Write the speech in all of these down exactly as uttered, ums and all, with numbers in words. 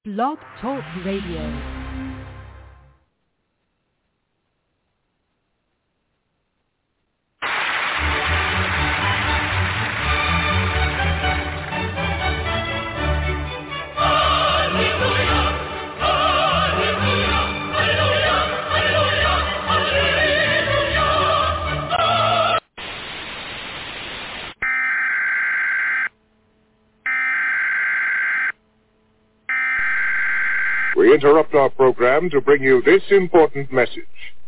Blog Talk Radio. We interrupt our program to bring you this important message.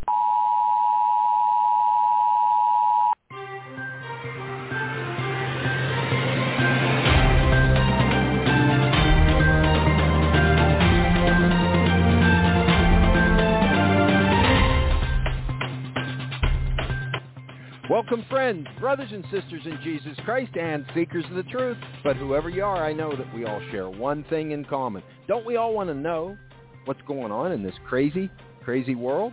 Welcome, friends, brothers and sisters in Jesus Christ, and seekers of the truth. But whoever you are, I know that we all share one thing in common. Don't we all want to know what's going on in this crazy, crazy world?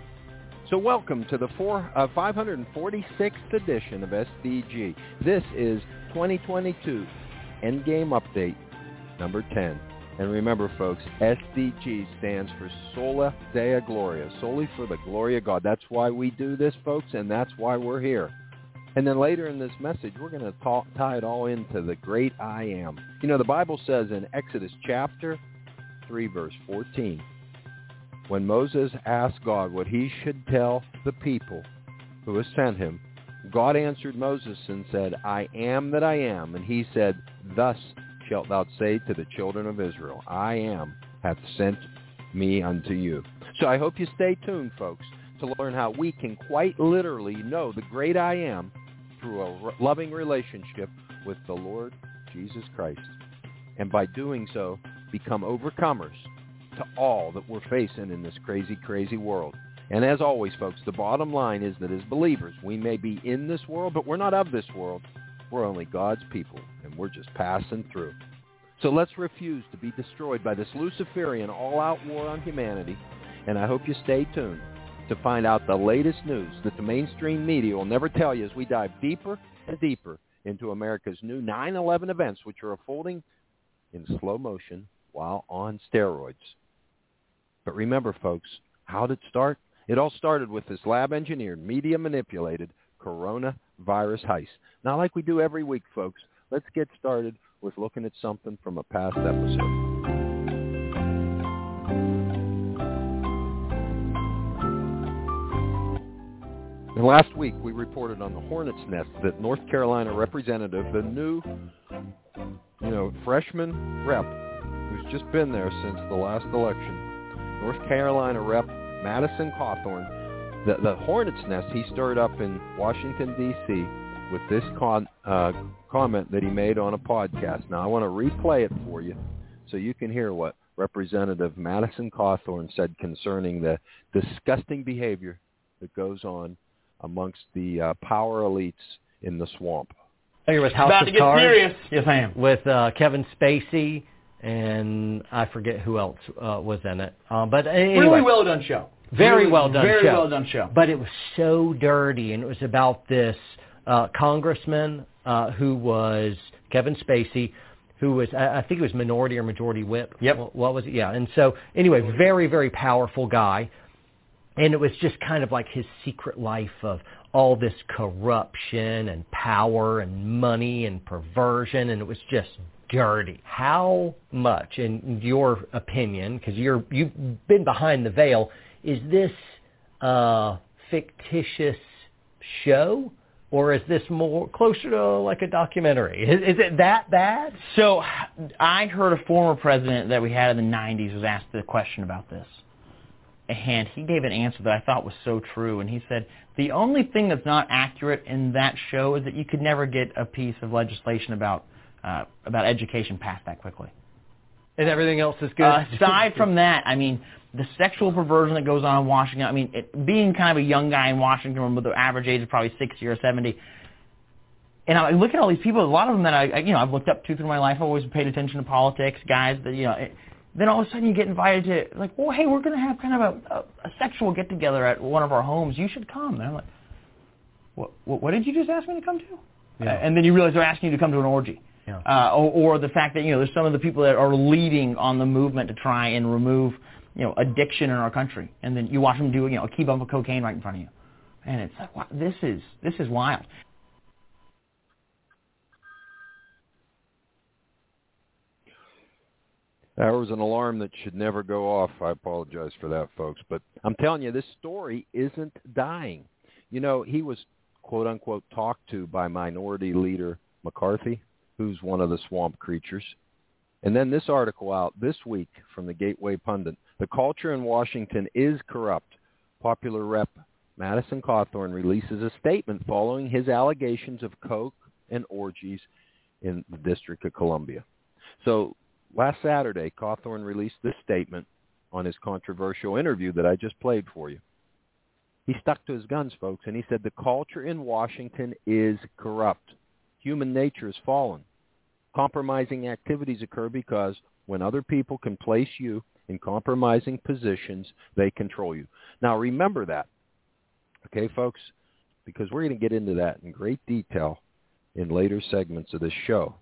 So welcome to the four, uh, five hundred forty-sixth edition of S D G. This is twenty twenty-two Endgame Update number ten. And remember, folks, S D G stands for Sola Dea Gloria, solely for the glory of God. That's why we do this, folks, and that's why we're here. And then later in this message, we're going to talk, tie it all into the great I am. You know, the Bible says in Exodus chapter three, verse fourteen, when Moses asked God what he should tell the people who has sent him, God answered Moses and said, I am that I am. And he said, thus shalt thou say to the children of Israel, I am hath sent me unto you. So I hope you stay tuned, folks, to learn how we can quite literally know the great I am through a loving relationship with the Lord Jesus Christ. And by doing so, become overcomers to all that we're facing in this crazy, crazy world. And as always, folks, the bottom line is that as believers, we may be in this world, but we're not of this world. We're only God's people, and we're just passing through. So let's refuse to be destroyed by this Luciferian all-out war on humanity. And I hope you stay tuned to find out the latest news that the mainstream media will never tell you as we dive deeper and deeper into America's new nine eleven events, which are unfolding in slow motion while on steroids. But remember, folks, how did it start? It all started with this lab-engineered, media-manipulated coronavirus heist. Now, like we do every week, folks, let's get started with looking at something from a past episode. And last week, we reported on the Hornet's Nest that North Carolina representative, the new, you know, freshman rep, who's just been there since the last election, North Carolina rep Madison Cawthorn, the, the Hornet's Nest he stirred up in Washington, D C with this con, uh, comment that he made on a podcast. Now, I want to replay it for you so you can hear what Representative Madison Cawthorn said concerning the disgusting behavior that goes on amongst the uh, power elites in the swamp. Here was House About of to get Cards. serious. Yes, I am. With uh, Kevin Spacey, and I forget who else uh, was in it. Uh, but anyway, Really well done show. Very really, well done very show. Very well done show. But it was so dirty, and it was about this uh, congressman uh, who was Kevin Spacey, who was, I, I think it was minority or majority whip. Yep. What, what was it? Yeah. And so, anyway, very, very powerful guy. And it was just kind of like his secret life of all this corruption and power and money and perversion, and it was just dirty. How much, in your opinion, because you're you've been behind the veil, is this a fictitious show, or is this more closer to like a documentary? Is, is it that bad? So I heard a former president that we had in the nineties was asked the question about this. And he gave an answer that I thought was so true. And he said, the only thing that's not accurate in that show is that you could never get a piece of legislation about uh, about education passed that quickly. And everything else is good? Uh, aside from that, I mean, the sexual perversion that goes on in Washington, I mean, it, being kind of a young guy in Washington with the average age of probably sixty or seventy, and I look at all these people, a lot of them that I, you know, I've looked up to through my life, I've always paid attention to politics, guys that, you know, it, then all of a sudden you get invited to, like, well, hey, we're going to have kind of a, a, a sexual get-together at one of our homes. You should come. And I'm like, what, what, what did you just ask me to come to? Yeah. Uh, and then you realize they're asking you to come to an orgy. Yeah. Uh, or, or the fact that, you know, there's some of the people that are leading on the movement to try and remove, you know, addiction in our country. And then you watch them do, you know, a key bump of cocaine right in front of you. And it's like, wow, this is, this is wild. That was an alarm that should never go off. I apologize for that, folks. But I'm telling you, this story isn't dying. You know, he was, quote unquote, talked to by Minority Leader McCarthy, who's one of the swamp creatures. And then this article out this week from the Gateway Pundit. The culture in Washington is corrupt. Popular Rep Madison Cawthorn releases a statement following his allegations of coke and orgies in the District of Columbia. So last Saturday, Cawthorn released this statement on his controversial interview that I just played for you. He stuck to his guns, folks, and he said the culture in Washington is corrupt. Human nature has fallen. Compromising activities occur because when other people can place you in compromising positions, they control you. Now, remember that, okay, folks, because we're going to get into that in great detail in later segments of this show.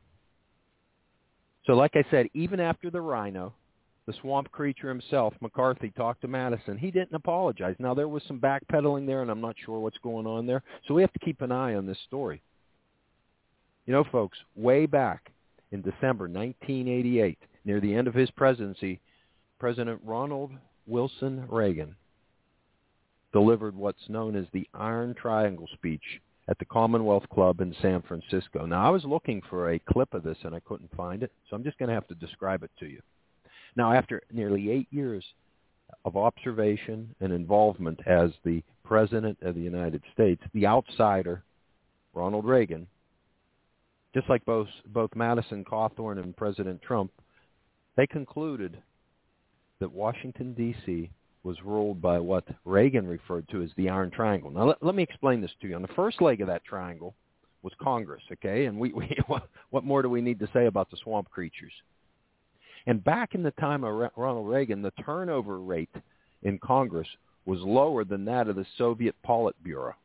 So like I said, even after the rhino, the swamp creature himself, McCarthy, talked to Madison, he didn't apologize. Now, there was some backpedaling there, and I'm not sure what's going on there. So we have to keep an eye on this story. You know, folks, way back in December nineteen eighty-eight, near the end of his presidency, President Ronald Wilson Reagan delivered what's known as the Iron Triangle speech at the Commonwealth Club in San Francisco. Now, I was looking for a clip of this, and I couldn't find it, so I'm just going to have to describe it to you. Now, after nearly eight years of observation and involvement as the President of the United States, the outsider, Ronald Reagan, just like both, both Madison Cawthorn and President Trump, they concluded that Washington, D C was ruled by what Reagan referred to as the Iron Triangle. Now, let, let me explain this to you. On the first leg of that triangle was Congress, okay? And we, we what, what more do we need to say about the swamp creatures? And back in the time of Ronald Reagan, the turnover rate in Congress was lower than that of the Soviet Politburo.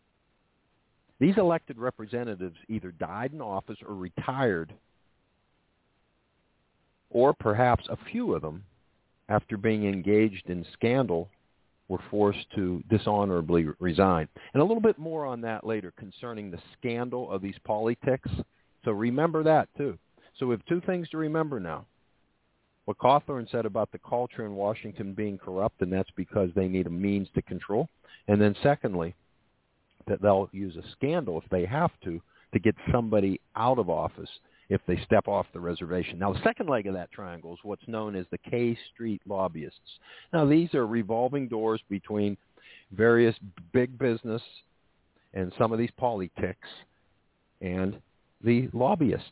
These elected representatives either died in office or retired, or perhaps a few of them, after being engaged in scandal, were forced to dishonorably resign. And a little bit more on that later concerning the scandal of these politics. So remember that, too. So we have two things to remember now. What Cawthorn said about the culture in Washington being corrupt, and that's because they need a means to control. And then secondly, that they'll use a scandal if they have to, to get somebody out of office if they step off the reservation. Now, the second leg of that triangle is what's known as the K Street lobbyists. Now, these are revolving doors between various big business and some of these politics and the lobbyists.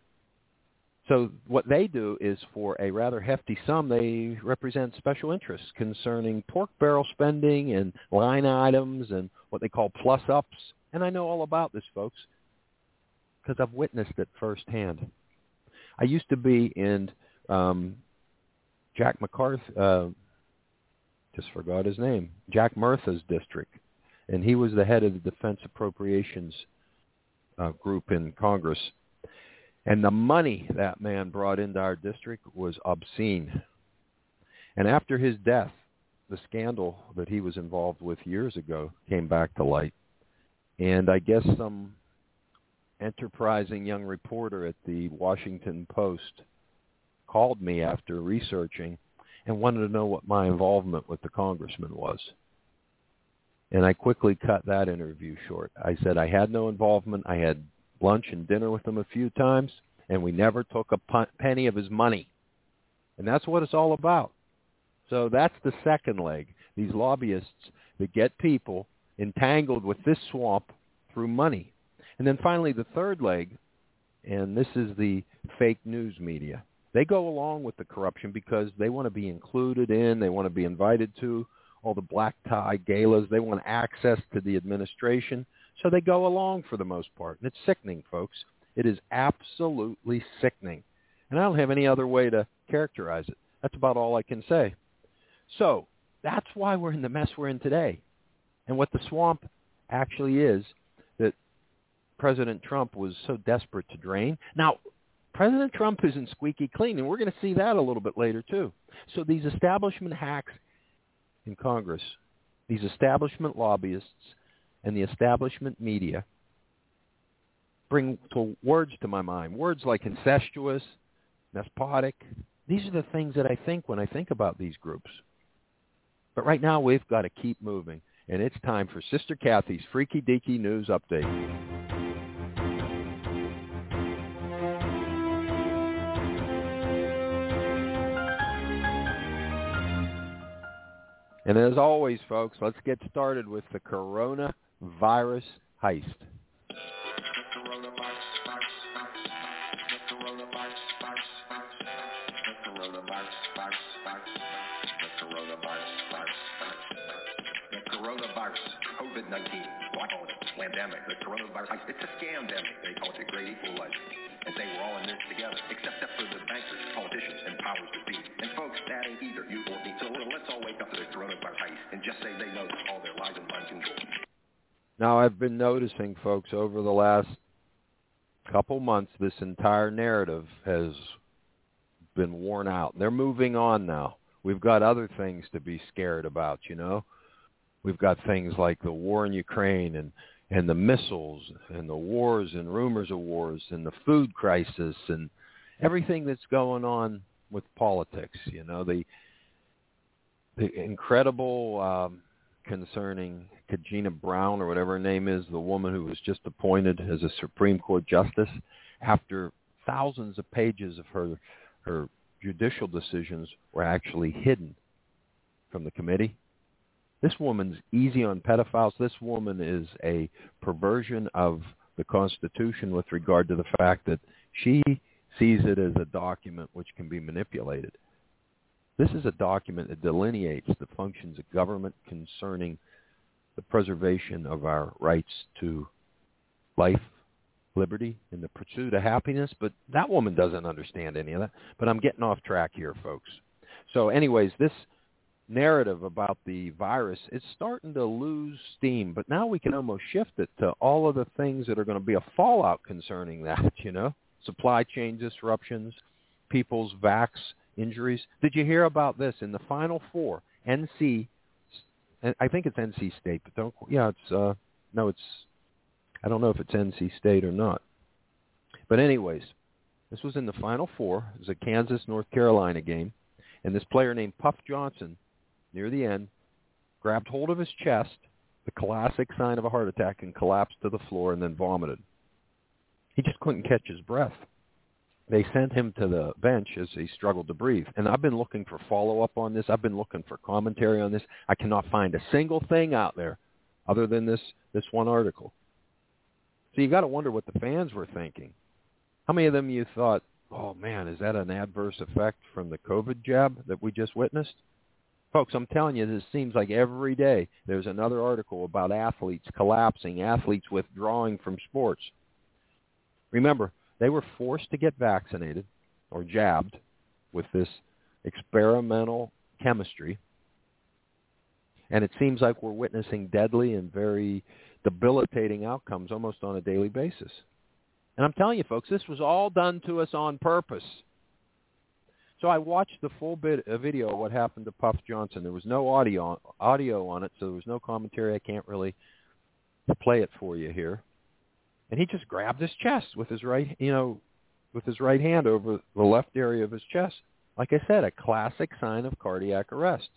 So what they do is, for a rather hefty sum, they represent special interests concerning pork barrel spending and line items and what they call plus-ups. And I know all about this, folks, because I've witnessed it firsthand. I used to be in um, Jack McCarthy, uh, just forgot his name, Jack Murtha's district, and he was the head of the Defense Appropriations uh, group in Congress. And the money that man brought into our district was obscene. And after his death, the scandal that he was involved with years ago came back to light. And I guess some enterprising young reporter at the Washington Post called me after researching and wanted to know what my involvement with the congressman was. And I quickly cut that interview short. I said I had no involvement. I had lunch and dinner with him a few times, and we never took a penny of his money. And that's what it's all about. So that's the second leg, these lobbyists that get people entangled with this swamp through money. And then finally, the third leg, and this is the fake news media. They go along with the corruption because they want to be included in, they want to be invited to all the black tie galas, they want access to the administration. So they go along for the most part. And it's sickening, folks. It is absolutely sickening. And I don't have any other way to characterize it. That's about all I can say. So that's why we're in the mess we're in today. And what the swamp actually is that President Trump was so desperate to drain. Now, President Trump isn't squeaky clean, and we're going to see that a little bit later, too. So these establishment hacks in Congress, these establishment lobbyists, and the establishment media bring to words to my mind, words like incestuous, despotic. These are the things that I think when I think about these groups. But right now, we've got to keep moving, and it's time for Sister Kathy's Freaky Deaky News Update. And as always, folks, let's get started with the coronavirus heist. COVID nineteen, why call it a pandemic? The coronavirus heist, it's a scam-demic. They call it the great equalizer. And say we're all in this together, except for the bankers, politicians, and powers that be. And folks, that ain't either you or me. So let's all wake up to the coronavirus heist and just say they know all their lies and mind control. Now, I've been noticing, folks, over the last couple months, this entire narrative has been worn out. They're moving on now. We've got other things to be scared about, you know. We've got things like the war in Ukraine and, and the missiles and the wars and rumors of wars and the food crisis and everything that's going on with politics, you know, the the incredible um, concerning Ketanji Brown or whatever her name is, the woman who was just appointed as a Supreme Court justice after thousands of pages of her her judicial decisions were actually hidden from the committee. This woman's easy on pedophiles. This woman is a perversion of the Constitution with regard to the fact that she sees it as a document which can be manipulated. This is a document that delineates the functions of government concerning the preservation of our rights to life, liberty, and the pursuit of happiness. But that woman doesn't understand any of that. But I'm getting off track here, folks. So anyways, this narrative about the virus, it's starting to lose steam, but now we can almost shift it to all of the things that are going to be a fallout concerning that, you know, supply chain disruptions, people's vax injuries. Did you hear about this? In the Final Four, N C, I think it's N C State, but don't, yeah, it's, uh, no, it's, I don't know if it's N C State or not. But anyways, this was in the Final Four. It was a Kansas-North Carolina game, and this player named Puff Johnson, near the end, grabbed hold of his chest, the classic sign of a heart attack, and collapsed to the floor and then vomited. He just couldn't catch his breath. They sent him to the bench as he struggled to breathe. And I've been looking for follow-up on this. I've been looking for commentary on this. I cannot find a single thing out there other than this, this one article. So you've got to wonder what the fans were thinking. How many of them you thought, oh, man, is that an adverse effect from the COVID jab that we just witnessed? Folks, I'm telling you, this seems like every day there's another article about athletes collapsing, athletes withdrawing from sports. Remember, they were forced to get vaccinated or jabbed with this experimental chemistry, and it seems like we're witnessing deadly and very debilitating outcomes almost on a daily basis. And I'm telling you, folks, this was all done to us on purpose. So I watched the full bit of video of what happened to Puff Johnson. There was no audio audio on it, so there was no commentary. I can't really play it for you here. And he just grabbed his chest with his right, you know, with his right hand over the left area of his chest. Like I said, a classic sign of cardiac arrest.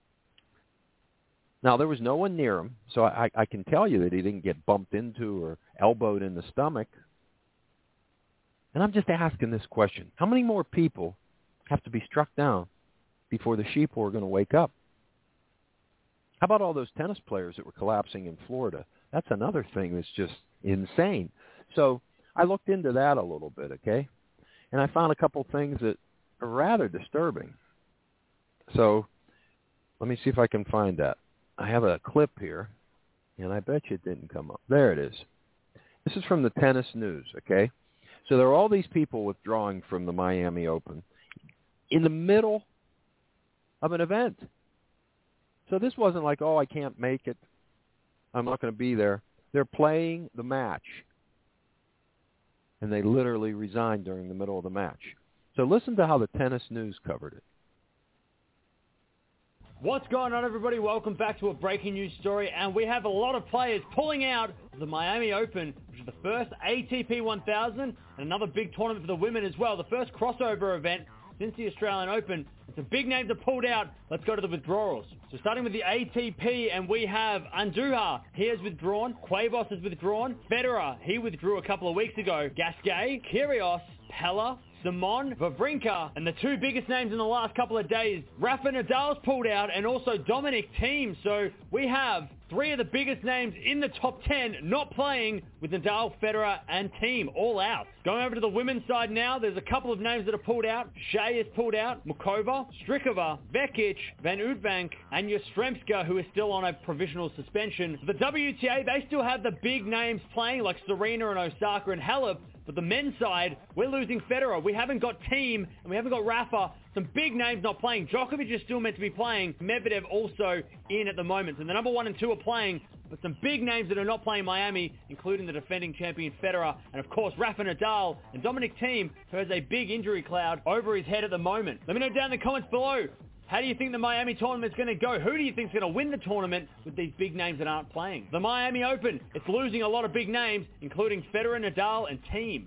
Now, there was no one near him, so I, I can tell you that he didn't get bumped into or elbowed in the stomach. And I'm just asking this question. How many more people have to be struck down before the sheeple are going to wake up? How about all those tennis players that were collapsing in Florida? That's another thing that's just insane. So I looked into that a little bit, okay? And I found a couple things that are rather disturbing. So let me see if I can find that. I have a clip here, and I bet you it didn't come up. There it is. This is from the Tennis News, okay? So there are all these people withdrawing from the Miami Open in the middle of an event. So this wasn't like, oh, I can't make it, I'm not going to be there. They're playing the match. and they literally resigned during the middle of the match. So listen to how the Tennis News covered it. What's going on, everybody? Welcome back to a breaking news story, and we have a lot of players pulling out of the Miami Open, which is the first A T P one thousand and another big tournament for the women as well, the first crossover event since the Australian Open. Some big names are pulled out. Let's go to the withdrawals. So starting with the A T P, and we have Andujar. He has withdrawn. Quavos has withdrawn. Federer, he withdrew a couple of weeks ago. Gasquet, Kyrgios, Pella, Simon, Wawrinka, and the two biggest names in the last couple of days, Rafa Nadal's pulled out, and also Dominic Thiem. So we have three of the biggest names in the top ten not playing, with Nadal, Federer, and Thiem all out. Going over to the women's side now, there's a couple of names that are pulled out. Shea is pulled out, Mukova, Strikova, Vekic, Van Uytvanck, and Yastremska, who is still on a provisional suspension. The W T A, they still have the big names playing, like Serena and Osaka and Halep. But the men's side, we're losing Federer. We haven't got Thiem, and we haven't got Rafa. Some big names not playing. Djokovic is still meant to be playing. Medvedev also in at the moment. And the number one and two are playing, but some big names that are not playing Miami, including the defending champion Federer, and of course Rafa Nadal and Dominic Thiem, who has a big injury cloud over his head at the moment. Let me know down in the comments below. How do you think the Miami tournament is going to go? Who do you think is going to win the tournament with these big names that aren't playing? The Miami Open, it's losing a lot of big names, including Federer, Nadal, and Thiem.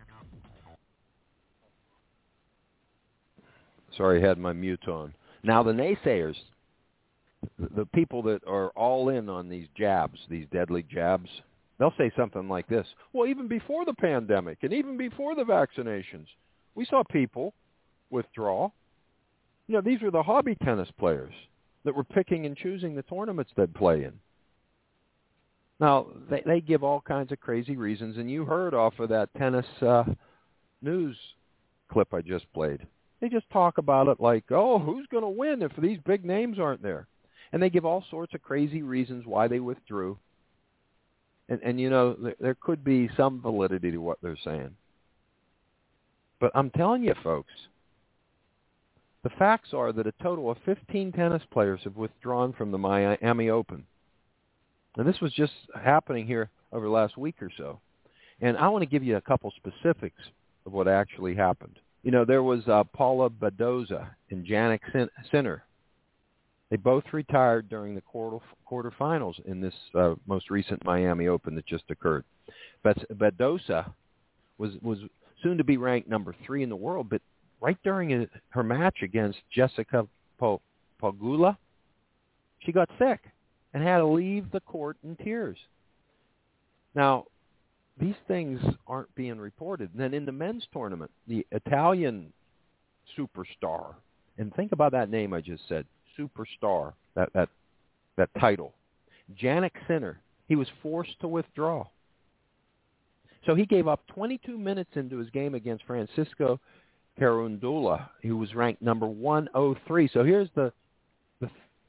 Sorry, I had my mute on. Now, the naysayers, the people that are all in on these jabs, these deadly jabs, they'll say something like this. Well, even before the pandemic and even before the vaccinations, we saw people withdraw. You know, these were the hobby tennis players that were picking and choosing the tournaments they'd play in. Now, they, they give all kinds of crazy reasons, and you heard off of that tennis uh, news clip I just played. They just talk about it like, oh, who's going to win if these big names aren't there? And they give all sorts of crazy reasons why they withdrew. And, and you know, there, there could be some validity to what they're saying. But I'm telling you, folks, the facts are that a total of fifteen tennis players have withdrawn from the Miami Open. And this was just happening here over the last week or so. And I want to give you a couple specifics of what actually happened. You know, there was uh, Paula Badoza and Jannik Sinner. They both retired during the quarter quarterfinals in this uh, most recent Miami Open that just occurred. But Badoza was was soon to be ranked number three in the world, but right during her match against Jessica Pegula, she got sick and had to leave the court in tears. Now, these things aren't being reported. And then in the men's tournament, the Italian superstar, and think about that name I just said, superstar, that that that title, Jannik Sinner, he was forced to withdraw. So he gave up twenty-two minutes into his game against Francisco Cerundolo, who was ranked number one oh three. So here's the, the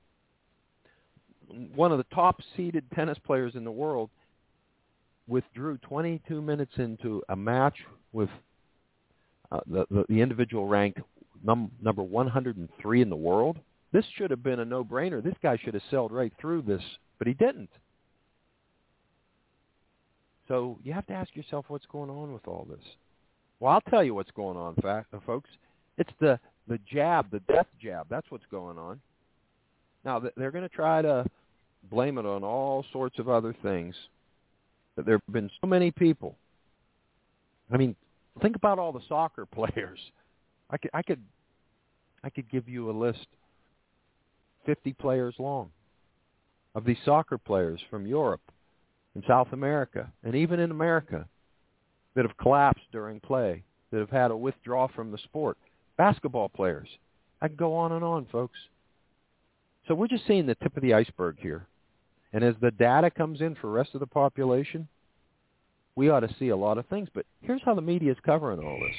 one of the top-seeded tennis players in the world withdrew twenty-two minutes into a match with uh, the, the the individual ranked num, number one hundred three in the world. This should have been a no-brainer. This guy should have sailed right through this, but he didn't. So you have to ask yourself what's going on with all this. Well, I'll tell you what's going on, folks. It's the, the jab, the death jab. That's what's going on. Now, they're going to try to blame it on all sorts of other things. But there have been so many people. I mean, think about all the soccer players. I could, I could, I could give you a list, fifty players long, of these soccer players from Europe and South America and even in America that have collapsed during play, that have had to withdraw from the sport. Basketball players. I can go on and on, folks. So we're just seeing the tip of the iceberg here. And as the data comes in for the rest of the population, we ought to see a lot of things. But here's how the media is covering all this.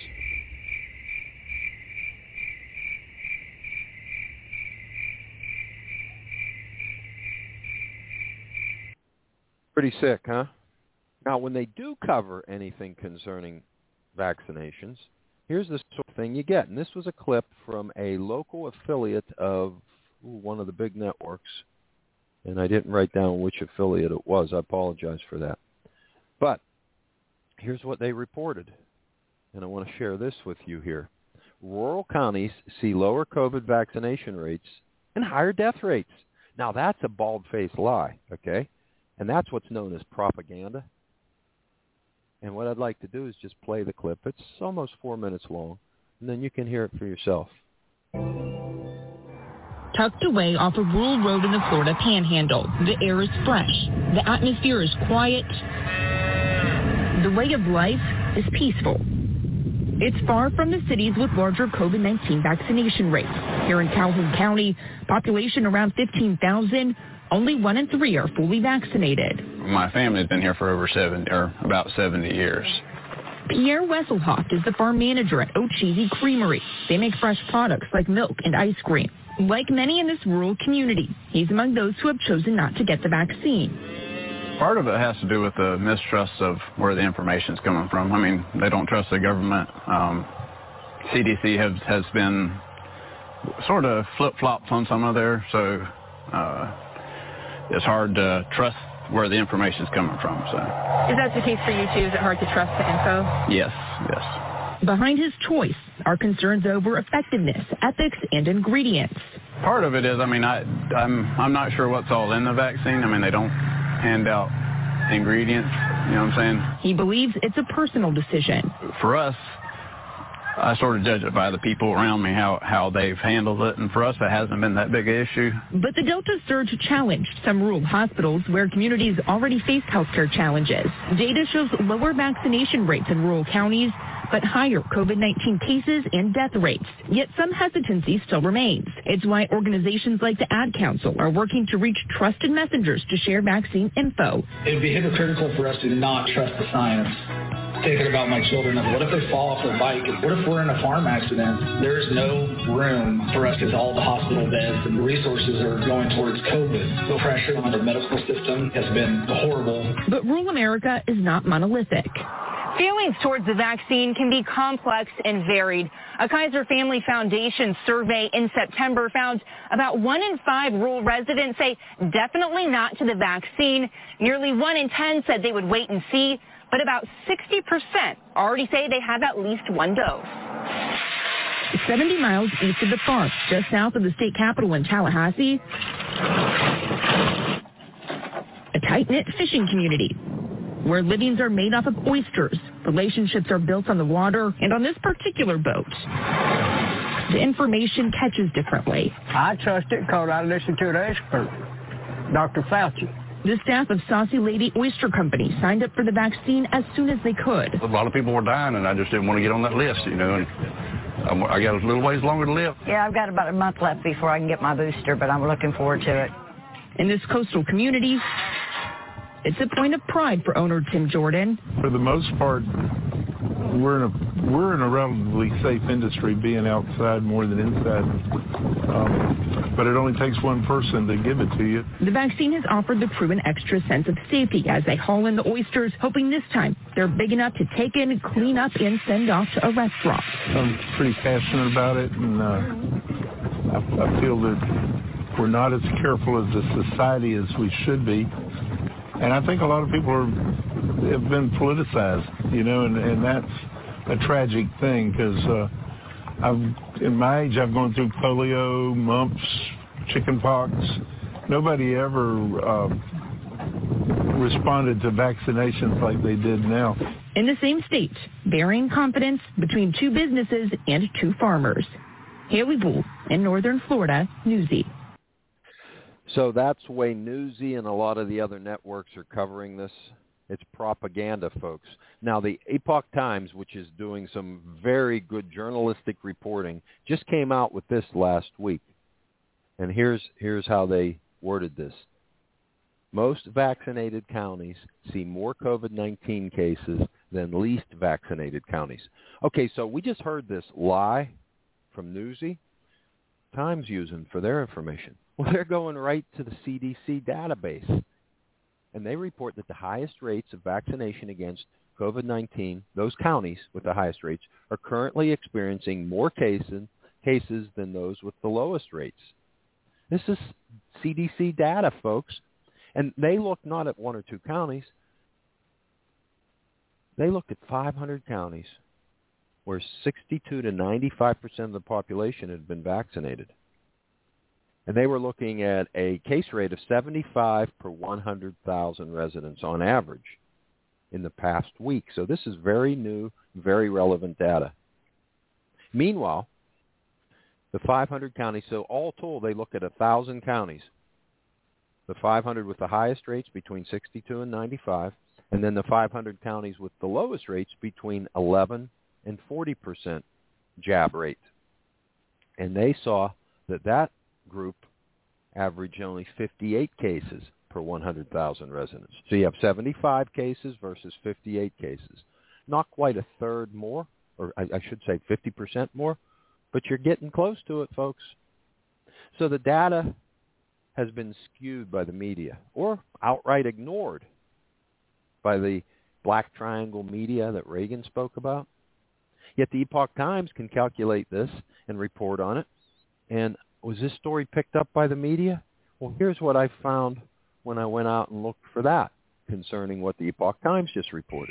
Pretty sick, huh? Now, when they do cover anything concerning vaccinations, here's the sort of thing you get. And this was a clip from a local affiliate of ooh, one of the big networks. And I didn't write down which affiliate it was. I apologize for that. But here's what they reported, and I want to share this with you here. Rural counties see lower COVID vaccination rates and higher death rates. Now, that's a bald-faced lie, okay? And that's what's known as propaganda. And what I'd like to do is just play the clip. It's almost four minutes long, and then you can hear it for yourself. Tucked away off a rural road in the Florida Panhandle, the air is fresh. The atmosphere is quiet. The way of life is peaceful. It's far from the cities with larger COVID nineteen vaccination rates. Here in Calhoun County, population around fifteen thousand, only one in three are fully vaccinated. My family's been here for over seven, or about seventy years. Pierre Wesselhoft is the farm manager at O'Cheesy Creamery. They make fresh products like milk and ice cream. Like many in this rural community, he's among those who have chosen not to get the vaccine. Part of it has to do with the mistrust of where the information's coming from. I mean, they don't trust the government. Um, C D C has, has been sort of flip-flops on some of there, so uh, it's hard to trust where the information's coming from. So, is that the case for you too? Is it hard to trust the info? Yes, yes. Behind his choice are concerns over effectiveness, ethics, and ingredients. Part of it is, I mean, I, I'm I'm not sure what's all in the vaccine. I mean, they don't hand out ingredients, you know what I'm saying? He believes it's a personal decision. For us, I sort of judge it by the people around me, how, how they've handled it, and for us it hasn't been that big an issue. But the Delta surge challenged some rural hospitals where communities already face healthcare challenges. Data shows lower vaccination rates in rural counties, but higher COVID nineteen cases and death rates. Yet some hesitancy still remains. It's why organizations like the Ad Council are working to reach trusted messengers to share vaccine info. It would be hypocritical for us to not trust the science. Thinking about my children, what if they fall off their bike? What if we're in a farm accident? There is no room for us because all the hospital beds and resources are going towards COVID. The pressure on the medical system has been horrible. But rural America is not monolithic. Feelings towards the vaccine can be complex and varied. A Kaiser Family Foundation survey in September found about one in five rural residents say definitely not to the vaccine. Nearly one in ten said they would wait and see, but about sixty percent already say they have at least one dose. seventy miles east of the farm, just south of the state capitol in Tallahassee, a tight-knit fishing community where livings are made off of oysters, relationships are built on the water, and on this particular boat, the information catches differently. I trust it because I listened to the expert, Doctor Fauci. The staff of Saucy Lady Oyster Company signed up for the vaccine as soon as they could. A lot of people were dying, and I just didn't want to get on that list, you know. And I'm, I got a little ways longer to live. Yeah, I've got about a month left before I can get my booster, but I'm looking forward to it. In this coastal community, it's a point of pride for owner Tim Jordan. For the most part, we're in a we're in a relatively safe industry, being outside more than inside. Um, but it only takes one person to give it to you. The vaccine has offered the crew an extra sense of safety as they haul in the oysters, hoping this time they're big enough to take in, clean up, and send off to a restaurant. I'm pretty passionate about it, and uh, I, I feel that we're not as careful as a society as we should be. And I think a lot of people are, have been politicized, you know, and, and that's a tragic thing because uh, I've, in my age, I've gone through polio, mumps, chicken pox. Nobody ever uh, responded to vaccinations like they did now. In the same state, varying confidence between two businesses and two farmers. Haley Bull in Northern Florida, Newsy. So that's the way Newsy and a lot of the other networks are covering this. It's propaganda, folks. Now, the Epoch Times, which is doing some very good journalistic reporting, just came out with this last week. And here's here's how they worded this. Most vaccinated counties see more COVID nineteen cases than least vaccinated counties. Okay, so we just heard this lie from Newsy. Times using for their information. Well, they're going right to the C D C database, and they report that the highest rates of vaccination against COVID nineteen, those counties with the highest rates, are currently experiencing more cases, cases than those with the lowest rates. This is C D C data, folks, and they look not at one or two counties. They looked at five hundred counties where sixty-two to ninety-five percent of the population had been vaccinated. And they were looking at a case rate of seventy-five per one hundred thousand residents on average in the past week. So this is very new, very relevant data. Meanwhile, the five hundred counties, so all told, they look at one thousand counties. The five hundred with the highest rates between sixty-two and ninety-five, and then the five hundred counties with the lowest rates between eleven and forty percent jab rate. And they saw that that group averaged only fifty-eight cases per one hundred thousand residents. So you have seventy-five cases versus fifty-eight cases. Not quite a third more, or I, I should say fifty percent more, but you're getting close to it, folks. So the data has been skewed by the media or outright ignored by the Black Triangle media that Reagan spoke about. Yet the Epoch Times can calculate this and report on it. And was this story picked up by the media? Well, here's what I found when I went out and looked for that concerning what the Epoch Times just reported.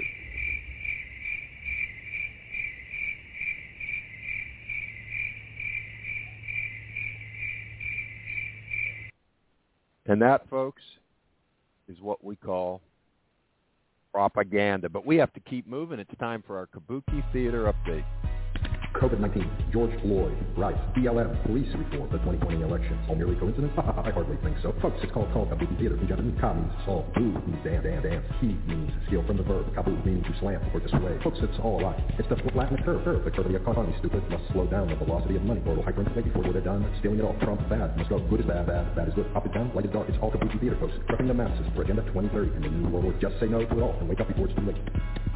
And that, folks, is what we call propaganda. But we have to keep moving. It's time for our Kabuki Theater Update. COVID nineteen, George Floyd, Rice, B L M, police reform, the twenty twenty elections. All merely coincidence? I hardly think so. Folks, it's called called Kabuki Theater. In Japanese, ka means song, bu means dance, dance, dance. Ki means skill from the verb. Kabu meaning to slam or display. Folks, it's all right. It's the Latin curve, curve. The curve of the economy, stupid. Must slow down the velocity of money. Or will hyperinflate before they're done. Stealing it all. Trump, bad. Must go. Good is bad, bad. Bad is good. Up is down. Light is dark. It's all Kabuki Theater, folks. Corrupting the masses for Agenda twenty thirty. And the new world will just say no to it all and wake up before it's too late.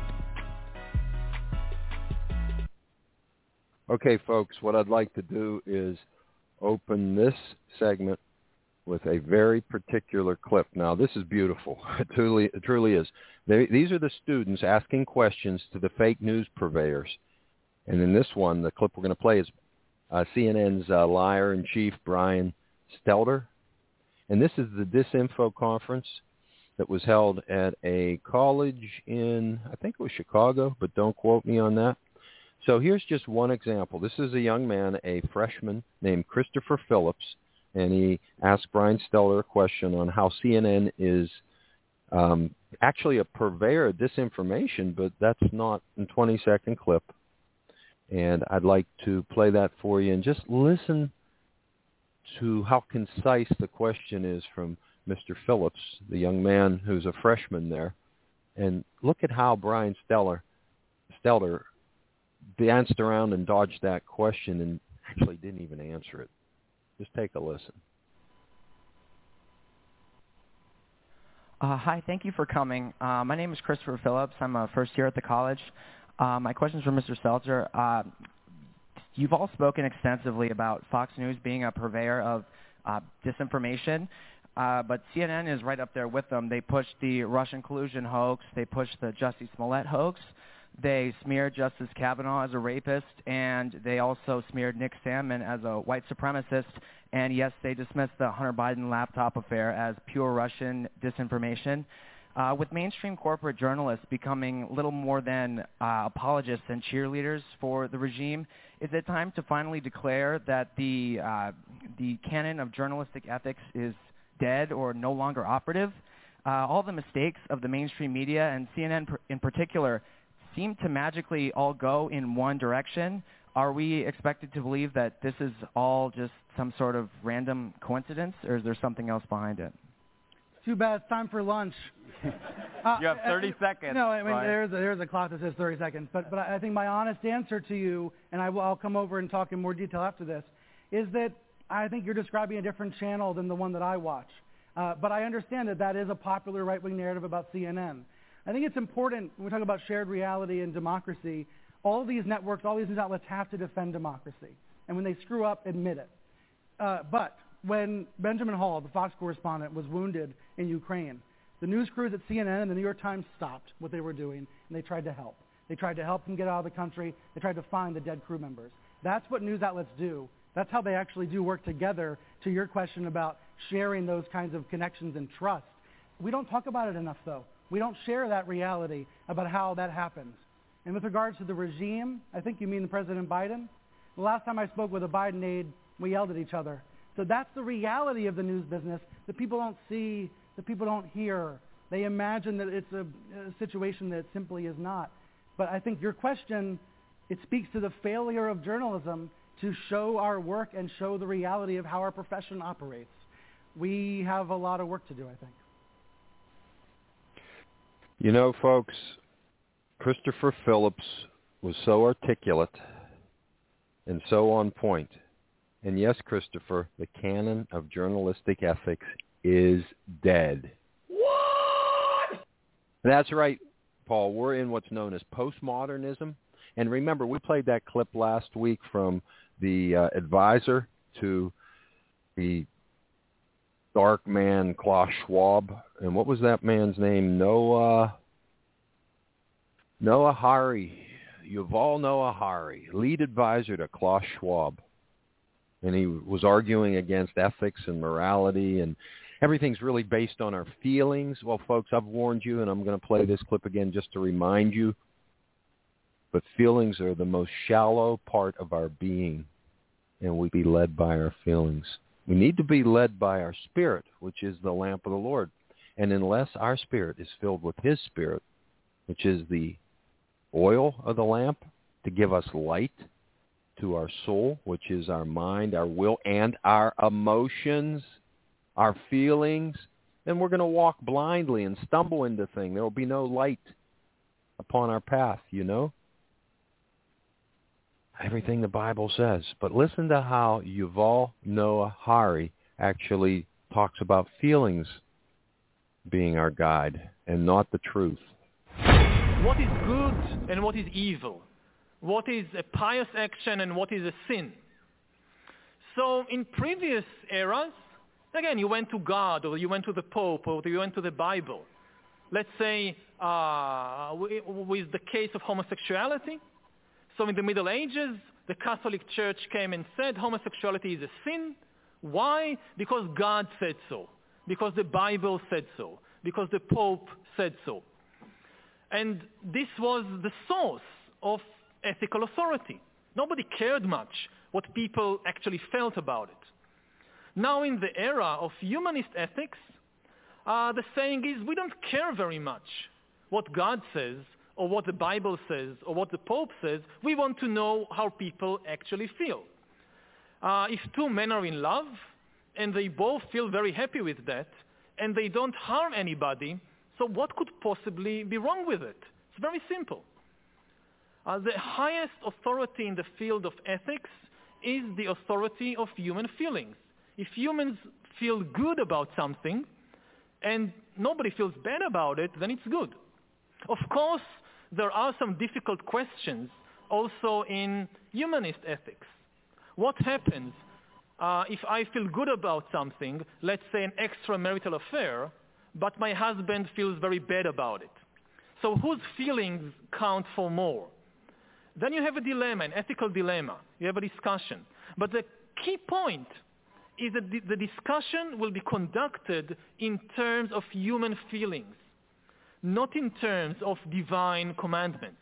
Okay, folks, what I'd like to do is open this segment with a very particular clip. Now, this is beautiful. It truly, it truly is. They, these are the students asking questions to the fake news purveyors. And in this one, the clip we're going to play is uh, C N N's uh, liar-in-chief, Brian Stelter. And this is the Disinfo conference that was held at a college in, I think it was Chicago, but don't quote me on that. So here's just one example. This is a young man, a freshman named Christopher Phillips, and he asked Brian Stelter a question on how C N N is um, actually a purveyor of disinformation, but that's not a twenty-second clip. And I'd like to play that for you and just listen to how concise the question is from Mister Phillips, the young man who's a freshman there. And look at how Brian Stelter, Stelter danced around and dodged that question and actually didn't even answer it. Just take a listen. Uh, hi, thank you for coming. Uh, my name is Christopher Phillips. I'm a first year at the college. Uh, my question is for Mister Stelter. Uh, you've all spoken extensively about Fox News being a purveyor of uh, disinformation, uh, but C N N is right up there with them. They pushed the Russian collusion hoax. They pushed the Jussie Smollett hoax. They smeared Justice Kavanaugh as a rapist, and they also smeared Nick Sandmann as a white supremacist. And yes, they dismissed the Hunter Biden laptop affair as pure Russian disinformation. Uh, with mainstream corporate journalists becoming little more than uh, apologists and cheerleaders for the regime, is it time to finally declare that the uh, the canon of journalistic ethics is dead or no longer operative? Uh, all the mistakes of the mainstream media, and C N N in particular, seem to magically all go in one direction. Are we expected to believe that this is all just some sort of random coincidence, or is there something else behind it? Too bad. It's time for lunch. uh, you have thirty uh, seconds. No, I mean, Brian. there's a, there's a clock that says thirty seconds. But, but I think my honest answer to you, and I will, I'll come over and talk in more detail after this, is that I think you're describing a different channel than the one that I watch. Uh, but I understand that that is a popular right-wing narrative about C N N. I think it's important when we talk about shared reality and democracy, all these networks, all these news outlets have to defend democracy. And when they screw up, admit it. Uh, but when Benjamin Hall, the Fox correspondent, was wounded in Ukraine, the news crews at C N N and the New York Times stopped what they were doing, and they tried to help. They tried to help him get out of the country. They tried to find the dead crew members. That's what news outlets do. That's how they actually do work together, to your question about sharing those kinds of connections and trust. We don't talk about it enough, though. We don't share that reality about how that happens. And with regards to the regime, I think you mean President Biden. The last time I spoke with a Biden aide, we yelled at each other. So that's the reality of the news business that people don't see, that people don't hear. They imagine that it's a, a situation that it simply is not. But I think your question, it speaks to the failure of journalism to show our work and show the reality of how our profession operates. We have a lot of work to do, I think. You know, folks, Christopher Phillips was so articulate and so on point. And yes, Christopher, the canon of journalistic ethics is dead. What? That's right, Paul. We're in what's known as postmodernism. And remember, we played that clip last week from the uh, advisor to the dark man, Klaus Schwab. And what was that man's name? Noah, Noah Hari. Yuval Noah Hari, lead advisor to Klaus Schwab. And he was arguing against ethics and morality, and everything's really based on our feelings. Well, folks, I've warned you, and I'm going to play this clip again just to remind you. But feelings are the most shallow part of our being, and we be led by our feelings. We need to be led by our spirit, which is the lamp of the Lord. And unless our spirit is filled with his spirit, which is the oil of the lamp to give us light to our soul, which is our mind, our will, and our emotions, our feelings, then we're going to walk blindly and stumble into things. There will be no light upon our path, you know? Everything the Bible says. But listen to how Yuval Noah Hari actually talks about feelings being our guide and not the truth. What is good and what is evil? What is a pious action and what is a sin? So in previous eras, again, you went to God or you went to the Pope or you went to the Bible. Let's say uh, with the case of homosexuality. So in the Middle Ages, the Catholic Church came and said homosexuality is a sin. Why? Because God said so. Because the Bible said so. Because the Pope said so. And this was the source of ethical authority. Nobody cared much what people actually felt about it. Now in the era of humanist ethics, uh, the saying is we don't care very much what God says or what the Bible says or what the Pope says. We want to know how people actually feel. Uh, if two men are in love and they both feel very happy with that and they don't harm anybody, so what could possibly be wrong with it? It's very simple. Uh, the highest authority in the field of ethics is the authority of human feelings. If humans feel good about something and nobody feels bad about it, then it's good. Of course, there are some difficult questions also in humanist ethics. What happens uh, if I feel good about something, let's say an extramarital affair, but my husband feels very bad about it? So whose feelings count for more? Then you have a dilemma, an ethical dilemma. You have a discussion. But the key point is that the, the discussion will be conducted in terms of human feelings, not in terms of divine commandments.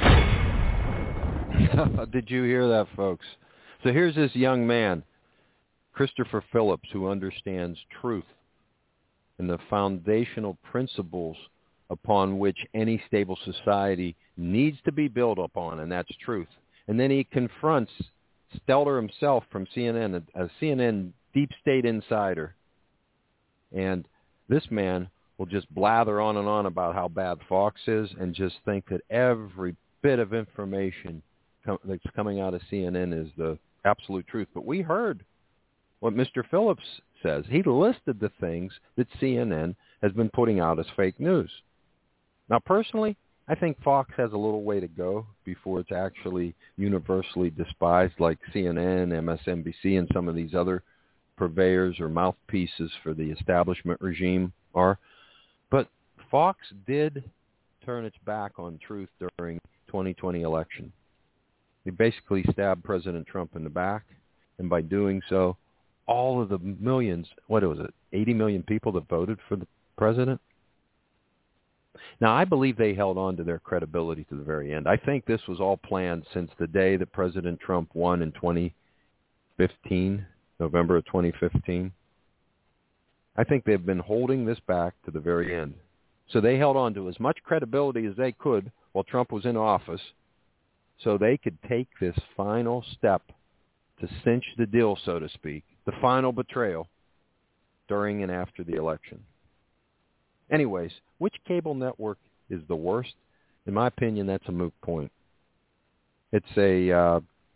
Did you hear that, folks? So here's this young man, Christopher Phillips, who understands truth and the foundational principles upon which any stable society needs to be built upon, and that's truth. And then he confronts Stelter himself from C N N, a, a C N N deep state insider. And this man will just blather on and on about how bad Fox is and just think that every bit of information com- that's coming out of C N N is the absolute truth. But we heard what Mister Phillips says. He listed the things that C N N has been putting out as fake news. Now, personally, I think Fox has a little way to go before it's actually universally despised like C N N, M S N B C, and some of these other purveyors or mouthpieces for the establishment regime are. But Fox did turn its back on truth during twenty twenty election. They basically stabbed President Trump in the back, and by doing so, all of the millions, what was it, eighty million people that voted for the president? Now, I believe they held on to their credibility to the very end. I think this was all planned since the day that President Trump won in twenty fifteen, November of twenty fifteen. I think they've been holding this back to the very end. So they held on to as much credibility as they could while Trump was in office so they could take this final step to cinch the deal, so to speak, the final betrayal during and after the election. Anyways, which cable network is the worst? In my opinion, that's a moot point. It's a, uh,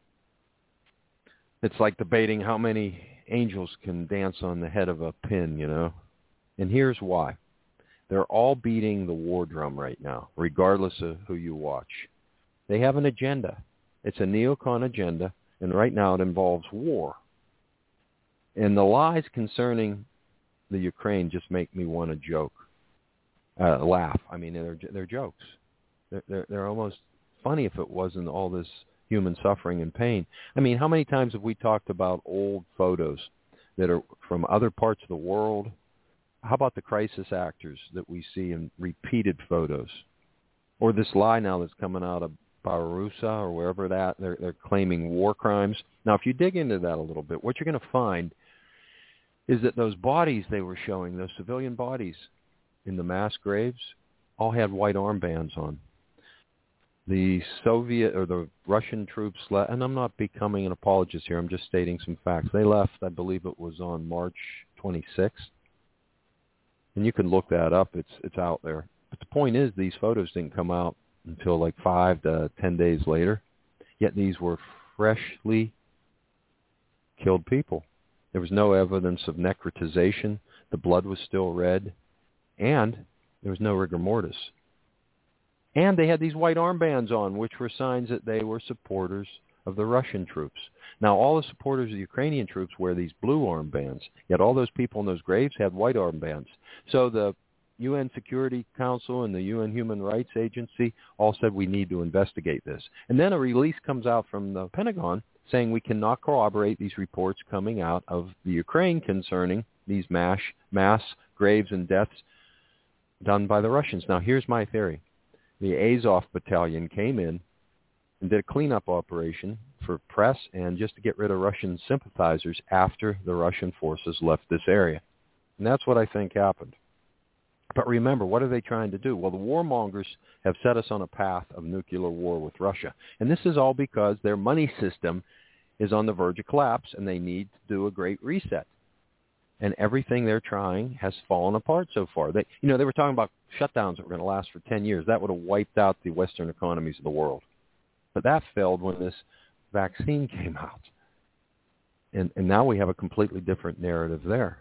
it's like debating how many angels can dance on the head of a pin, you know? And here's why. They're all beating the war drum right now, regardless of who you watch. They have an agenda. It's a neocon agenda, and right now it involves war. And the lies concerning the Ukraine just make me want to joke. Uh, laugh. I mean, they're they're jokes. They're, they're they're almost funny if it wasn't all this human suffering and pain. I mean, how many times have we talked about old photos that are from other parts of the world? How about the crisis actors that we see in repeated photos, or this lie now that's coming out of Belarusia or wherever that they're they're claiming war crimes. Now, if you dig into that a little bit, what you're going to find is that those bodies they were showing, those civilian bodies in the mass graves, all had white armbands on. The Soviet or the Russian troops left, and I'm not becoming an apologist here, I'm just stating some facts. They left, I believe it was on March twenty-sixth. And you can look that up, it's it's out there. But the point is, these photos didn't come out until like five to ten days later. Yet these were freshly killed people. There was no evidence of necrotization. The blood was still red. And there was no rigor mortis. And they had these white armbands on, which were signs that they were supporters of the Russian troops. Now, all the supporters of the Ukrainian troops wear these blue armbands, yet all those people in those graves had white armbands. So the U N Security Council and the U N Human Rights Agency all said we need to investigate this. And then a release comes out from the Pentagon saying we cannot corroborate these reports coming out of the Ukraine concerning these mass, mass graves and deaths done by the Russians. Now, here's my theory. The Azov battalion came in and did a cleanup operation for press and just to get rid of Russian sympathizers after the Russian forces left this area. And that's what I think happened. But remember, what are they trying to do? Well, the warmongers have set us on a path of nuclear war with Russia. And this is all because their money system is on the verge of collapse and they need to do a great reset. And everything they're trying has fallen apart so far. They, you know, they were talking about shutdowns that were going to last for ten years. That would have wiped out the Western economies of the world. But that failed when this vaccine came out. And, and now we have a completely different narrative there.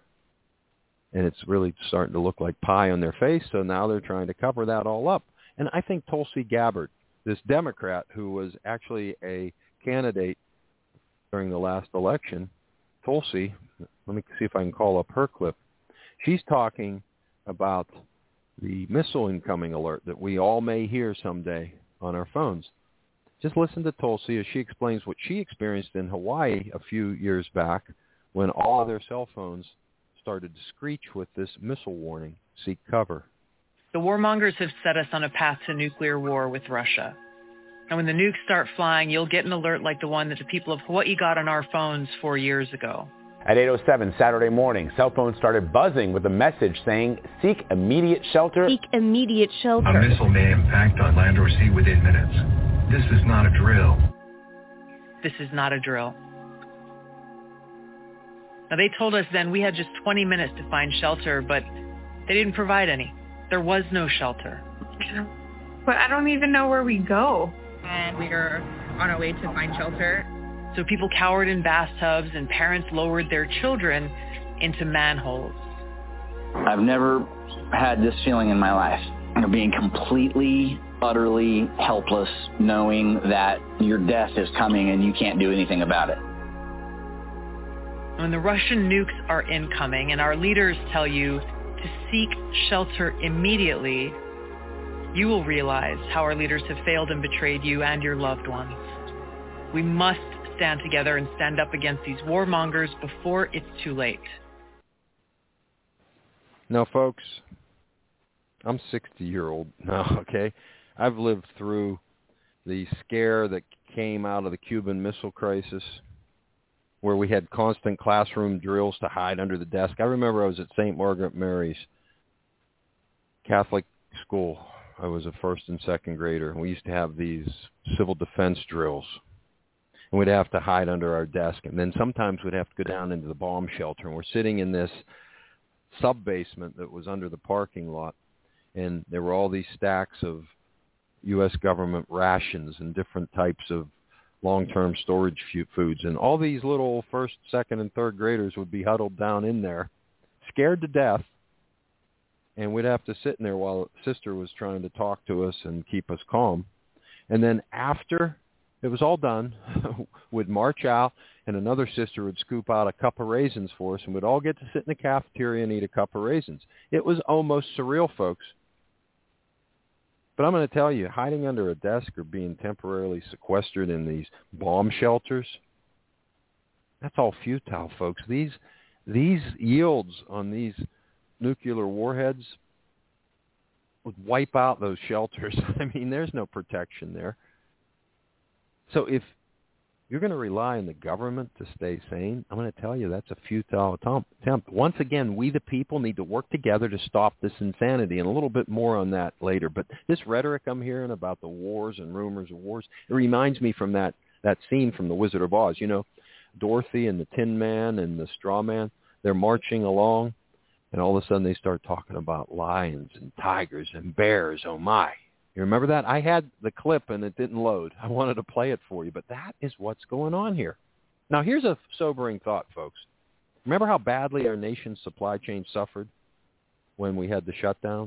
And it's really starting to look like pie on their face, so now they're trying to cover that all up. And I think Tulsi Gabbard, this Democrat who was actually a candidate during the last election, Tulsi, let me see if I can call up her clip. She's talking about the missile incoming alert that we all may hear someday on our phones. Just listen to Tulsi as she explains what she experienced in Hawaii a few years back when all of their cell phones started to screech with this missile warning, seek cover. The warmongers have set us on a path to nuclear war with Russia. And when the nukes start flying, you'll get an alert like the one that the people of Hawaii got on our phones four years ago. At eight oh seven Saturday morning, cell phones started buzzing with a message saying, seek immediate shelter. Seek immediate shelter. A missile may impact on land or sea within minutes. This is not a drill. This is not a drill. Now, they told us then we had just twenty minutes to find shelter, but they didn't provide any. There was no shelter. But I don't even know where we go. And we are on our way to find shelter. So people cowered in bathtubs and parents lowered their children into manholes. I've never had this feeling in my life, of being completely, utterly helpless, knowing that your death is coming and you can't do anything about it. When the Russian nukes are incoming and our leaders tell you to seek shelter immediately, you will realize how our leaders have failed and betrayed you and your loved ones. We must stand together and stand up against these warmongers before it's too late. Now, folks, I'm sixty-year-old now, okay? I've lived through the scare that came out of the Cuban Missile Crisis, where we had constant classroom drills to hide under the desk. I remember I was at Saint Margaret Mary's Catholic school. I was a first and second grader, and we used to have these civil defense drills. And we'd have to hide under our desk, and then sometimes we'd have to go down into the bomb shelter, and we're sitting in this sub-basement that was under the parking lot, and there were all these stacks of U S government rations and different types of long-term storage foods, and all these little first, second, and third graders would be huddled down in there, scared to death, and we'd have to sit in there while Sister was trying to talk to us and keep us calm. And then after it was all done, we'd march out, and another sister would scoop out a cup of raisins for us, and we'd all get to sit in the cafeteria and eat a cup of raisins. It was almost surreal, folks. But I'm going to tell you, hiding under a desk or being temporarily sequestered in these bomb shelters, that's all futile, folks. These these yields on these nuclear warheads would wipe out those shelters. I mean, there's no protection there. So if you're going to rely on the government to stay sane, I'm going to tell you that's a futile attempt. Once again, we the people need to work together to stop this insanity, and a little bit more on that later. But this rhetoric I'm hearing about the wars and rumors of wars, it reminds me from that, that scene from The Wizard of Oz. You know, Dorothy and the Tin Man and the Straw Man, they're marching along, and all of a sudden they start talking about lions and tigers and bears. Oh, my. You remember that? I had the clip and it didn't load. I wanted to play it for you, but that is what's going on here. Now, here's a sobering thought, folks. Remember how badly our nation's supply chain suffered when we had the shutdowns?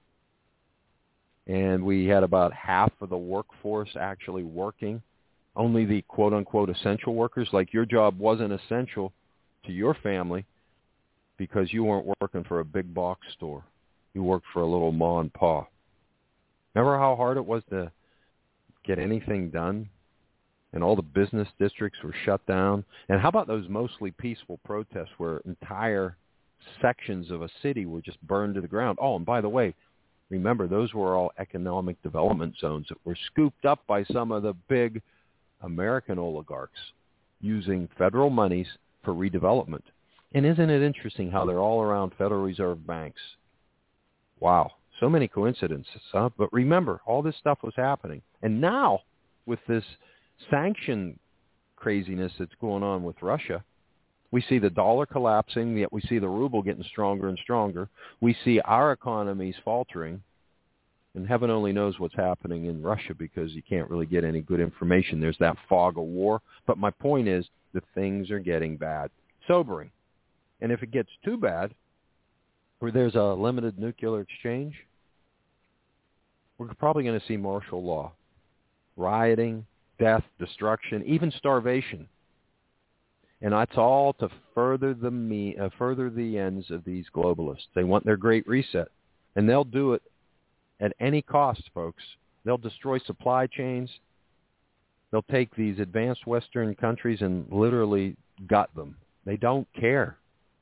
And we had about half of the workforce actually working. Only the quote-unquote essential workers, like your job wasn't essential to your family because you weren't working for a big box store. You worked for a little ma and pa. Remember how hard it was to get anything done? And all the business districts were shut down? And how about those mostly peaceful protests where entire sections of a city were just burned to the ground? Oh, and by the way, remember, those were all economic development zones that were scooped up by some of the big American oligarchs using federal monies for redevelopment. And isn't it interesting how they're all around Federal Reserve banks? Wow. So many coincidences, huh? But remember, all this stuff was happening. And now, with this sanction craziness that's going on with Russia, we see the dollar collapsing, yet we see the ruble getting stronger and stronger. We see our economies faltering. And heaven only knows what's happening in Russia because you can't really get any good information. There's that fog of war. But my point is that things are getting bad. Sobering. And if it gets too bad, where there's a limited nuclear exchange, we're probably going to see martial law, rioting, death, destruction, even starvation. And that's all to further the me, uh, further the ends of these globalists. They want their great reset, and they'll do it at any cost, folks. They'll destroy supply chains. They'll take these advanced Western countries and literally gut them. They don't care.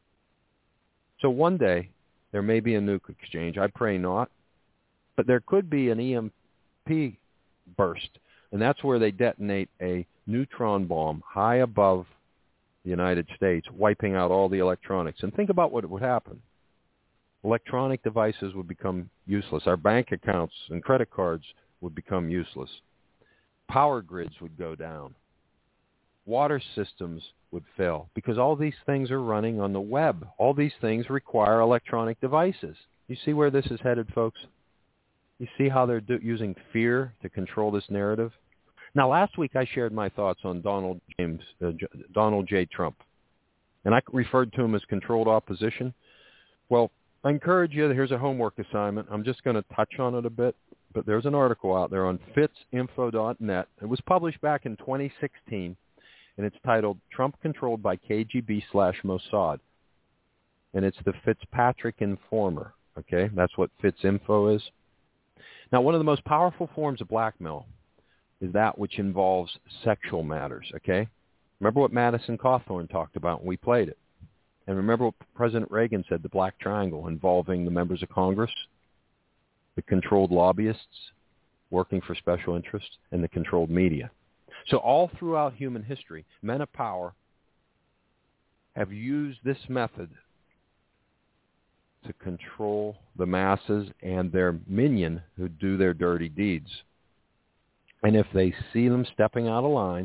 So one day, there may be a nuke exchange. I pray not. But there could be an E M P burst, and that's where they detonate a neutron bomb high above the United States, wiping out all the electronics. And think about what would happen. Electronic devices would become useless. Our bank accounts and credit cards would become useless. Power grids would go down. Water systems would fail because all these things are running on the web. All these things require electronic devices. You see where this is headed, folks? You see how they're do- using fear to control this narrative? Now, last week I shared my thoughts on Donald James, uh, J- Donald J. Trump, and I referred to him as controlled opposition. Well, I encourage you, here's a homework assignment. I'm just going to touch on it a bit, but there's an article out there on fitz info dot net. It was published back in twenty sixteen, and it's titled Trump Controlled by K G B slash Mossad, and it's the Fitzpatrick Informer, okay? That's what FitzInfo is. Now, one of the most powerful forms of blackmail is that which involves sexual matters, okay? Remember what Madison Cawthorn talked about when we played it. And remember what President Reagan said, the Black Triangle involving the members of Congress? the controlled lobbyists working for special interests, and the controlled media. So all throughout human history, men of power have used this method to control the masses and their minion who do their dirty deeds. And if they see them stepping out of line,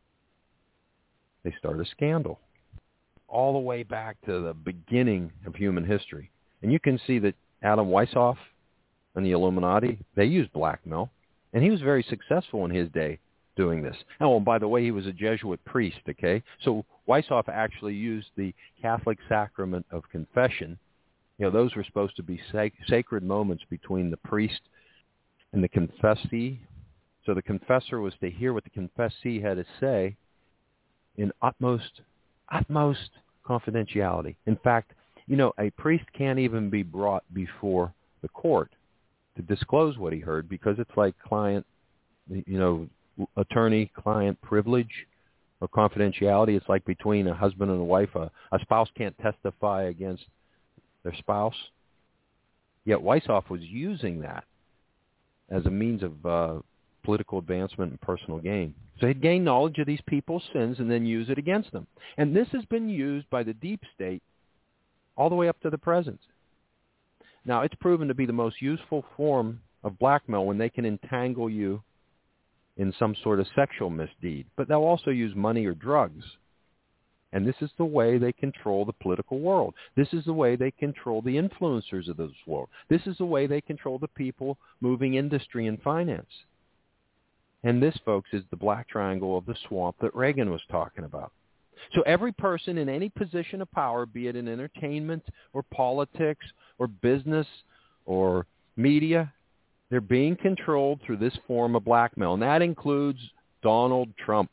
they start a scandal. All the way back to the beginning of human history. And you can see that Adam Weishaupt and the Illuminati, they used blackmail. And he was very successful in his day doing this. Oh, and by the way, he was a Jesuit priest, okay? So Weishaupt actually used the Catholic sacrament of confession. You know, those were supposed to be sac- sacred moments between the priest and the confessee. So the confessor was to hear what the confessee had to say in utmost, utmost confidentiality. In fact, you know, a priest can't even be brought before the court to disclose what he heard because it's like client, you know, attorney-client privilege or confidentiality. It's like between a husband and a wife. A, a spouse can't testify against their spouse. Yet Weishaupt was using that as a means of uh, political advancement and personal gain. So he'd gain knowledge of these people's sins and then use it against them. And this has been used by the deep state all the way up to the present. Now, it's proven to be the most useful form of blackmail when they can entangle you in some sort of sexual misdeed. But they'll also use money or drugs. And this is the way they control the political world. This is the way they control the influencers of this world. This is the way they control the people moving industry and finance. And this, folks, is the black triangle of the swamp that Reagan was talking about. So every person in any position of power, be it in entertainment or politics or business or media, they're being controlled through this form of blackmail, and that includes Donald Trump.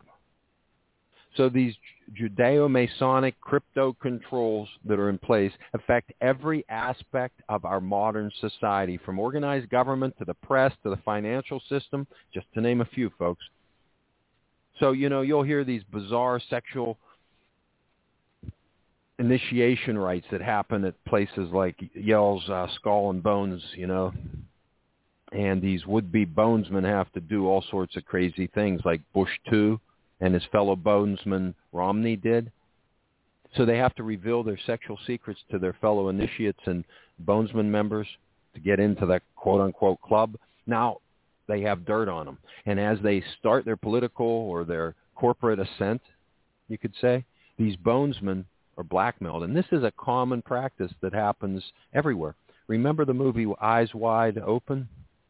So these Judeo-Masonic crypto controls that are in place affect every aspect of our modern society, from organized government to the press to the financial system, just to name a few, folks. So, you know, you'll hear these bizarre sexual initiation rites that happen at places like Yale's uh, Skull and Bones, you know. And these would-be bonesmen have to do all sorts of crazy things like Bush two and his fellow bonesman Romney did. So they have to reveal their sexual secrets to their fellow initiates and bonesman members to get into that quote-unquote club. Now they have dirt on them. And as they start their political or their corporate ascent, you could say, these bonesmen are blackmailed. And this is a common practice that happens everywhere. Remember the movie Eyes Wide Open?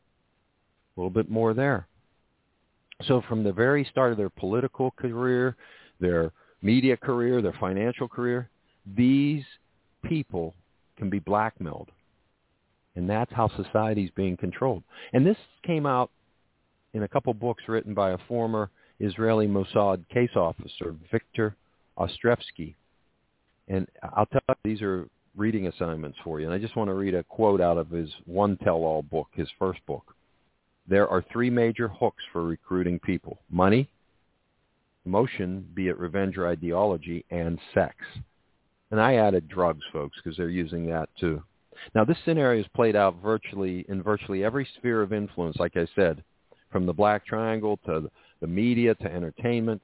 A little bit more there. So from the very start of their political career, their media career, their financial career, these people can be blackmailed. And that's how society is being controlled. And this came out in a couple books written by a former Israeli Mossad case officer, Victor Ostrevsky. And I'll tell you, these are reading assignments for you. And I just want to read a quote out of his One Tell-All book, his first book. There are three major hooks for recruiting people: money, emotion, be it revenge or ideology, and sex. And I added drugs, folks, because they're using that too. Now, this scenario is played out virtually in virtually every sphere of influence, like I said, from the Black Triangle to the media to entertainment.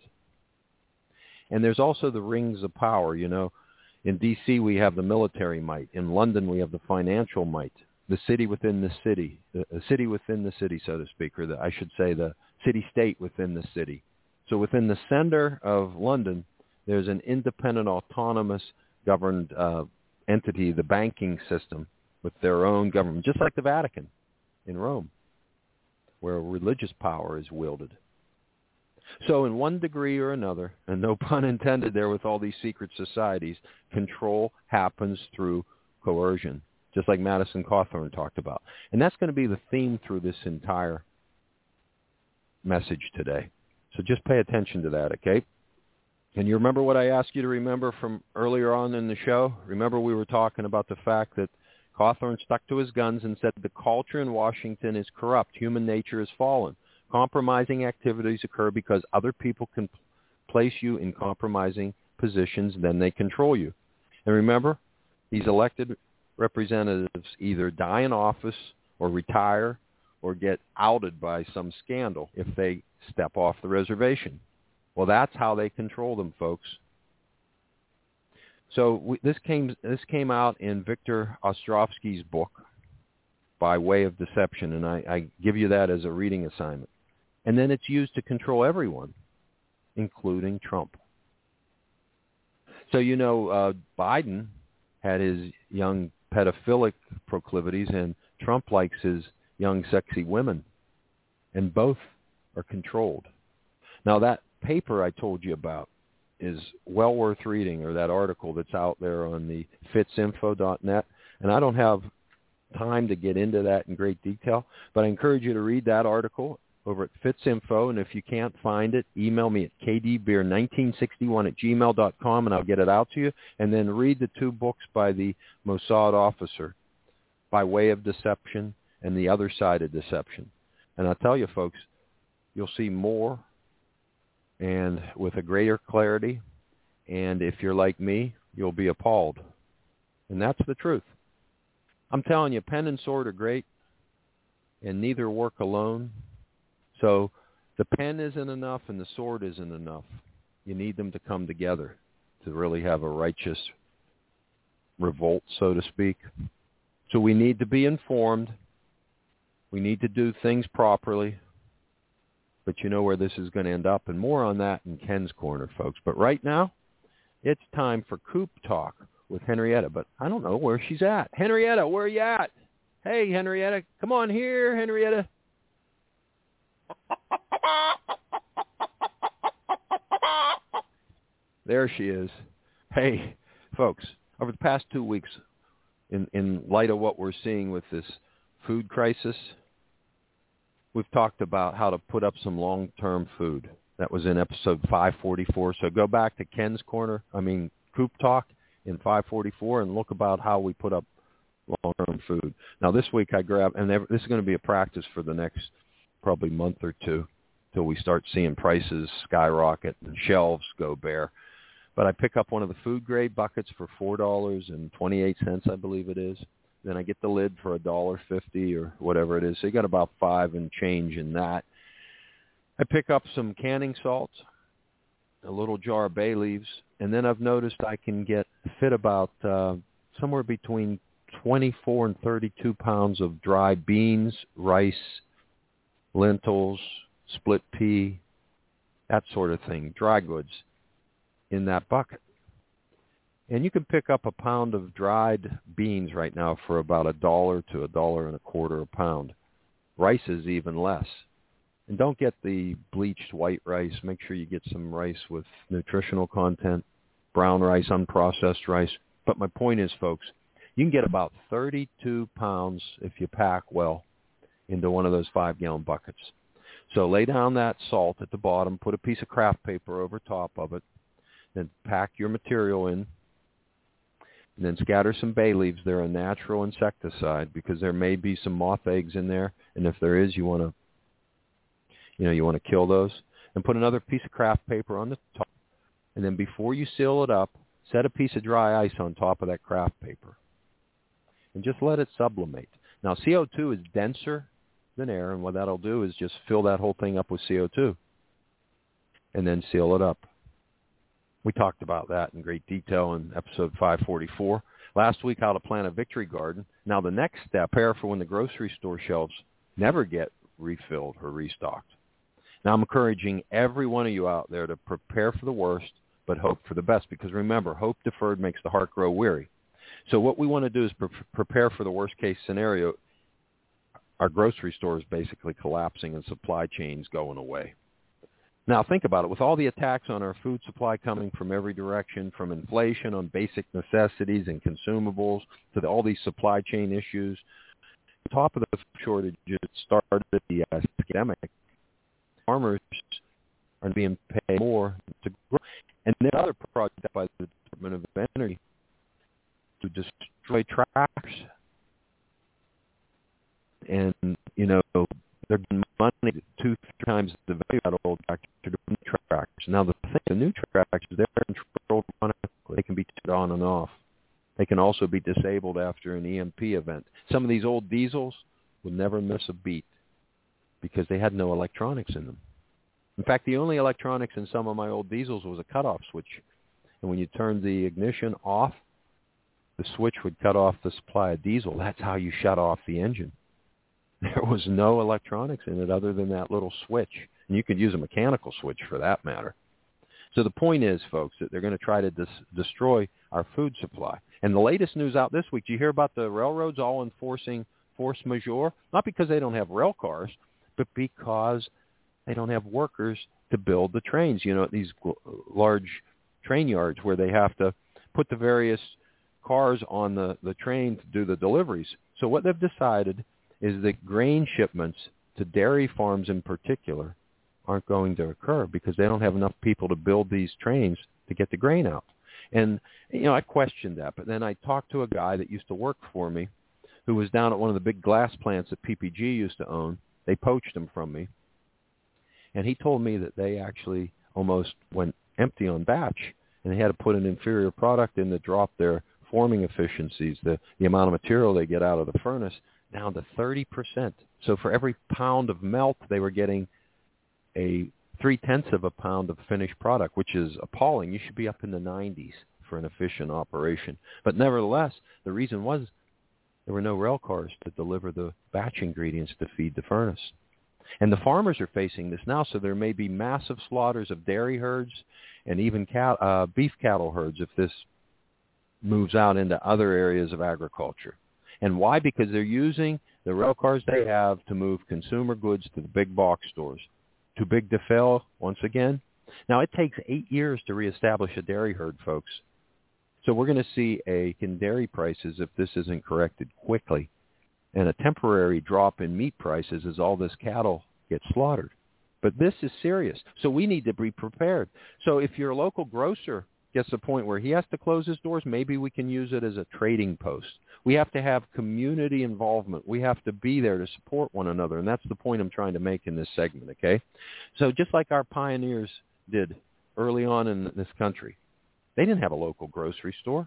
And there's also the rings of power, you know. In D C, we have the military might. In London, we have the financial might. The city within the city, the city within the city, so to speak, or the, I should say the city-state within the city. So within the center of London, there's an independent, autonomous, governed uh, entity, the banking system, with their own government, just like the Vatican in Rome, where religious power is wielded. So in one degree or another, and no pun intended there with all these secret societies, control happens through coercion, just like Madison Cawthorn talked about. And that's going to be the theme through this entire message today. So just pay attention to that, okay? And you remember what I asked you to remember from earlier on in the show? Remember we were talking about the fact that Cawthorn stuck to his guns and said the culture in Washington is corrupt. Human nature is fallen. Compromising activities occur because other people can place you in compromising positions, then they control you. And remember, these elected representatives either die in office or retire or get outed by some scandal if they step off the reservation. Well, that's how they control them, folks. So we, this came this came out in Victor Ostrovsky's book, By Way of Deception, and I, I give you that as a reading assignment. And then it's used to control everyone, including Trump. So, you know, uh, Biden had his young pedophilic proclivities, and Trump likes his young, sexy women, and both are controlled. Now, that paper I told you about is well worth reading, or that article that's out there on the fitz info dot net, and I don't have time to get into that in great detail, but I encourage you to read that article over at FitzInfo, and if you can't find it, email me at k d beer nineteen sixty-one at gmail dot com, and I'll get it out to you, and then read the two books by the Mossad officer, By Way of Deception and The Other Side of Deception. And I'll tell you, folks, you'll see more and with a greater clarity, and if you're like me, you'll be appalled. And that's the truth. I'm telling you, pen and sword are great, and neither work alone. So the pen isn't enough and the sword isn't enough. You need them to come together to really have a righteous revolt, so to speak. So we need to be informed. We need to do things properly. But you know where this is going to end up, and more on that in Ken's Corner, folks. But right now, it's time for Coop Talk with Henrietta. But I don't know where she's at. Henrietta, where are you at? Hey, Henrietta, come on here, Henrietta. There she is. Hey, folks, over the past two weeks, in, in light of what we're seeing with this food crisis, we've talked about how to put up some long-term food. That was in episode five forty-four. So go back to Ken's Corner, I mean, Coop Talk in five forty-four, and look about how we put up long-term food. Now, this week I grabbed, and this is going to be a practice for the next probably month or two till we start seeing prices skyrocket and shelves go bare. But I pick up one of the food-grade buckets for four dollars and twenty-eight cents, I believe it is. Then I get the lid for one dollar fifty or whatever it is. So you got about five and change in that. I pick up some canning salts, a little jar of bay leaves, and then I've noticed I can get fit about uh, somewhere between twenty-four and thirty-two pounds of dry beans, rice, lentils, split pea, that sort of thing, dry goods in that bucket. And you can pick up a pound of dried beans right now for about a dollar to a dollar and a quarter a pound. Rice is even less. And don't get the bleached white rice. Make sure you get some rice with nutritional content, brown rice, unprocessed rice. But my point is, folks, you can get about thirty-two pounds, if you pack well, into one of those five-gallon buckets. So lay down that salt at the bottom, put a piece of craft paper over top of it, then pack your material in, and then scatter some bay leaves. They're a natural insecticide because there may be some moth eggs in there, and if there is, you want to, you know, you want to kill those. And put another piece of craft paper on the top, and then before you seal it up, set a piece of dry ice on top of that craft paper, and just let it sublimate. Now, C O two is denser than air, and what that'll do is just fill that whole thing up with C O two, and then seal it up. We talked about that in great detail in episode five forty-four. Last week, how to plant a victory garden. Now, the next step, prepare for when the grocery store shelves never get refilled or restocked. Now, I'm encouraging every one of you out there to prepare for the worst, but hope for the best. Because remember, hope deferred makes the heart grow weary. So what we want to do is pre- prepare for the worst-case scenario. Our grocery store is basically collapsing and supply chains going away. Now, think about it. With all the attacks on our food supply coming from every direction, from inflation on basic necessities and consumables to the, all these supply chain issues, on top of the shortages started the uh, epidemic, farmers are being paid more to grow. And then another project by the Department of Energy to destroy tractors. And, you know, they're getting money two, three times the value out of old tractors to new tractors. Now, the thing, the new tractors, they're controlled automatically. They can be turned on and off. They can also be disabled after an E M P event. Some of these old diesels, would never miss a beat because they had no electronics in them. In fact, the only electronics in some of my old diesels was a cutoff switch. And when you turned the ignition off, the switch would cut off the supply of diesel. That's how you shut off the engine. There was no electronics in it other than that little switch. And you could use a mechanical switch for that matter. So the point is, folks, that they're going to try to dis- destroy our food supply. And the latest news out this week, do you hear about the railroads all enforcing force majeure? Not because they don't have rail cars, but because they don't have workers to build the trains. You know, these large train yards where they have to put the various cars on the, the train to do the deliveries. So what they've decided is that grain shipments to dairy farms in particular aren't going to occur because they don't have enough people to build these trains to get the grain out. And, you know, I questioned that, but then I talked to a guy that used to work for me who was down at one of the big glass plants that P P G used to own. They poached him from me. And he told me that they actually almost went empty on batch, and they had to put an inferior product in that dropped their forming efficiencies, the, the amount of material they get out of the furnace, down to thirty percent. So for every pound of melt, they were getting a three-tenths of a pound of finished product, which is appalling. You should be up in the nineties for an efficient operation. But nevertheless, the reason was there were no rail cars to deliver the batch ingredients to feed the furnace. And the farmers are facing this now, so there may be massive slaughters of dairy herds and even cat, uh, beef cattle herds if this moves out into other areas of agriculture. And why? Because they're using the rail cars they have to move consumer goods to the big box stores. Too big to fail, once again. Now, it takes eight years to reestablish a dairy herd, folks. So we're going to see a in dairy prices if this isn't corrected quickly, and a temporary drop in meat prices as all this cattle gets slaughtered. But this is serious, so we need to be prepared. So if your local grocer gets to the point where he has to close his doors, maybe we can use it as a trading post. We have to have community involvement. We have to be there to support one another, and that's the point I'm trying to make in this segment, okay? So just like our pioneers did early on in this country, they didn't have a local grocery store.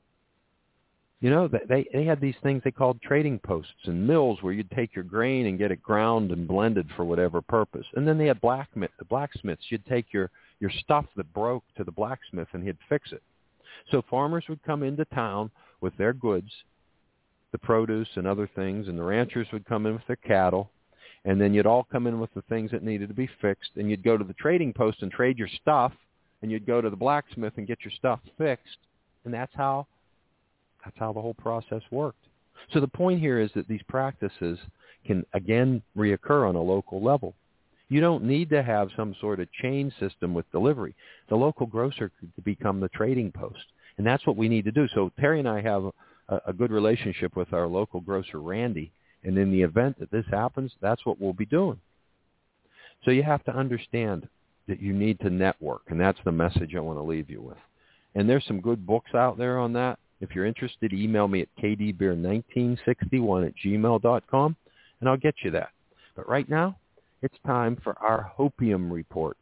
You know, they they had these things they called trading posts and mills where you'd take your grain and get it ground and blended for whatever purpose. And then they had black, blacksmiths. You'd take your, your stuff that broke to the blacksmith and he'd fix it. So farmers would come into town with their goods, the produce and other things, and the ranchers would come in with their cattle, and then you'd all come in with the things that needed to be fixed, and you'd go to the trading post and trade your stuff, and you'd go to the blacksmith and get your stuff fixed, and that's how that's how the whole process worked. So the point here is that these practices can, again, reoccur on a local level. You don't need to have some sort of chain system with delivery. The local grocer could become the trading post, and that's what we need to do. So Terry and I have a, a good relationship with our local grocer, Randy, and in the event that this happens, that's what we'll be doing. So you have to understand that you need to network, and that's the message I want to leave you with. And there's some good books out there on that. If you're interested, email me at k d beer nineteen sixty-one at gmail dot com, and I'll get you that. But right now, it's time for our Hopium Report.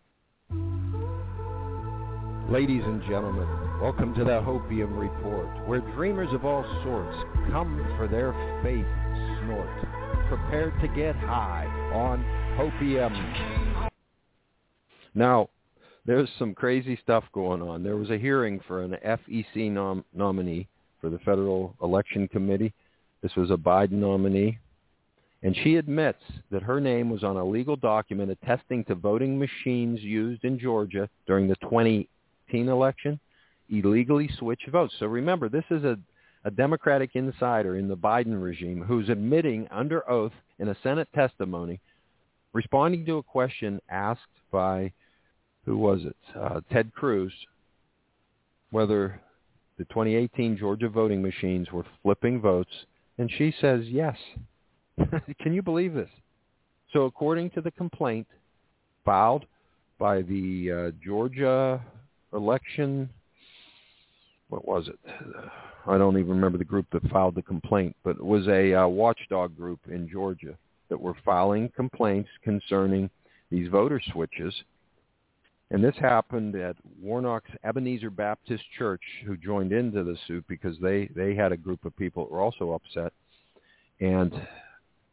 Ladies and gentlemen, welcome to the Hopium Report, where dreamers of all sorts come for their faith snort, prepared to get high on Hopium. Now, there's some crazy stuff going on. There was a hearing for an F E C nom- nominee for the Federal Election Committee. This was a Biden nominee. And she admits that her name was on a legal document attesting to voting machines used in Georgia during the twenty eighteen election illegally switched votes. So remember, this is a, a Democratic insider in the Biden regime who's admitting under oath in a Senate testimony, responding to a question asked by, who was it, uh, Ted Cruz, whether the twenty eighteen Georgia voting machines were flipping votes. And she says yes. Can you believe this? So according to the complaint filed by the uh, Georgia election, what was it? I don't even remember the group that filed the complaint, but it was a uh, watchdog group in Georgia that were filing complaints concerning these voter switches. And this happened at Warnock's Ebenezer Baptist Church, who joined into the suit because they, they had a group of people that were also upset. And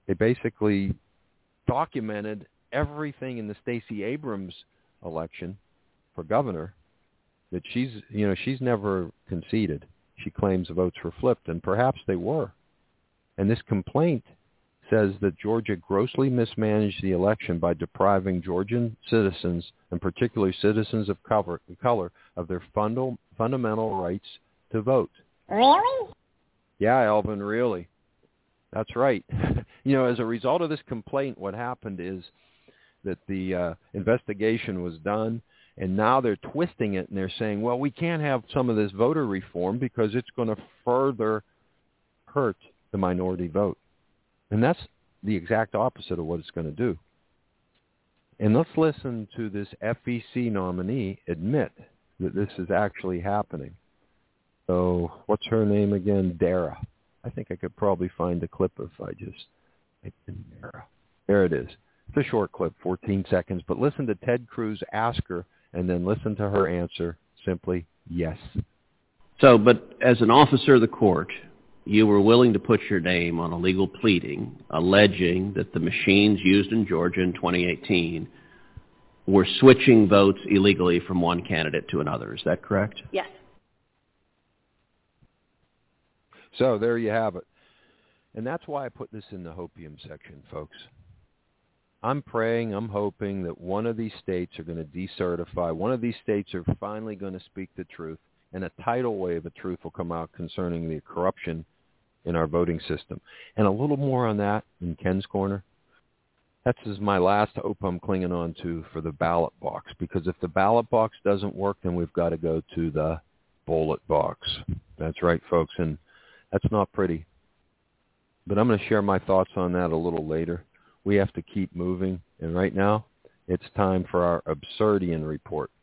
They basically documented everything in the Stacey Abrams election for governor, that she's, you know, she's never conceded. She claims the votes were flipped, and perhaps they were. And this complaint says that Georgia grossly mismanaged the election by depriving Georgian citizens, and particularly citizens of color, color of their fundal, fundamental rights to vote. Really? Yeah, Alvin, really. That's right. You know, as a result of this complaint, what happened is that the uh, investigation was done, and now they're twisting it, and they're saying, well, we can't have some of this voter reform because it's going to further hurt the minority vote. And that's the exact opposite of what it's going to do. And let's listen to this F E C nominee admit that this is actually happening. So what's her name again? Dara. I think I could probably find a clip if I just type in Dara. There it is. It's a short clip, fourteen seconds. But listen to Ted Cruz ask her, and then listen to her answer, simply yes. So, but as an officer of the court, you were willing to put your name on a legal pleading alleging that the machines used in Georgia in twenty eighteen were switching votes illegally from one candidate to another. Is that correct? Yes. So there you have it. And that's why I put this in the hopium section, folks. I'm praying, I'm hoping that one of these states are going to decertify. One of these states are finally going to speak the truth, and a tidal wave of truth will come out concerning the corruption in our voting system. And a little more on that in Ken's Corner. That's is my last hope I'm clinging on to for the ballot box, because if the ballot box doesn't work, then we've got to go to the bullet box. That's right, folks, and that's not pretty. But I'm going to share my thoughts on that a little later. We have to keep moving, and right now it's time for our Absurdian report.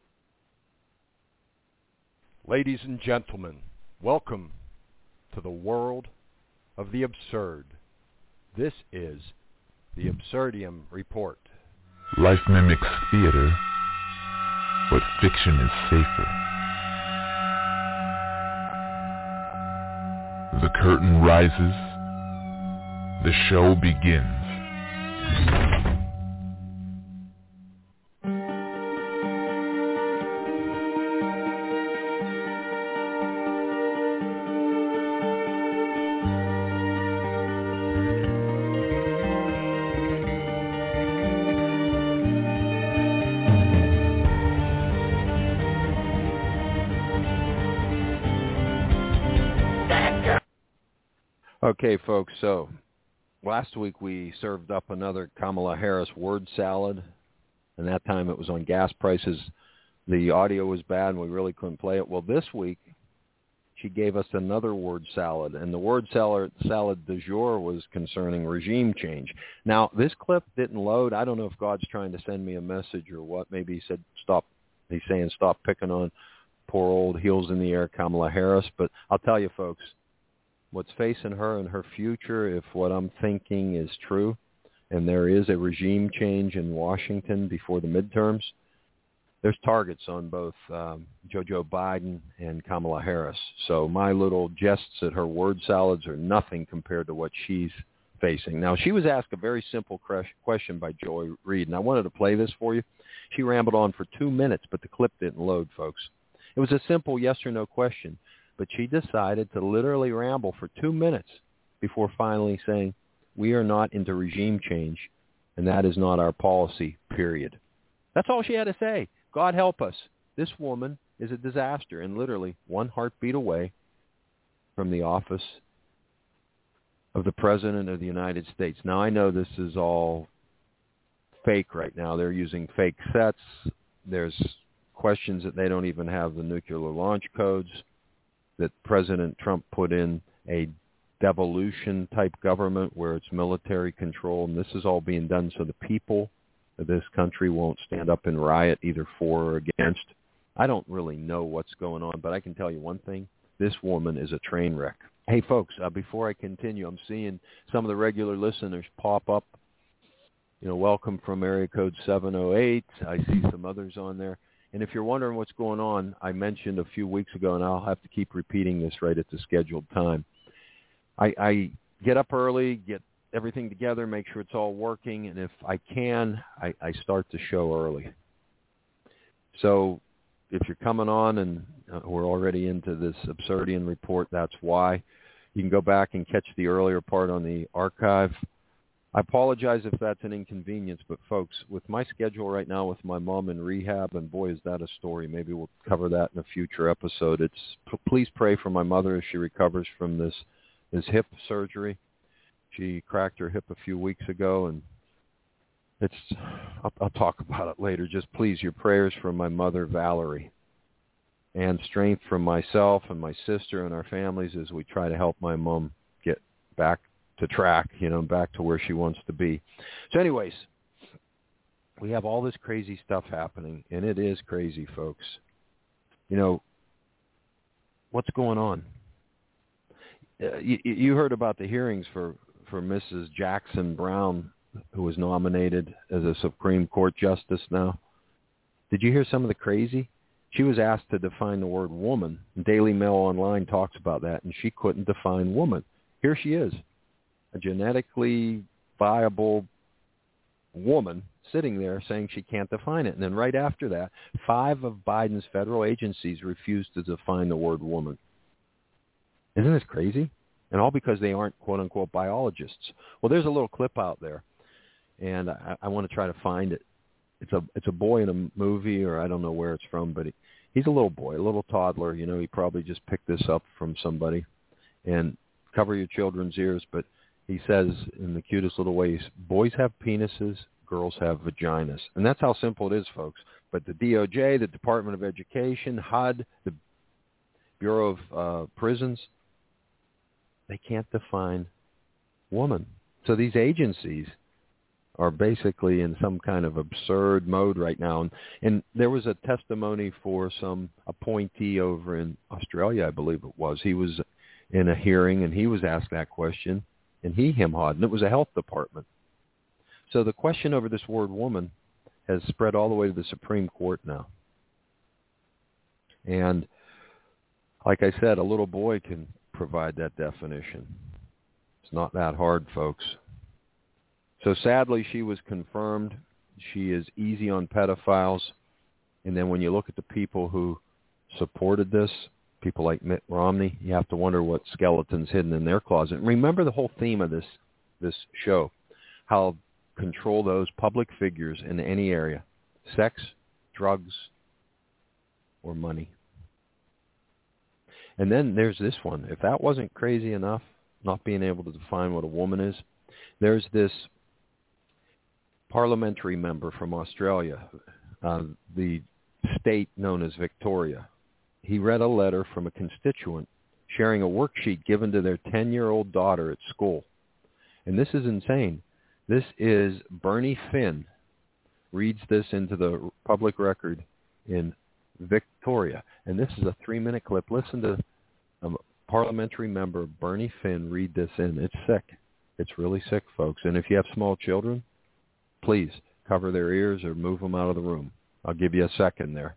Ladies and gentlemen, welcome to the world of the absurd. This is the Absurdium report. Life mimics theater, but fiction is safer. The curtain rises. The show begins. Okay, folks, so last week we served up another Kamala Harris word salad, and that time it was on gas prices. The audio was bad, and we really couldn't play it. Well, this week she gave us another word salad, and the word salad, salad du jour was concerning regime change. Now, this clip didn't load. I don't know if God's trying to send me a message or what. Maybe he said, stop. He's saying stop picking on poor old heels in the air Kamala Harris. But I'll tell you, folks, what's facing her and her future, if what I'm thinking is true, and there is a regime change in Washington before the midterms, there's targets on both um, Joe Biden and Kamala Harris. So my little jests at her word salads are nothing compared to what she's facing. Now, she was asked a very simple question by Joy Reid, and I wanted to play this for you. She rambled on for two minutes, but the clip didn't load, folks. It was a simple yes or no question. But she decided to literally ramble for two minutes before finally saying, we are not into regime change, and that is not our policy, period. That's all she had to say. God help us. This woman is a disaster and literally one heartbeat away from the office of the President of the United States. Now, I know this is all fake right now. They're using fake sets. There's questions that they don't even have the nuclear launch codes, that President Trump put in a devolution-type government where it's military control, and this is all being done so the people of this country won't stand up and riot either for or against. I don't really know what's going on, but I can tell you one thing. This woman is a train wreck. Hey, folks, uh, before I continue, I'm seeing some of the regular listeners pop up. You know, welcome from area code seven oh eight. I see some others on there. And if you're wondering what's going on, I mentioned a few weeks ago, and I'll have to keep repeating this right at the scheduled time. I, I get up early, get everything together, make sure it's all working, and if I can, I, I start the show early. So if you're coming on and uh, we're already into this Absurdian report, that's why. You can go back and catch the earlier part on the archive. I apologize if that's an inconvenience, but folks, with my schedule right now with my mom in rehab, and boy, is that a story. Maybe we'll cover that in a future episode. It's please pray for my mother as she recovers from this, this hip surgery. She cracked her hip a few weeks ago, and it's I'll, I'll talk about it later. Just please, your prayers for my mother, Valerie, and strength from myself and my sister and our families as we try to help my mom get back to track, you know, back to where she wants to be. So anyways, we have all this crazy stuff happening, and it is crazy, folks. You know, what's going on? Uh, you, you heard about the hearings for, for Missus Jackson Brown, who was nominated as a Supreme Court justice now. Did you hear some of the crazy? She was asked to define the word woman. Daily Mail Online talks about that, and she couldn't define woman. Here she is, a genetically viable woman sitting there saying she can't define it. And then right after that, five of Biden's federal agencies refused to define the word woman. Isn't this crazy? And all because they aren't quote-unquote biologists. Well, there's a little clip out there, and I, I want to try to find it. It's a it's a boy in a movie, or I don't know where it's from, but he, he's a little boy, a little toddler. You know, he probably just picked this up from somebody. And cover your children's ears, but he says in the cutest little ways, boys have penises, girls have vaginas. And that's how simple it is, folks. But the D O J, the Department of Education, H U D, the Bureau of uh, Prisons, they can't define woman. So these agencies are basically in some kind of absurd mode right now. And, and there was a testimony for some appointee over in Australia, I believe it was. He was in a hearing, and he was asked that question, and he hem-hawed, and it was a health department. So the question over this word woman has spread all the way to the Supreme Court now. And like I said, a little boy can provide that definition. It's not that hard, folks. So sadly, she was confirmed. She is easy on pedophiles. And then when you look at the people who supported this, people like Mitt Romney, you have to wonder what skeletons hidden in their closet. And remember the whole theme of this this show, how control those public figures in any area, sex, drugs, or money. And then there's this one. If that wasn't crazy enough, not being able to define what a woman is, there's this parliamentary member from Australia, uh, the state known as Victoria. He read a letter from a constituent sharing a worksheet given to their ten-year-old daughter at school. And this is insane. This is Bernie Finn reads this into the public record in Victoria. And this is a three-minute clip. Listen to a parliamentary member, Bernie Finn, read this in. It's sick. It's really sick, folks. And if you have small children, please cover their ears or move them out of the room. I'll give you a second there.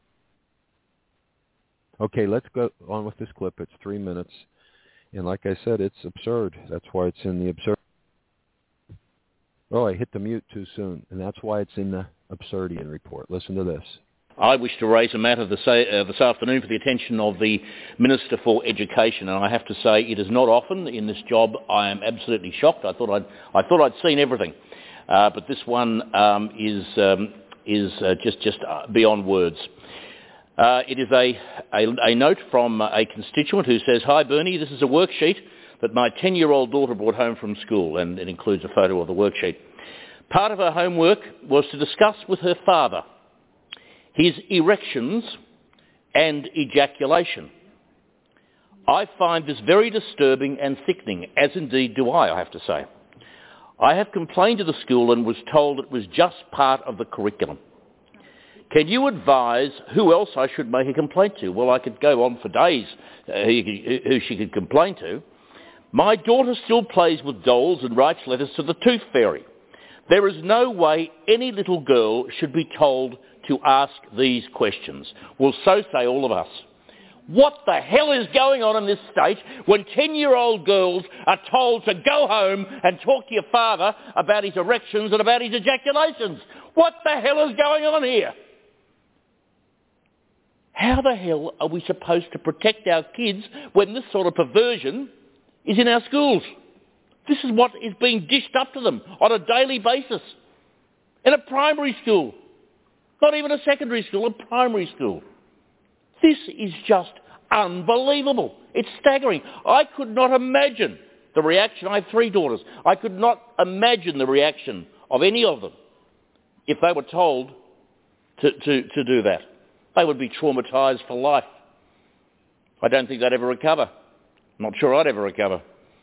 Okay, let's go on with this clip. It's three minutes. And like I said, it's absurd. That's why it's in the absurd. Oh, I hit the mute too soon. And that's why it's in the Absurdian report. Listen to this. I wish to raise a matter this, uh, this afternoon for the attention of the Minister for Education, and I have to say it is not often in this job. I am absolutely shocked. I thought I'd, I thought I'd seen everything, uh, but this one um, is um, is uh, just just beyond words. Uh, it is a, a, a note from a constituent who says, "Hi Bernie, this is a worksheet that my ten-year-old daughter brought home from school," and it includes a photo of the worksheet. Part of her homework was to discuss with her father his erections and ejaculation. I find this very disturbing and sickening, as indeed do I, I have to say. I have complained to the school and was told it was just part of the curriculum. Can you advise who else I should make a complaint to? Well, I could go on for days uh, who, who she could complain to. My daughter still plays with dolls and writes letters to the tooth fairy. There is no way any little girl should be told to ask these questions. Well, so say all of us. What the hell is going on in this state when ten-year-old girls are told to go home and talk to your father about his erections and about his ejaculations? What the hell is going on here? How the hell are we supposed to protect our kids when this sort of perversion is in our schools? This is what is being dished up to them on a daily basis. In a primary school. Not even a secondary school, a primary school. This is just unbelievable. It's staggering. I could not imagine the reaction. I have three daughters. I could not imagine the reaction of any of them if they were told to, to, to do that. They would be traumatised for life. I don't think they'd ever recover. I'm not sure I'd ever recover.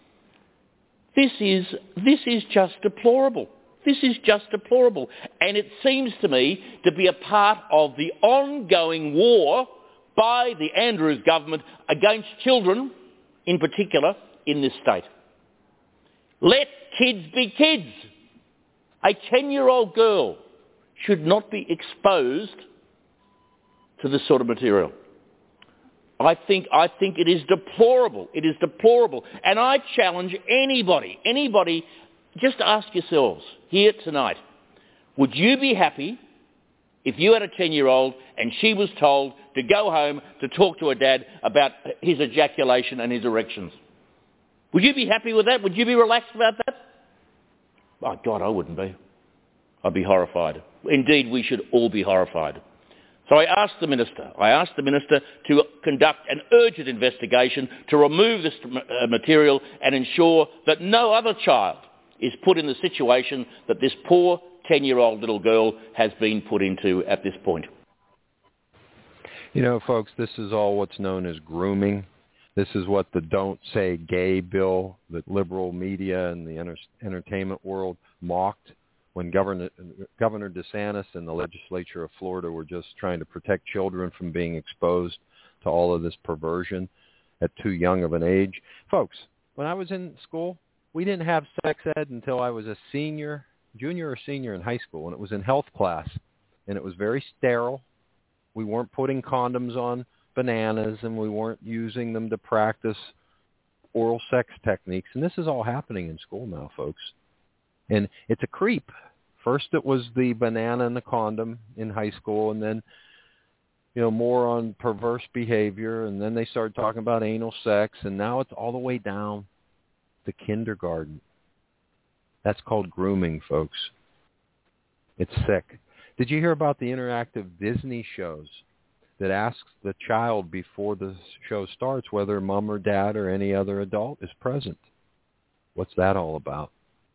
This is, this is just deplorable. This is just deplorable. And it seems to me to be a part of the ongoing war by the Andrews government against children, in particular, in this state. Let kids be kids. A ten-year-old girl should not be exposed to this sort of material. I think, I think it is deplorable. It is deplorable. And I challenge anybody, anybody, just ask yourselves here tonight, would you be happy if you had a ten-year-old and she was told to go home to talk to her dad about his ejaculation and his erections? Would you be happy with that? Would you be relaxed about that? Oh, God, I wouldn't be. I'd be horrified. Indeed, we should all be horrified. So I asked the Minister, I asked the Minister to conduct an urgent investigation to remove this material and ensure that no other child is put in the situation that this poor ten-year-old little girl has been put into at this point. You know, folks, this is all what's known as grooming. This is what the Don't Say Gay bill that liberal media and the enter- entertainment world mocked when Governor, Governor DeSantis and the legislature of Florida were just trying to protect children from being exposed to all of this perversion at too young of an age. Folks, when I was in school, we didn't have sex ed until I was a senior, junior or senior in high school, and it was in health class, and it was very sterile. We weren't putting condoms on bananas, and we weren't using them to practice oral sex techniques, and this is all happening in school now, folks. And it's a creep. First it was the banana and the condom in high school, and then, you know, more on perverse behavior, and then they started talking about anal sex, and now it's all the way down to kindergarten. That's called grooming, folks. It's sick. Did you hear about the interactive Disney shows that asks the child before the show starts whether mom or dad or any other adult is present? What's that all about?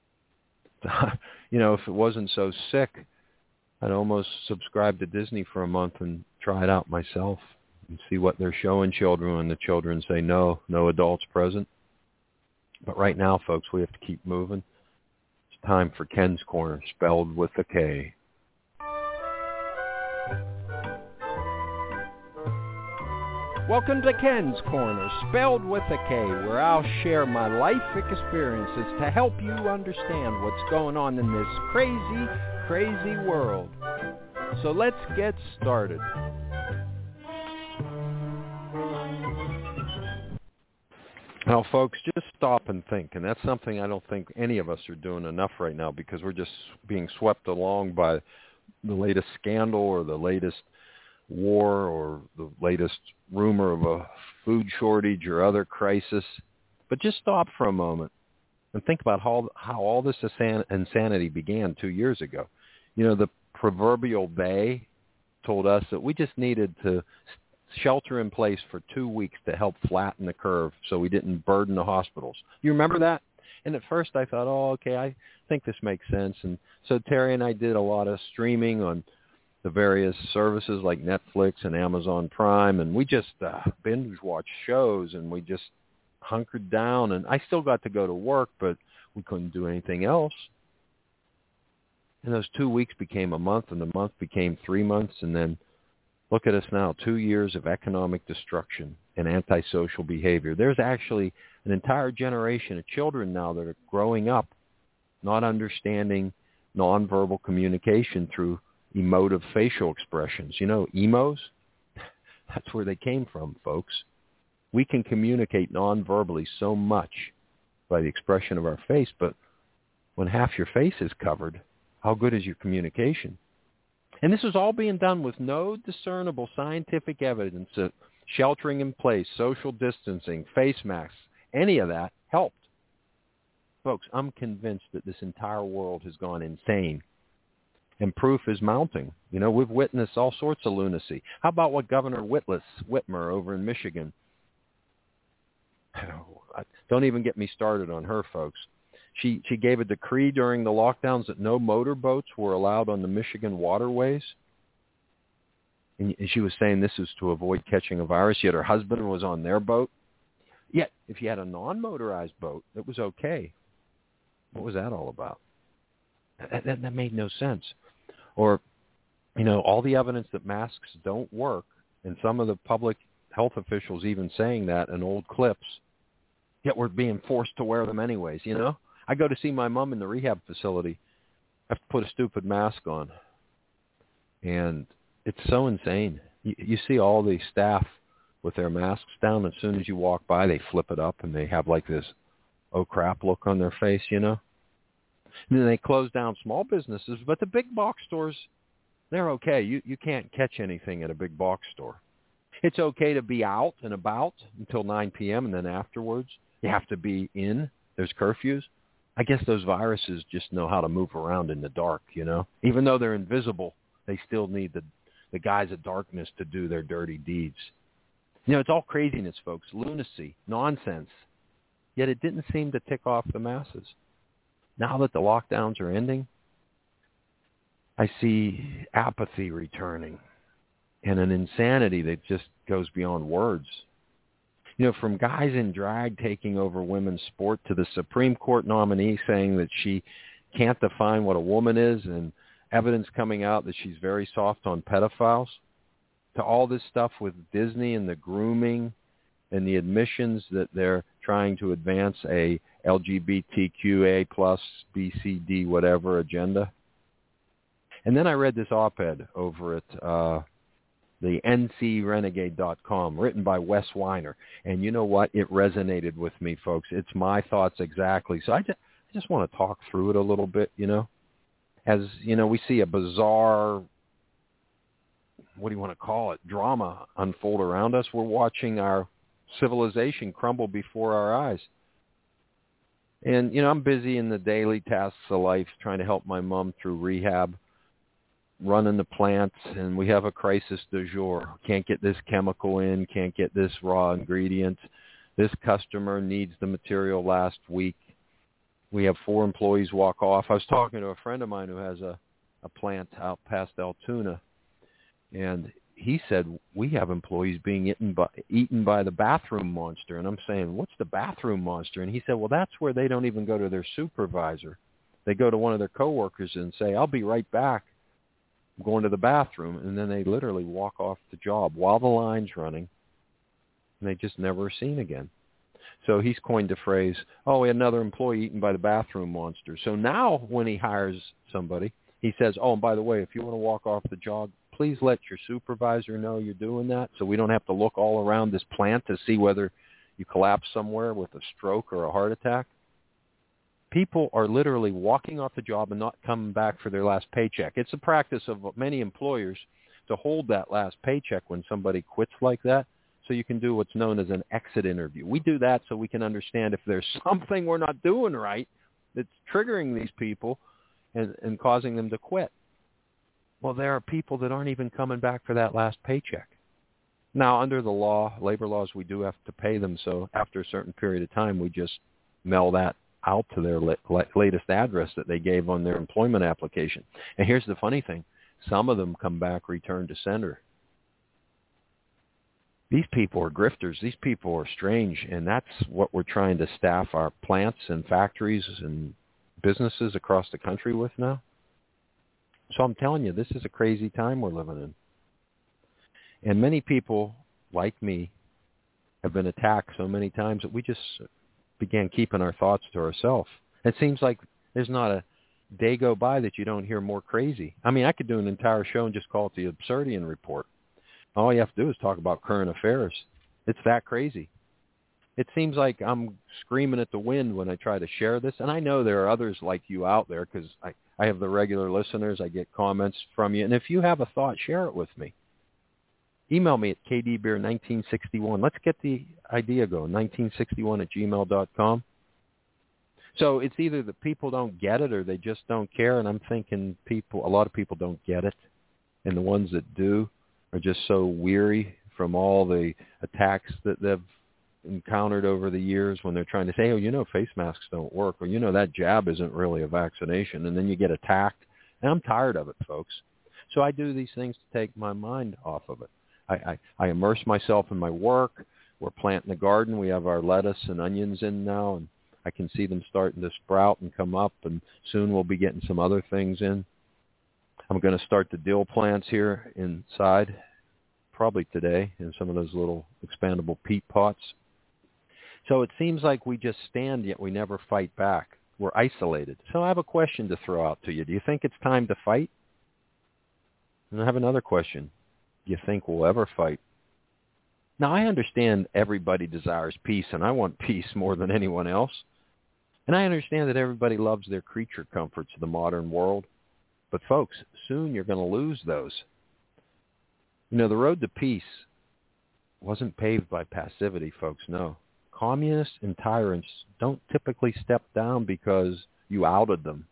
You know, if it wasn't so sick, I'd almost subscribe to Disney for a month and try it out myself and see what they're showing children when the children say, no, no adults present. But right now, folks, we have to keep moving. It's time for Ken's Corner, spelled with a K. Welcome to Ken's Corner, spelled with a K, where I'll share my life experiences to help you understand what's going on in this crazy, crazy world. So let's get started. Now, folks, just stop and think, and that's something I don't think any of us are doing enough right now because we're just being swept along by the latest scandal or the latest war or the latest rumor of a food shortage or other crisis. But just stop for a moment and think about how, how all this insanity began two years ago. You know, the proverbial they told us that we just needed to shelter in place for two weeks to help flatten the curve so we didn't burden the hospitals. You remember that? And at first I thought, oh, okay, I think this makes sense. And so Terry and I did a lot of streaming on the various services like Netflix and Amazon Prime, and we just uh, binge watched shows, and we just hunkered down. And I still got to go to work, but we couldn't do anything else. And those two weeks became a month, and the month became three months, and then look at us now, two years of economic destruction and antisocial behavior. There's actually an entire generation of children now that are growing up not understanding nonverbal communication through emotive facial expressions. You know, emos? That's where they came from, folks. We can communicate non-verbally so much by the expression of our face, but when half your face is covered, how good is your communication? And this is all being done with no discernible scientific evidence that sheltering in place, social distancing, face masks, any of that helped. Folks, I'm convinced that this entire world has gone insane. And proof is mounting. You know, we've witnessed all sorts of lunacy. How about what Governor Whitlis, Whitmer over in Michigan? Don't even get me started on her, folks. She she gave a decree during the lockdowns that no motorboats were allowed on the Michigan waterways. And she was saying this is to avoid catching a virus, yet her husband was on their boat. Yet, if you had a non-motorized boat, it was okay. What was that all about? That, that, that made no sense. Or, you know, all the evidence that masks don't work, and some of the public health officials even saying that in old clips, yet we're being forced to wear them anyways, you know? I go to see my mom in the rehab facility. I have to put a stupid mask on. And it's so insane. You, you see all the staff with their masks down. As soon as you walk by, they flip it up, and they have like this, oh, crap look on their face, you know? And then they close down small businesses, but the big box stores, they're okay. You you can't catch anything at a big box store. It's okay to be out and about until nine p.m., and then afterwards you have to be in. There's curfews. I guess those viruses just know how to move around in the dark, you know? Even though they're invisible, they still need the, the guys of darkness to do their dirty deeds. You know, it's all craziness, folks, lunacy, nonsense. Yet it didn't seem to tick off the masses. Now that the lockdowns are ending, I see apathy returning and an insanity that just goes beyond words. You know, from guys in drag taking over women's sport to the Supreme Court nominee saying that she can't define what a woman is and evidence coming out that she's very soft on pedophiles, to all this stuff with Disney and the grooming and the admissions that they're trying to advance a L G B T Q A plus B C D whatever agenda. And then I read this op-ed over at uh, the N C renegade dot com, written by Wes Weiner. And you know what? It resonated with me, folks. It's my thoughts exactly. So I just, I just want to talk through it a little bit, you know. As, you know, we see a bizarre, what do you want to call it, drama unfold around us. We're watching our civilization crumble before our eyes. And, you know, I'm busy in the daily tasks of life trying to help my mom through rehab, running the plants, and we have a crisis du jour. Can't get this chemical in, can't get this raw ingredient. This customer needs the material last week. We have four employees walk off. I was talking to a friend of mine who has a, a plant out past Altoona, and he said, we have employees being eaten by, eaten by the bathroom monster. And I'm saying, what's the bathroom monster? And he said, well, that's where they don't even go to their supervisor. They go to one of their coworkers and say, I'll be right back. I'm going to the bathroom. And then they literally walk off the job while the line's running, and they just never are seen again. So he's coined the phrase, oh, we had another employee eaten by the bathroom monster. So now when he hires somebody, he says, oh, and by the way, if you want to walk off the job, please let your supervisor know you're doing that so we don't have to look all around this plant to see whether you collapse somewhere with a stroke or a heart attack. People are literally walking off the job and not coming back for their last paycheck. It's a practice of many employers to hold that last paycheck when somebody quits like that, so you can do what's known as an exit interview. We do that so we can understand if there's something we're not doing right that's triggering these people and, and causing them to quit. Well, there are people that aren't even coming back for that last paycheck. Now, under the law, labor laws, we do have to pay them, so after a certain period of time, we just mail that out to their latest address that they gave on their employment application. And here's the funny thing. Some of them come back return to sender. These people are grifters. These people are strange, and that's what we're trying to staff our plants and factories and businesses across the country with now. So I'm telling you, this is a crazy time we're living in. And many people, like me, have been attacked so many times that we just began keeping our thoughts to ourselves. It seems like there's not a day go by that you don't hear more crazy. I mean, I could do an entire show and just call it the Absurdian Report. All you have to do is talk about current affairs. It's that crazy. It seems like I'm screaming at the wind when I try to share this, and I know there are others like you out there because I, I have the regular listeners. I get comments from you, and if you have a thought, share it with me. Email me at k d beer nineteen sixty-one. Let's get the idea going, nineteen sixty-one at gmail dot com. So it's either the people don't get it or they just don't care, and I'm thinking people, a lot of people don't get it, and the ones that do are just so weary from all the attacks that they've encountered over the years when they're trying to say, oh, you know, face masks don't work, or, you know, that jab isn't really a vaccination, and then you get attacked. And I'm tired of it, folks. So I do these things to take my mind off of it. I, I, I immerse myself in my work. We're planting a garden. We have our lettuce and onions in now, and I can see them starting to sprout and come up, and soon we'll be getting some other things in. I'm going to start the dill plants here inside, probably today, in some of those little expandable peat pots. So it seems like we just stand, yet we never fight back. We're isolated. So I have a question to throw out to you. Do you think it's time to fight? And I have another question. Do you think we'll ever fight? Now, I understand everybody desires peace, and I want peace more than anyone else. And I understand that everybody loves their creature comforts of the modern world. But, folks, soon you're going to lose those. You know, the road to peace wasn't paved by passivity, folks, no. Communists and tyrants don't typically step down because you outed them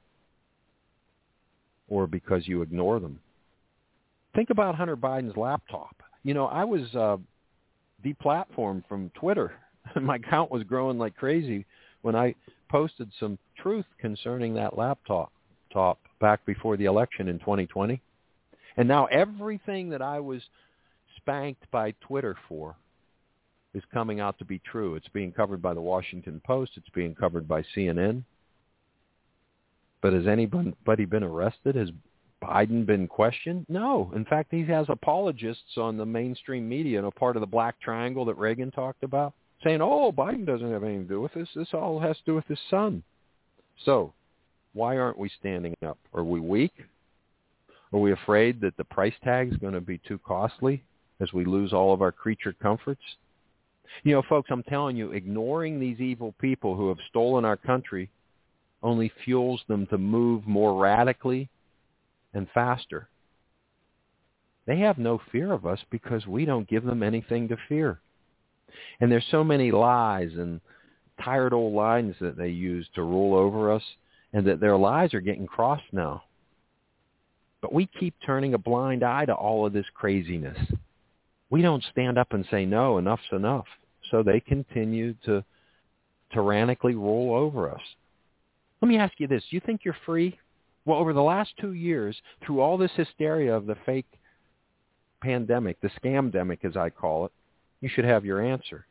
or because you ignore them. Think about Hunter Biden's laptop. You know, I was uh, deplatformed from Twitter. My account was growing like crazy when I posted some truth concerning that laptop top back before the election in twenty twenty. And now everything that I was spanked by Twitter for is coming out to be true. It's being covered by the Washington Post. It's being covered by C N N. But has anybody been arrested? Has Biden been questioned? No. In fact, he has apologists on the mainstream media, you know, part of the black triangle that Reagan talked about, saying, oh, Biden doesn't have anything to do with this. This all has to do with his son. So why aren't we standing up? Are we weak? Are we afraid that the price tag is going to be too costly as we lose all of our creature comforts? You know, folks, I'm telling you, ignoring these evil people who have stolen our country only fuels them to move more radically and faster. They have no fear of us because we don't give them anything to fear. And there's so many lies and tired old lines that they use to rule over us, and that their lies are getting crossed now. But we keep turning a blind eye to all of this craziness. We don't stand up and say, no, enough's enough. So they continue to tyrannically rule over us. Let me ask you this. Do you think you're free? Well, over the last two years, through all this hysteria of the fake pandemic, the scamdemic as I call it, you should have your answer.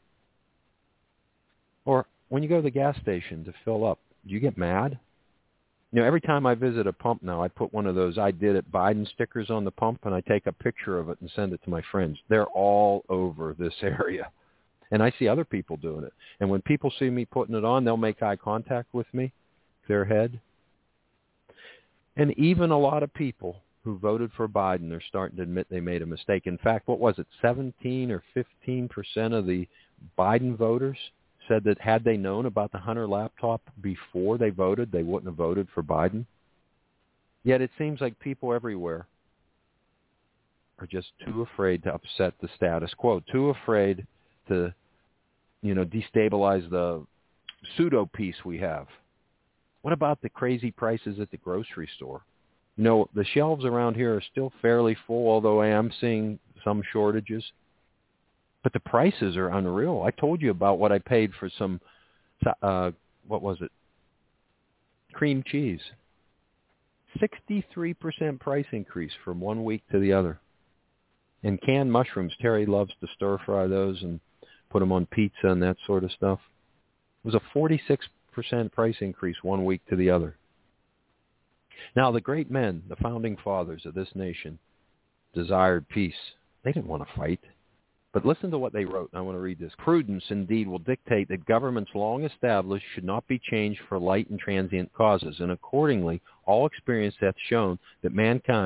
Or when you go to the gas station to fill up, do you get mad? You know, every time I visit a pump now, I put one of those I did it Biden stickers on the pump, and I take a picture of it and send it to my friends. They're all over this area. And I see other people doing it. And when people see me putting it on, they'll make eye contact with me, their head. And even a lot of people who voted for Biden are starting to admit they made a mistake. In fact, what was it, seventeen or fifteen percent of the Biden voters said that had they known about the Hunter laptop before they voted, they wouldn't have voted for Biden. Yet it seems like people everywhere are just too afraid to upset the status quo, too afraid to, you know, destabilize the pseudo-peace we have. What about the crazy prices at the grocery store? You know, the shelves around here are still fairly full, although I am seeing some shortages. But the prices are unreal. I told you about what I paid for some, uh, what was it, cream cheese. sixty-three percent price increase from one week to the other. And canned mushrooms, Terry loves to stir fry those and put them on pizza and that sort of stuff. It was a forty-six percent price increase one week to the other. Now, the great men, the founding fathers of this nation, desired peace. They didn't want to fight. But listen to what they wrote. I want to read this. Prudence, indeed, will dictate that governments long established should not be changed for light and transient causes, and accordingly, all experience hath shown that mankind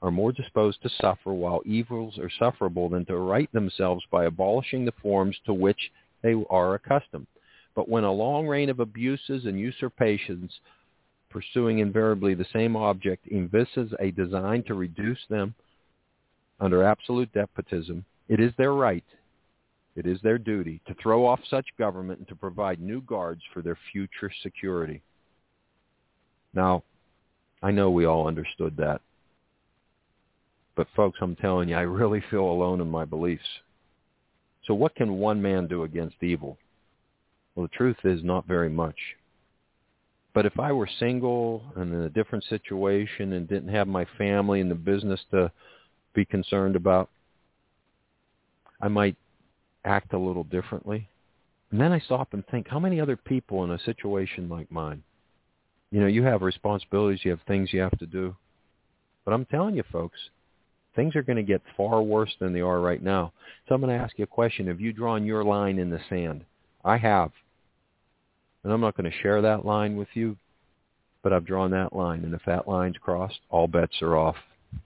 are more disposed to suffer, while evils are sufferable, than to right themselves by abolishing the forms to which they are accustomed. But when a long reign of abuses and usurpations, pursuing invariably the same object, envisages a design to reduce them under absolute despotism, it is their right, it is their duty, to throw off such government and to provide new guards for their future security. Now, I know we all understood that. But folks, I'm telling you, I really feel alone in my beliefs. So what can one man do against evil? Well, the truth is not very much. But if I were single and in a different situation and didn't have my family and the business to be concerned about, I might act a little differently. And then I stop and think, how many other people in a situation like mine? You know, you have responsibilities, you have things you have to do. But I'm telling you, folks, things are going to get far worse than they are right now. So I'm going to ask you a question. Have you drawn your line in the sand? I have. And I'm not going to share that line with you, but I've drawn that line. And if that line's crossed, all bets are off.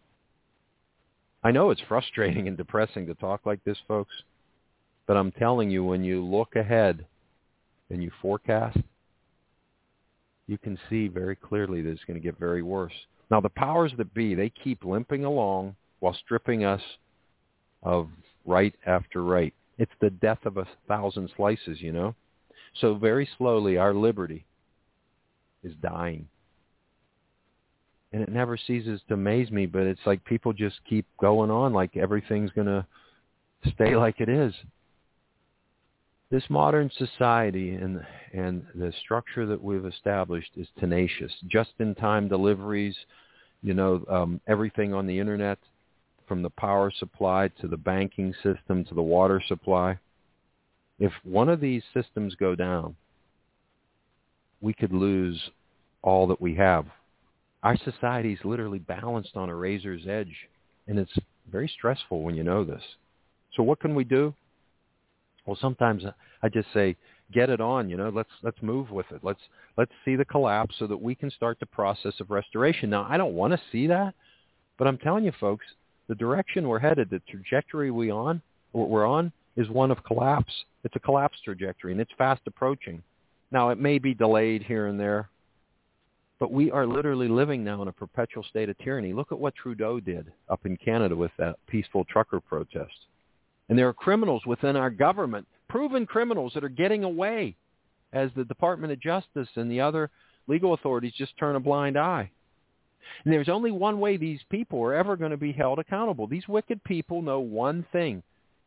I know it's frustrating and depressing to talk like this, folks, but I'm telling you, when you look ahead and you forecast, you can see very clearly that it's going to get very worse. Now, the powers that be, they keep limping along while stripping us of right after right. It's the death of a thousand slices, you know. So very slowly, our liberty is dying. And it never ceases to amaze me, but it's like people just keep going on like everything's going to stay like it is. This modern society and and the structure that we've established is tenacious. Just-in-time deliveries, you know, um, everything on the internet, from the power supply to the banking system to the water supply. If one of these systems go down, we could lose all that we have. Our society is literally balanced on a razor's edge, and it's very stressful when you know this. So what can we do? Well, sometimes I just say, get it on, you know, let's let's move with it. Let's let's see the collapse so that we can start the process of restoration. Now, I don't want to see that, but I'm telling you, folks, the direction we're headed, the trajectory we on, what we're on, is one of collapse. It's a collapse trajectory, and it's fast approaching. Now, it may be delayed here and there, but we are literally living now in a perpetual state of tyranny. Look at what Trudeau did up in Canada with that peaceful trucker protest. And there are criminals within our government, proven criminals, that are getting away as the Department of Justice and the other legal authorities just turn a blind eye. And there's only one way these people are ever going to be held accountable. These wicked people know one thing.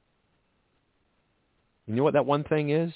You know what that one thing is?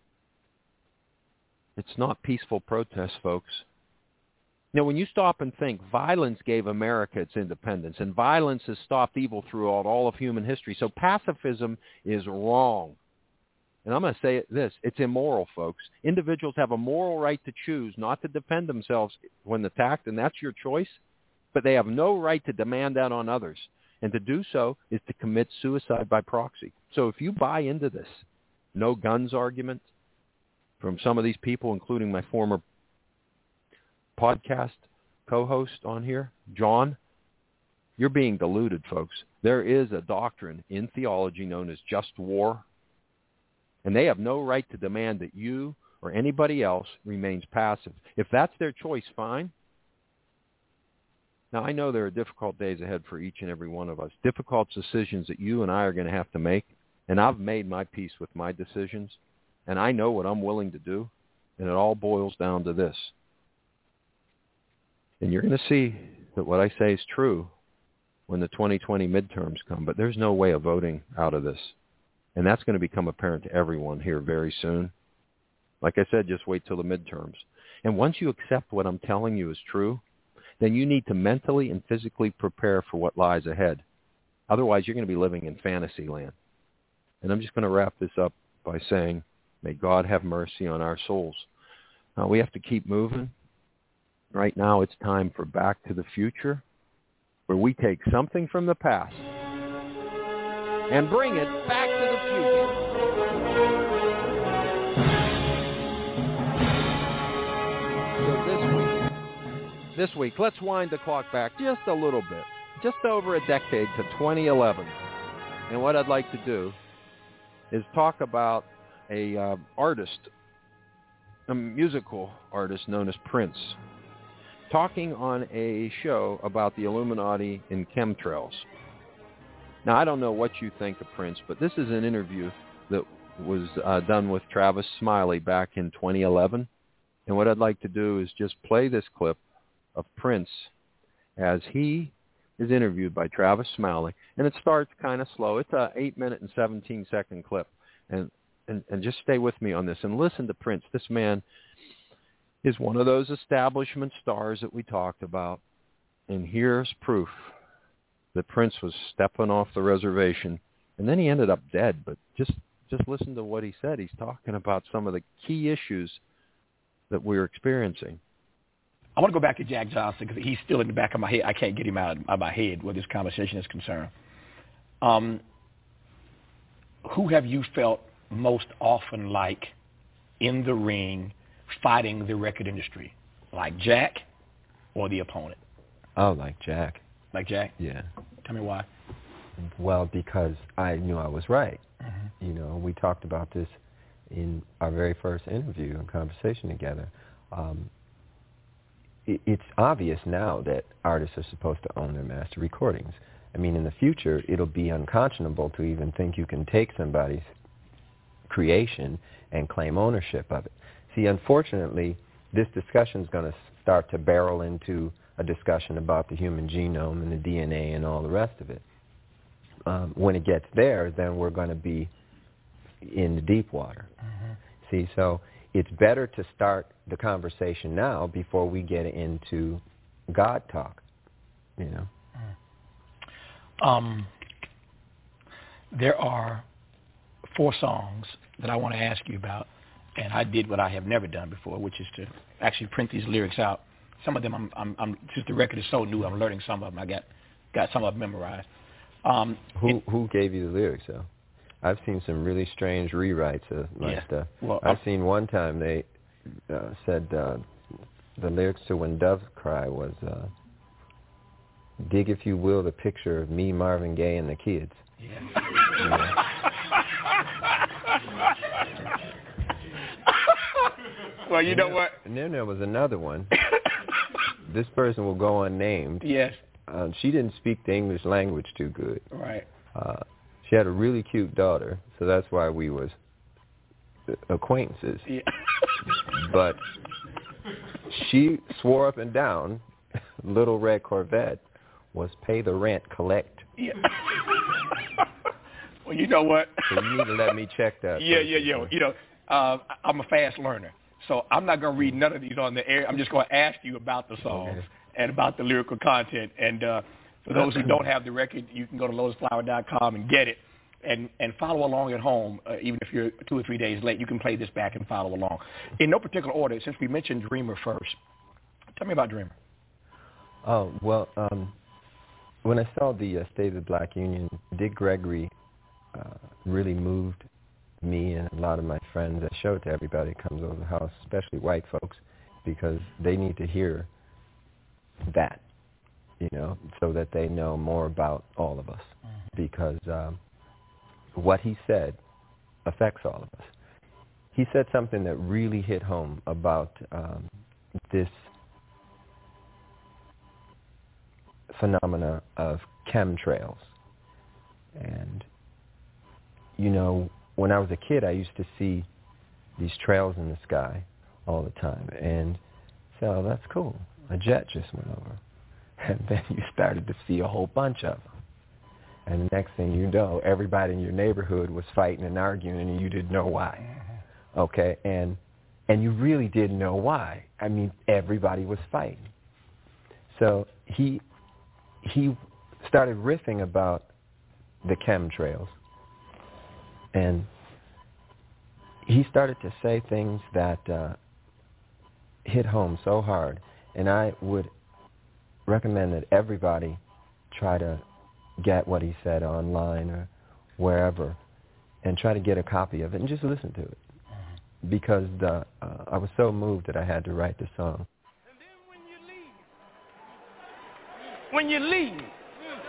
It's not peaceful protest, folks. Now, when you stop and think, violence gave America its independence, and violence has stopped evil throughout all of human history. So pacifism is wrong. And I'm going to say this, it's immoral, folks. Individuals have a moral right to choose not to defend themselves when attacked, and that's your choice. But they have no right to demand that on others. And to do so is to commit suicide by proxy. So if you buy into this no guns argument from some of these people, including my former podcast co-host on here, John, you're being deluded, folks. There is a doctrine in theology known as just war, and they have no right to demand that you or anybody else remains passive. If that's their choice, fine. Now, I know there are difficult days ahead for each and every one of us, difficult decisions that you and I are going to have to make, and I've made my peace with my decisions, and I know what I'm willing to do, and it all boils down to this. And you're going to see that what I say is true when the twenty twenty midterms come, but there's no way of voting out of this. And that's going to become apparent to everyone here very soon. Like I said, just wait till the midterms. And once you accept what I'm telling you is true, then you need to mentally and physically prepare for what lies ahead. Otherwise, you're going to be living in fantasy land. And I'm just going to wrap this up by saying, may God have mercy on our souls. Now, we have to keep moving. Right now, it's time for Back to the Future, where we take something from the past and bring it back to the future. So this week, this week, let's wind the clock back just a little bit. just over a decade to twenty eleven. And what I'd like to do is talk about a uh, artist, a musical artist known as Prince, talking on a show about the Illuminati and chemtrails. Now, I don't know what you think of Prince, but this is an interview that was uh, done with Travis Smiley back in twenty eleven. And what I'd like to do is just play this clip of Prince as he is interviewed by Travis Smiley. And it starts kind of slow. It's a eight minute and seventeen second clip. And, and, and just stay with me on this and listen to Prince. This man is one of those establishment stars that we talked about. And here's proof that Prince was stepping off the reservation. And then he ended up dead. But just, just listen to what he said. He's talking about some of the key issues that we're experiencing. I want to go back to Jack Johnson because he's still in the back of my head. I can't get him out of my head where this conversation is concerned. Um, who have you felt most often like in the ring fighting the record industry? Like Jack or the opponent? Oh, like Jack. Like Jack? Yeah. Tell me why. Well, because I knew I was right. Mm-hmm. You know, we talked about this in our very first interview and conversation together. Um, it's obvious now that artists are supposed to own their master recordings. I mean, in the future, it'll be unconscionable to even think you can take somebody's creation and claim ownership of it. See, unfortunately, this discussion is going to start to barrel into a discussion about the human genome and the D N A and all the rest of it. Um, when it gets there, then we're going to be in the deep water. Mm-hmm. See, so it's better to start the conversation now before we get into God talk, you know. Um, there are four songs that I want to ask you about, and I did what I have never done before, which is to actually print these lyrics out. Some of them, I'm, I'm, I'm just the record is so new, I'm learning some of them. I got, got some of them memorized. Um, who it, who gave you the lyrics, though? I've seen some really strange rewrites of my yeah. stuff. Well, I've uh, seen one time they uh, said uh, the lyrics to When Doves Cry was, uh, dig, if you will, the picture of me, Marvin Gaye, and the kids. Yeah. Yeah. Well, you and know then, what? And then there was another one. This person will go unnamed. Yes. Uh, she didn't speak the English language too good. Right. Uh, she had a really cute daughter, so that's why we was acquaintances. Yeah. But she swore up and down, Little Red Corvette was pay the rent, collect. Yeah. Well, you know what? So you need to let me check that. Yeah, person. yeah, yeah. You know, uh, I'm a fast learner, so I'm not going to read none of these on the air. I'm just going to ask you about the songs okay. and about the lyrical content. And uh, for those who don't have the record, you can go to lotus flower dot com and get it. And, and follow along at home, uh, even if you're two or three days late. You can play this back and follow along. In no particular order, since we mentioned Dreamer first, tell me about Dreamer. Oh, well, um, when I saw the uh, State of the Black Union, Dick Gregory uh, really moved me and a lot of my friends. I show it to everybody that comes over the house, especially white folks, because they need to hear that, you know, so that they know more about all of us. Mm-hmm. Because um, what he said affects all of us. He said something that really hit home about um, this phenomena of chemtrails. And, you know, when I was a kid, I used to see these trails in the sky all the time. And say, oh, that's cool. A jet just went over. And then you started to see a whole bunch of them. And the next thing you know, everybody in your neighborhood was fighting and arguing, and you didn't know why. Okay? And and you really didn't know why. I mean, everybody was fighting. So he he started riffing about the chemtrails. And he started to say things that uh, hit home so hard. And I would recommend that everybody try to get what he said online or wherever and try to get a copy of it and just listen to it. Mm-hmm. Because the, uh, I was so moved that I had to write the song. When you leave,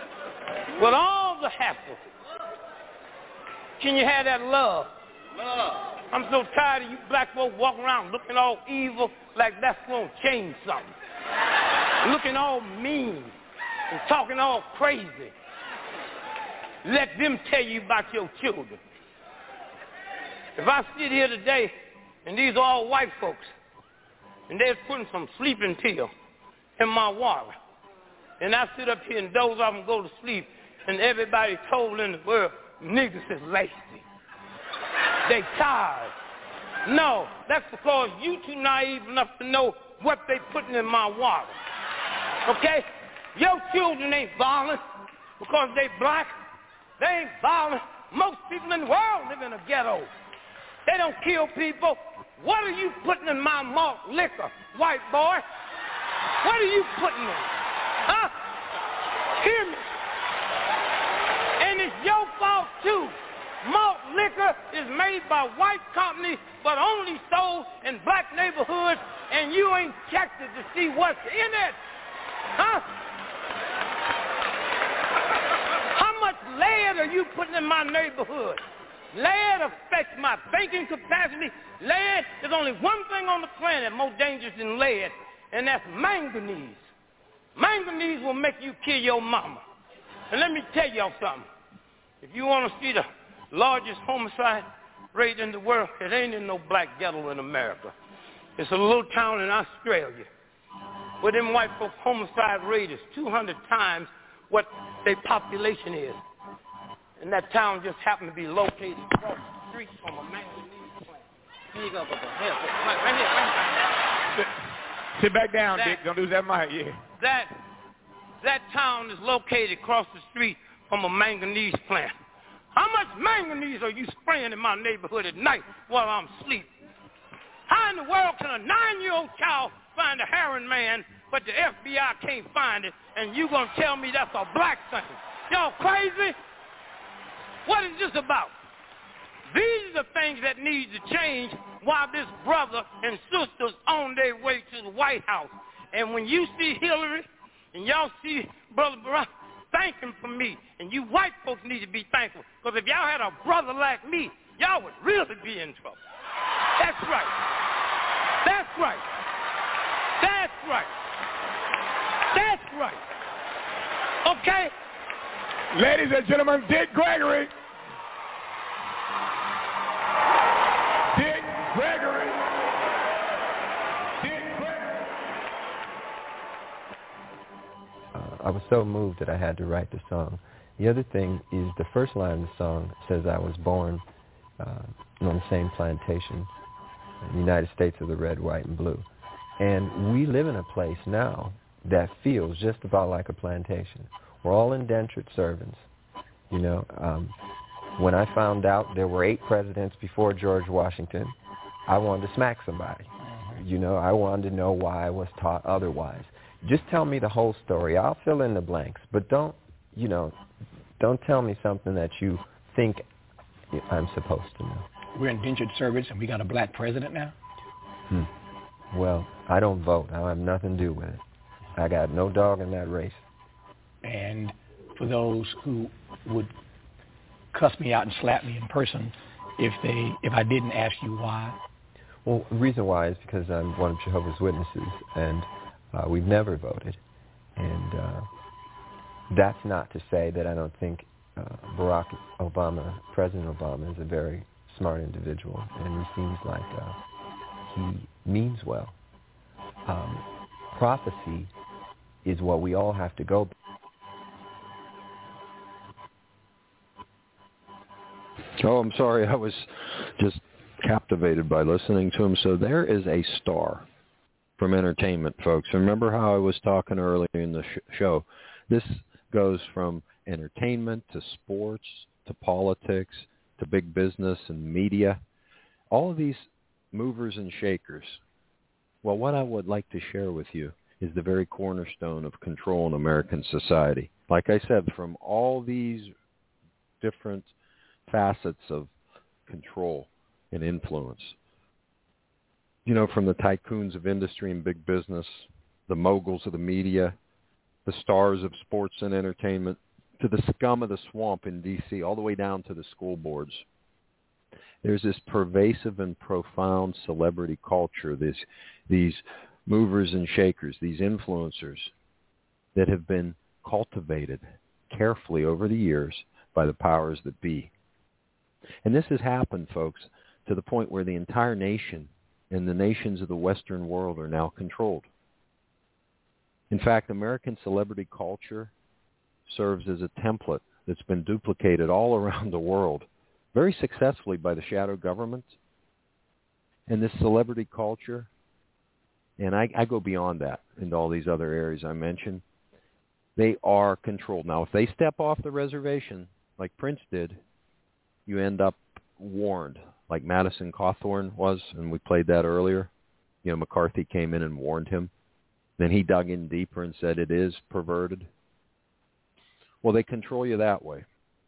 with all the hassle, can you have that love? Love. I'm so tired of you black folks walking around looking all evil like that's going to change something. Looking all mean and talking all crazy. Let them tell you about your children. If I sit here today, and these are all white folks, and they're putting some sleeping pill in my water, and I sit up here and doze off and go to sleep, and everybody told in the world, niggas is lazy. They tired. No, that's because you too naive enough to know what they putting in my water. Okay? Your children ain't violent because they black. They ain't violent. Most people in the world live in a ghetto. They don't kill people. What are you putting in my malt liquor, white boy? What are you putting in? Huh? Hear me. And it's your fault, too. Malt liquor is made by white companies, but only sold in black neighborhoods, and you ain't checked it to see what's in it. Huh? How much lead are you putting in my neighborhood? Lead affects my thinking capacity. Lead is only one thing on the planet more dangerous than lead, and that's manganese. Manganese will make you kill your mama. And let me tell y'all something. If you want to see the largest homicide rate in the world, it ain't in no black ghetto in America. It's a little town in Australia where them white folk homicide rate is two hundred times what their population is. And that town just happened to be located across the street from a manganese plant. Here you go, Bubba. Here, right, right here, right here. Sit, sit back down, that, Dick. Don't lose that mic, yeah. That, that town is located across the street from a manganese plant. How much manganese are you spraying in my neighborhood at night while I'm asleep? How in the world can a nine-year-old child find a heroin man, but the F B I can't find it, and you gonna tell me that's a black thing? Y'all crazy? What is this about? These are the things that need to change while this brother and sisters on their way to the White House. And when you see Hillary and y'all see Brother Barack, thank him for me. And you white folks need to be thankful. Because if y'all had a brother like me, y'all would really be in trouble. That's right. That's right. That's right. That's right. Okay? Ladies and gentlemen, Dick Gregory. Dick Gregory. Dick Gregory. Uh, I was so moved that I had to write the song. The other thing is the first line of the song says I was born uh, on the same plantation, the United States of the red, white, and blue. And we live in a place now that feels just about like a plantation. We're all indentured servants. You know, um, when I found out there were eight presidents before George Washington, I wanted to smack somebody. You know, I wanted to know why I was taught otherwise. Just tell me the whole story. I'll fill in the blanks, but don't, you know, don't tell me something that you think I'm supposed to know. We're indentured servants, and we got a black president now? Hmm. Well, I don't vote. I have nothing to do with it. I got no dog in that race. And for those who would cuss me out and slap me in person if they if I didn't ask you why? Well, the reason why is because I'm one of Jehovah's Witnesses, and uh, we've never voted. And uh, that's not to say that I don't think uh, Barack Obama, President Obama, is a very smart individual, and he seems like uh, he means well. Um, prophecy is what we all have to go by. Oh, I'm sorry. I was just captivated by listening to him. So there is a star from entertainment, folks. Remember how I was talking earlier in the sh- show? This goes from entertainment to sports to politics to big business and media. All of these movers and shakers. Well, what I would like to share with you is the very cornerstone of control in American society. Like I said, from all these different facets of control and influence. You know, from the tycoons of industry and big business, the moguls of the media, the stars of sports and entertainment, to the scum of the swamp in D C, all the way down to the school boards. There's this pervasive and profound celebrity culture, this, these movers and shakers, these influencers that have been cultivated carefully over the years by the powers that be. And this has happened, folks, to the point where the entire nation and the nations of the Western world are now controlled. In fact, American celebrity culture serves as a template that's been duplicated all around the world very successfully by the shadow government. And this celebrity culture, and I, I go beyond that into all these other areas I mentioned, they are controlled. Now, if they step off the reservation, like Prince did, you end up warned, like Madison Cawthorn was, and we played that earlier. You know, McCarthy came in and warned him. Then he dug in deeper and said it is perverted. Well, they control you that way.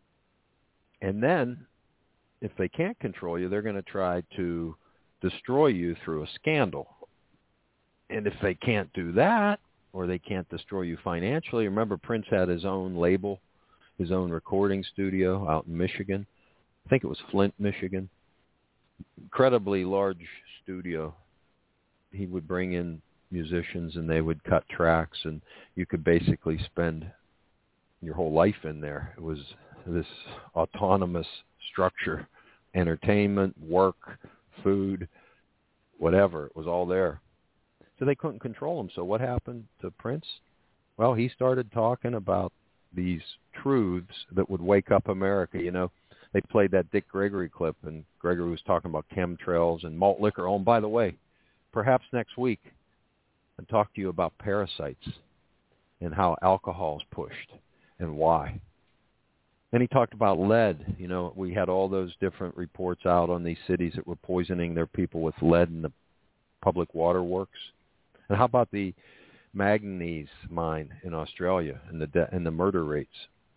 And then, if they can't control you, they're going to try to destroy you through a scandal. And if they can't do that, or they can't destroy you financially, remember Prince had his own label, his own recording studio out in Michigan. I think it was Flint, Michigan. Incredibly large studio. He would bring in musicians and they would cut tracks, and you could basically spend your whole life in there. It was this autonomous structure, entertainment, work, food, whatever. It was all there. So they couldn't control him. So what happened to Prince? Well, he started talking about these truths that would wake up America. You know, they played that Dick Gregory clip, and Gregory was talking about chemtrails and malt liquor. Oh, and by the way, perhaps next week I'll talk to you about parasites and how alcohol is pushed and why. Then he talked about lead. You know, we had all those different reports out on these cities that were poisoning their people with lead in the public water works. And how about the manganese mine in Australia and the de- and the murder rates?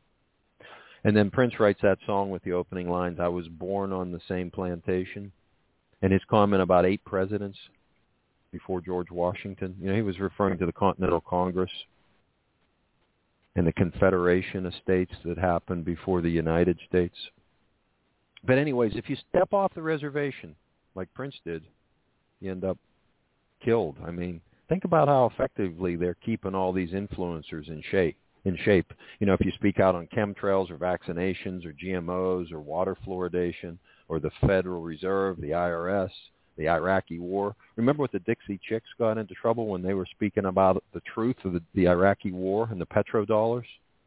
And then Prince writes that song with the opening lines, I was born on the same plantation. And his comment about eight presidents before George Washington, you know, he was referring to the Continental Congress and the Confederation of States that happened before the United States. But anyways, if you step off the reservation, like Prince did, you end up killed. I mean, think about how effectively they're keeping all these influencers in shape. In shape, you know, if you speak out on chemtrails or vaccinations or G M Os or water fluoridation or the Federal Reserve, the I R S, the Iraqi war. Remember what the Dixie Chicks got into trouble when they were speaking about the truth of the, the Iraqi war and the petrodollars?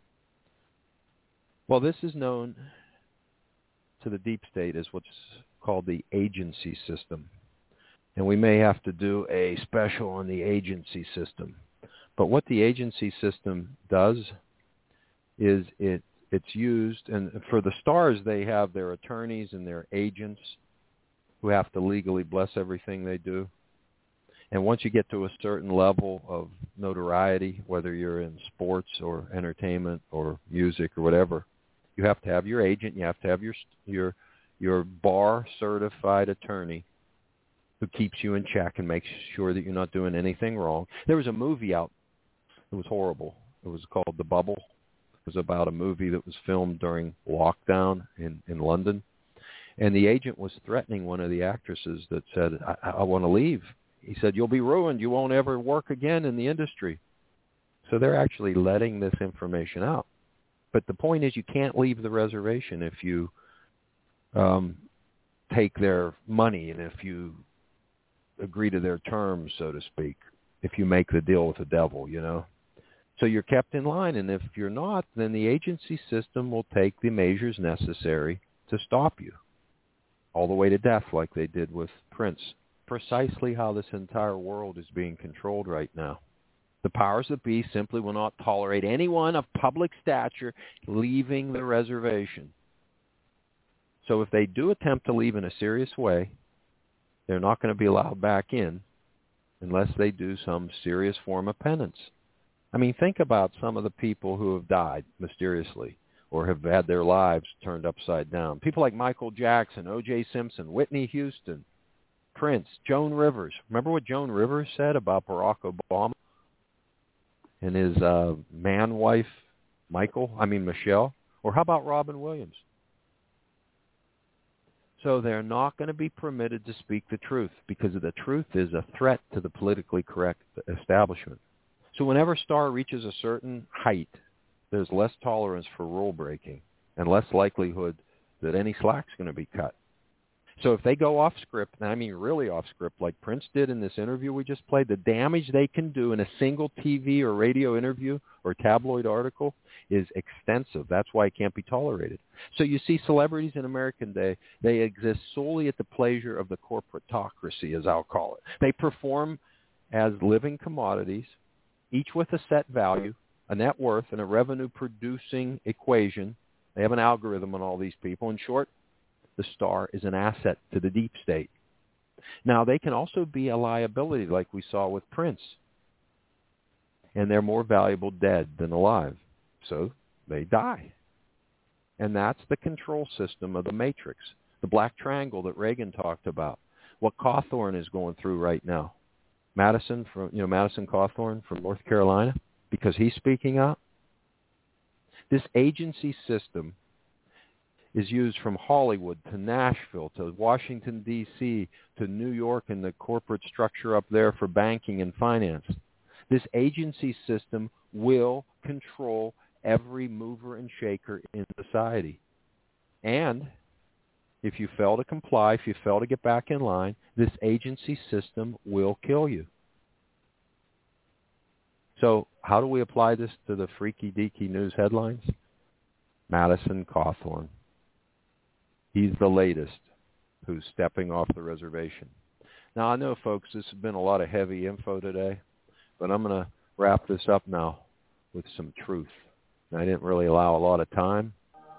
Well, this is known to the deep state as what's called the agency system. And we may have to do a special on the agency system. But what the agency system does is it it's used, and for the stars, they have their attorneys and their agents who have to legally bless everything they do. And once you get to a certain level of notoriety, whether you're in sports or entertainment or music or whatever, you have to have your agent, you have to have your your your bar certified attorney who keeps you in check and makes sure that you're not doing anything wrong. There was a movie out. It was horrible. It was called The Bubble. It was about a movie that was filmed during lockdown in, in London. And the agent was threatening one of the actresses that said, I, I want to leave. He said, you'll be ruined. You won't ever work again in the industry. So they're actually letting this information out. But the point is you can't leave the reservation if you um, take their money and if you agree to their terms, so to speak, if you make the deal with the devil, you know. So you're kept in line, and if you're not, then the agency system will take the measures necessary to stop you, all the way to death like they did with Prince. Precisely how this entire world is being controlled right now. The powers that be simply will not tolerate anyone of public stature leaving the reservation. So if they do attempt to leave in a serious way, they're not going to be allowed back in unless they do some serious form of penance. I mean, think about some of the people who have died mysteriously or have had their lives turned upside down. People like Michael Jackson, O J Simpson, Whitney Houston, Prince, Joan Rivers. Remember what Joan Rivers said about Barack Obama and his uh, man-wife Michael, I mean Michelle, or how about Robin Williams? So they're not going to be permitted to speak the truth because the truth is a threat to the politically correct establishment. So whenever Starr reaches a certain height, there's less tolerance for rule breaking and less likelihood that any slack's going to be cut. So if they go off script, and I mean really off script, like Prince did in this interview we just played, the damage they can do in a single T V or radio interview or tabloid article is extensive. That's why it can't be tolerated. So you see celebrities in American Day, they exist solely at the pleasure of the corporatocracy, as I'll call it. They perform as living commodities, each with a set value, a net worth, and a revenue-producing equation. They have an algorithm on all these people. In short, the Star is an asset to the deep state. Now, they can also be a liability, like we saw with Prince. And they're more valuable dead than alive. So they die. And that's the control system of the Matrix, the black triangle that Reagan talked about, what Cawthorn is going through right now. Madison, from, you know, Madison Cawthorn from North Carolina, because he's speaking out. This agency system is used from Hollywood to Nashville to Washington, D C to New York and the corporate structure up there for banking and finance. This agency system will control every mover and shaker in society. And if you fail to comply, if you fail to get back in line, this agency system will kill you. So how do we apply this to the freaky deaky news headlines? Madison Cawthorn. He's the latest who's stepping off the reservation. Now, I know, folks, this has been a lot of heavy info today, but I'm going to wrap this up now with some truth. And I didn't really allow a lot of time.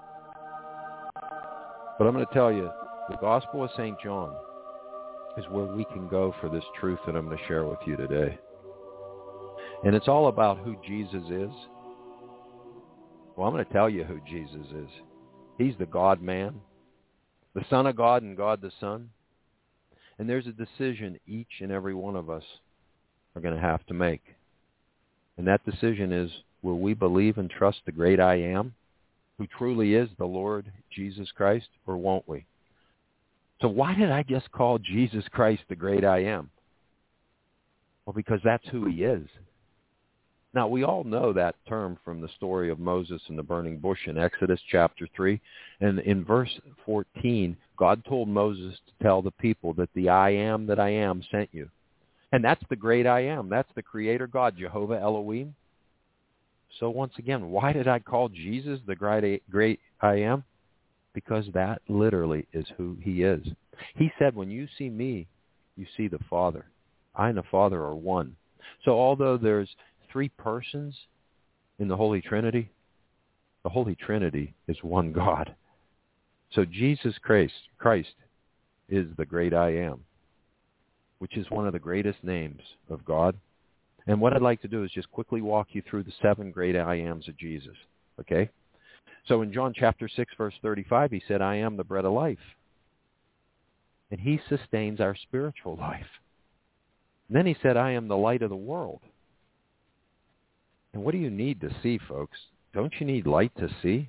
But I'm going to tell you, the Gospel of Saint John is where we can go for this truth that I'm going to share with you today. And it's all about who Jesus is. Well, I'm going to tell you who Jesus is. He's the God-man, the Son of God and God the Son. And there's a decision each and every one of us are going to have to make. And that decision is, will we believe and trust the great I Am, who truly is the Lord Jesus Christ, or won't we? So why did I just call Jesus Christ the great I Am? Well, because that's who he is. Now, we all know that term from the story of Moses and the burning bush in Exodus chapter three. And in verse fourteen, God told Moses to tell the people that the I Am that I Am sent you. And that's the great I Am. That's the Creator God, Jehovah Elohim. So once again, why did I call Jesus the great, great I Am? Because that literally is who he is. He said, when you see me, you see the Father. I and the Father are one. So although there's three persons in the Holy Trinity, the Holy Trinity is one God. So Jesus Christ, Christ is the great I Am, which is one of the greatest names of God. And what I'd like to do is just quickly walk you through the seven great I Ams of Jesus, okay? So in John chapter six, verse thirty-five, he said, I am the bread of life. And he sustains our spiritual life. And then he said, I am the light of the world. And what do you need to see, folks? Don't you need light to see?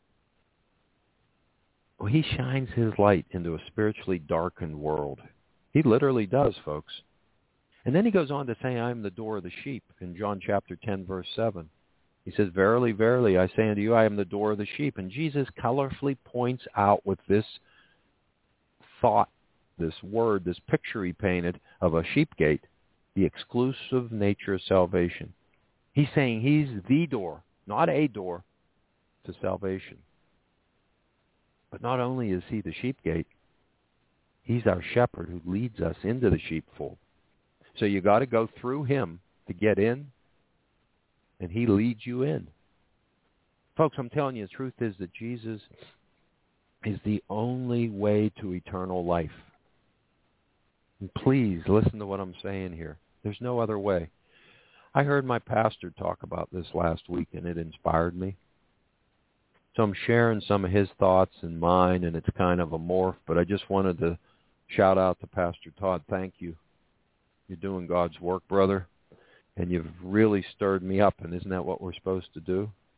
Well, he shines his light into a spiritually darkened world. He literally does, folks. And then he goes on to say, I am the door of the sheep in John chapter ten, verse seven. He says, verily, verily, I say unto you, I am the door of the sheep. And Jesus colorfully points out with this thought, this word, this picture he painted of a sheep gate, the exclusive nature of salvation. He's saying he's the door, not a door, to salvation. But not only is he the sheep gate, he's our shepherd who leads us into the sheepfold. So you got to go through him to get in, and he leads you in. Folks, I'm telling you, the truth is that Jesus is the only way to eternal life. And please listen to what I'm saying here. There's no other way. I heard my pastor talk about this last week, and it inspired me. So I'm sharing some of his thoughts and mine, and it's kind of a morph, but I just wanted to shout out to Pastor Todd. Thank you. You're doing God's work, brother, and you've really stirred me up, and isn't that what we're supposed to do?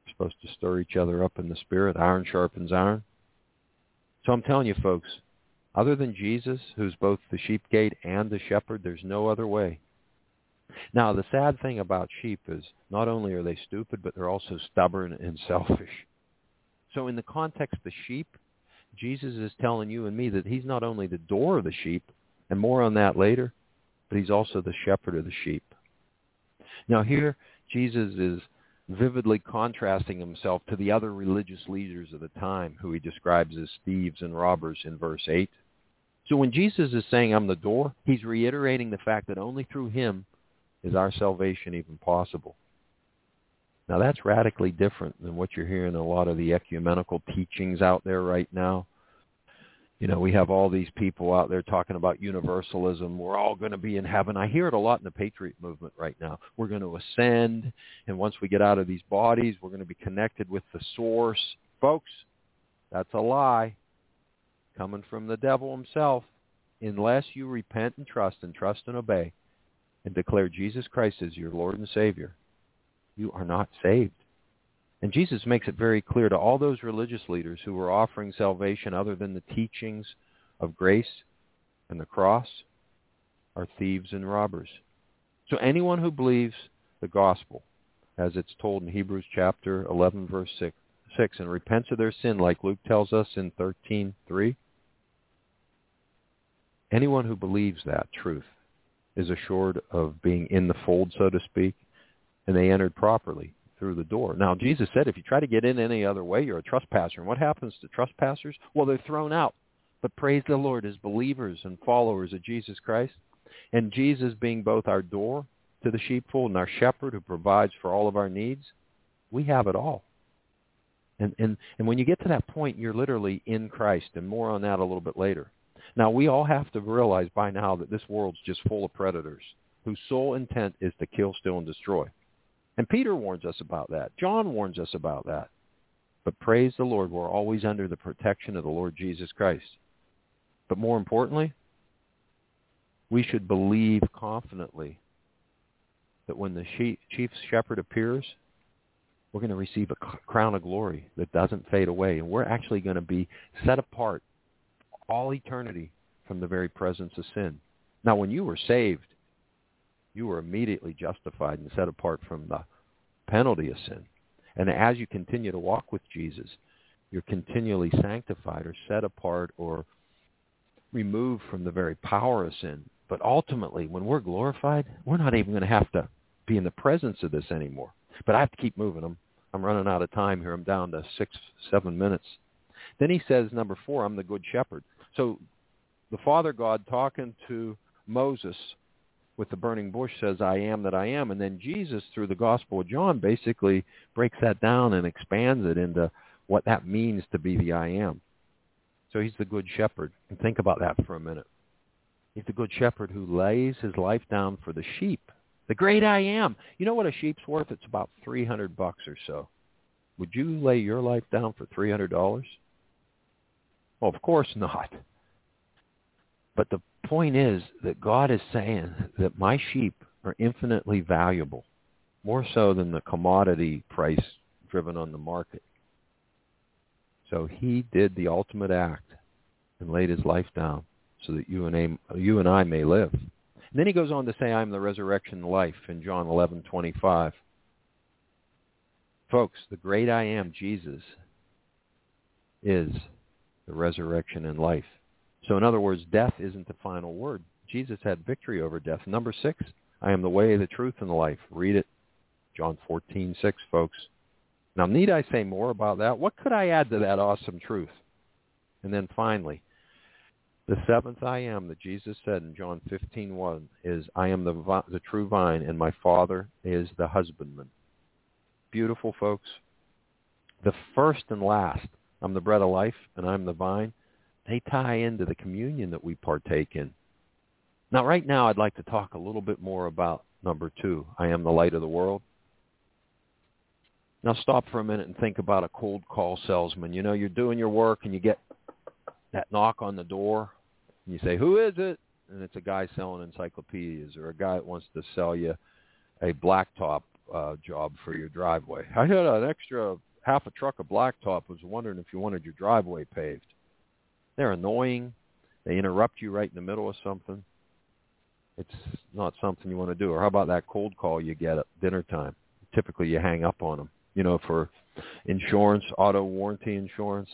We're supposed to stir each other up in the Spirit. Iron sharpens iron. So I'm telling you, folks, other than Jesus, who's both the sheep gate and the shepherd, there's no other way. Now, the sad thing about sheep is not only are they stupid, but they're also stubborn and selfish. So in the context of the sheep, Jesus is telling you and me that he's not only the door of the sheep, and more on that later, but he's also the shepherd of the sheep. Now here, Jesus is vividly contrasting himself to the other religious leaders of the time, who he describes as thieves and robbers in verse eight. So when Jesus is saying, I'm the door, he's reiterating the fact that only through him is our salvation even possible. Now that's radically different than what you're hearing in a lot of the ecumenical teachings out there right now. You know, we have all these people out there talking about universalism. We're all going to be in heaven. I hear it a lot in the Patriot movement right now. We're going to ascend, and once we get out of these bodies, we're going to be connected with the source. Folks, that's a lie coming from the devil himself. Unless you repent and trust and trust and obey and declare Jesus Christ as your Lord and Savior, you are not saved. And Jesus makes it very clear to all those religious leaders who were offering salvation other than the teachings of grace and the cross are thieves and robbers. So anyone who believes the gospel, as it's told in Hebrews chapter eleven, verse six, and repents of their sin, like Luke tells us in thirteen three, anyone who believes that truth is assured of being in the fold, so to speak, and they entered properly through the door. Now, Jesus said if you try to get in any other way, you're a trespasser. And what happens to trespassers? Well, they're thrown out. But praise the Lord, as believers and followers of Jesus Christ, and Jesus being both our door to the sheepfold and our shepherd who provides for all of our needs, we have it all. And, and, and when you get to that point, you're literally in Christ, and more on that a little bit later. Now, we all have to realize by now that this world's just full of predators whose sole intent is to kill, steal, and destroy. And Peter warns us about that. John warns us about that. But praise the Lord, we're always under the protection of the Lord Jesus Christ. But more importantly, we should believe confidently that when the chief shepherd appears, we're going to receive a crown of glory that doesn't fade away. And we're actually going to be set apart all eternity from the very presence of sin. Now, when you were saved, you were immediately justified and set apart from the penalty of sin. And as you continue to walk with Jesus, you're continually sanctified or set apart or removed from the very power of sin. But ultimately, when we're glorified, we're not even going to have to be in the presence of this anymore. But I have to keep moving. I'm, I'm running out of time here. I'm down to six, seven minutes. Then he says, number four, I'm the good shepherd. So the Father God talking to Moses with the burning bush says, I am that I am. And then Jesus, through the Gospel of John, basically breaks that down and expands it into what that means to be the I am. So he's the good shepherd. And think about that for a minute. He's the good shepherd who lays his life down for the sheep. The great I am. You know what a sheep's worth? It's about three hundred bucks or so. Would you lay your life down for three hundred dollars? Well, of course not. But the point is that God is saying that my sheep are infinitely valuable, more so than the commodity price driven on the market. So he did the ultimate act and laid his life down so that you and I, you and I may live. And then he goes on to say, I am the resurrection and life in John eleven twenty-five. Folks, the great I am, Jesus, is the resurrection and life. So in other words, death isn't the final word. Jesus had victory over death. Number six, I am the way, the truth, and the life. Read it. John fourteen six, folks. Now, need I say more about that? What could I add to that awesome truth? And then finally, the seventh I am that Jesus said in John fifteen one is, I am the, the true vine, and my Father is the husbandman. Beautiful, folks. The first and last, I'm the bread of life, and I'm the vine, they tie into the communion that we partake in. Now, right now, I'd like to talk a little bit more about number two, I am the light of the world. Now, stop for a minute and think about a cold call salesman. You know, you're doing your work, and you get that knock on the door, and you say, who is it? And it's a guy selling encyclopedias or a guy that wants to sell you a blacktop uh, job for your driveway. I had an extra half a truck of blacktop. Was wondering if you wanted your driveway paved. They're annoying. They interrupt you right in the middle of something. It's not something you want to do. Or how about that cold call you get at dinner time? Typically you hang up on them, you know, for insurance, auto warranty insurance.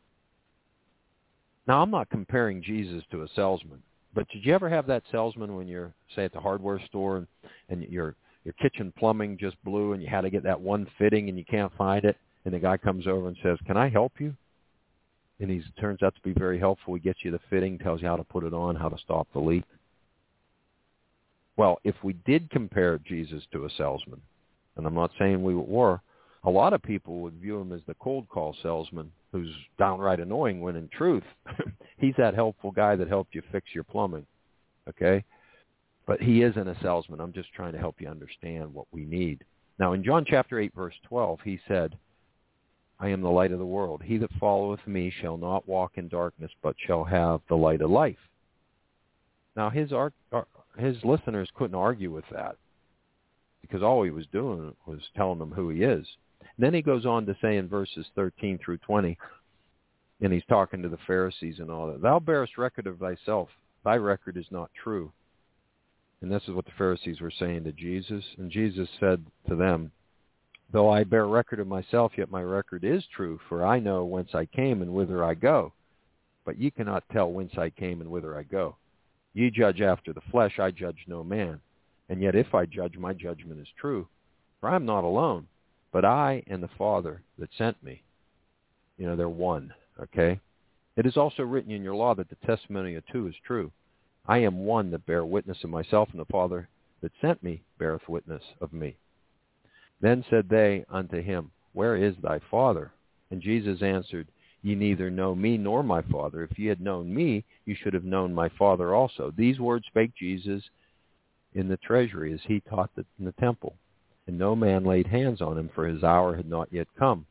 Now, I'm not comparing Jesus to a salesman, but did you ever have that salesman when you're, say, at the hardware store and, and your your kitchen plumbing just blew and you had to get that one fitting and you can't find it, and the guy comes over and says, "Can I help you?" And he turns out to be very helpful. He gets you the fitting, tells you how to put it on, how to stop the leak. Well, if we did compare Jesus to a salesman, and I'm not saying we were, a lot of people would view him as the cold call salesman who's downright annoying, when in truth, he's that helpful guy that helped you fix your plumbing, okay? But he isn't a salesman. I'm just trying to help you understand what we need. Now, in John chapter eight, verse twelve, he said, "I am the light of the world. He that followeth me shall not walk in darkness, but shall have the light of life." Now, his, ar- his listeners couldn't argue with that, because all he was doing was telling them who he is. And then he goes on to say in verses thirteen through twenty, and he's talking to the Pharisees and all that, "Thou bearest record of thyself. Thy record is not true." And this is what the Pharisees were saying to Jesus. And Jesus said to them, "Though I bear record of myself, yet my record is true, for I know whence I came and whither I go. But ye cannot tell whence I came and whither I go. Ye judge after the flesh, I judge no man. And yet if I judge, my judgment is true. For I am not alone, but I and the Father that sent me." You know, they're one, okay? "It is also written in your law that the testimony of two is true. I am one that bear witness of myself, and the Father that sent me beareth witness of me." Then said they unto him, "Where is thy Father?" And Jesus answered, "Ye neither know me nor my Father. If ye had known me, you should have known my Father also." These words spake Jesus in the treasury as he taught in the temple. And no man laid hands on him, for his hour had not yet come.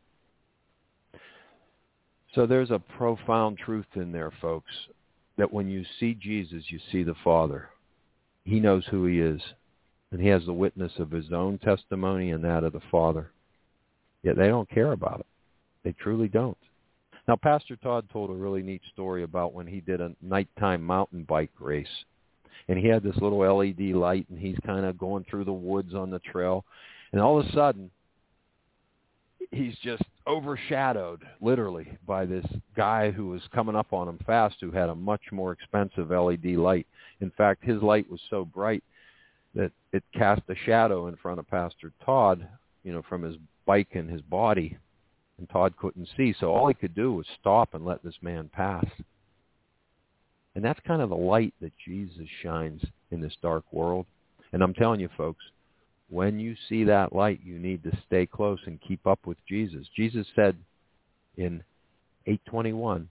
So there's a profound truth in there, folks, that when you see Jesus, you see the Father. He knows who he is, and he has the witness of his own testimony and that of the Father. Yet they don't care about it. They truly don't. Now, Pastor Todd told a really neat story about when he did a nighttime mountain bike race. And he had this little L E D light, and he's kind of going through the woods on the trail. And all of a sudden, he's just overshadowed, literally, by this guy who was coming up on him fast, who had a much more expensive L E D light. In fact, his light was so bright that it cast a shadow in front of Pastor Todd, you know, from his bike and his body. And Todd couldn't see, so all he could do was stop and let this man pass. And that's kind of the light that Jesus shines in this dark world. And I'm telling you, folks, when you see that light, you need to stay close and keep up with Jesus. Jesus said in eight twenty-one,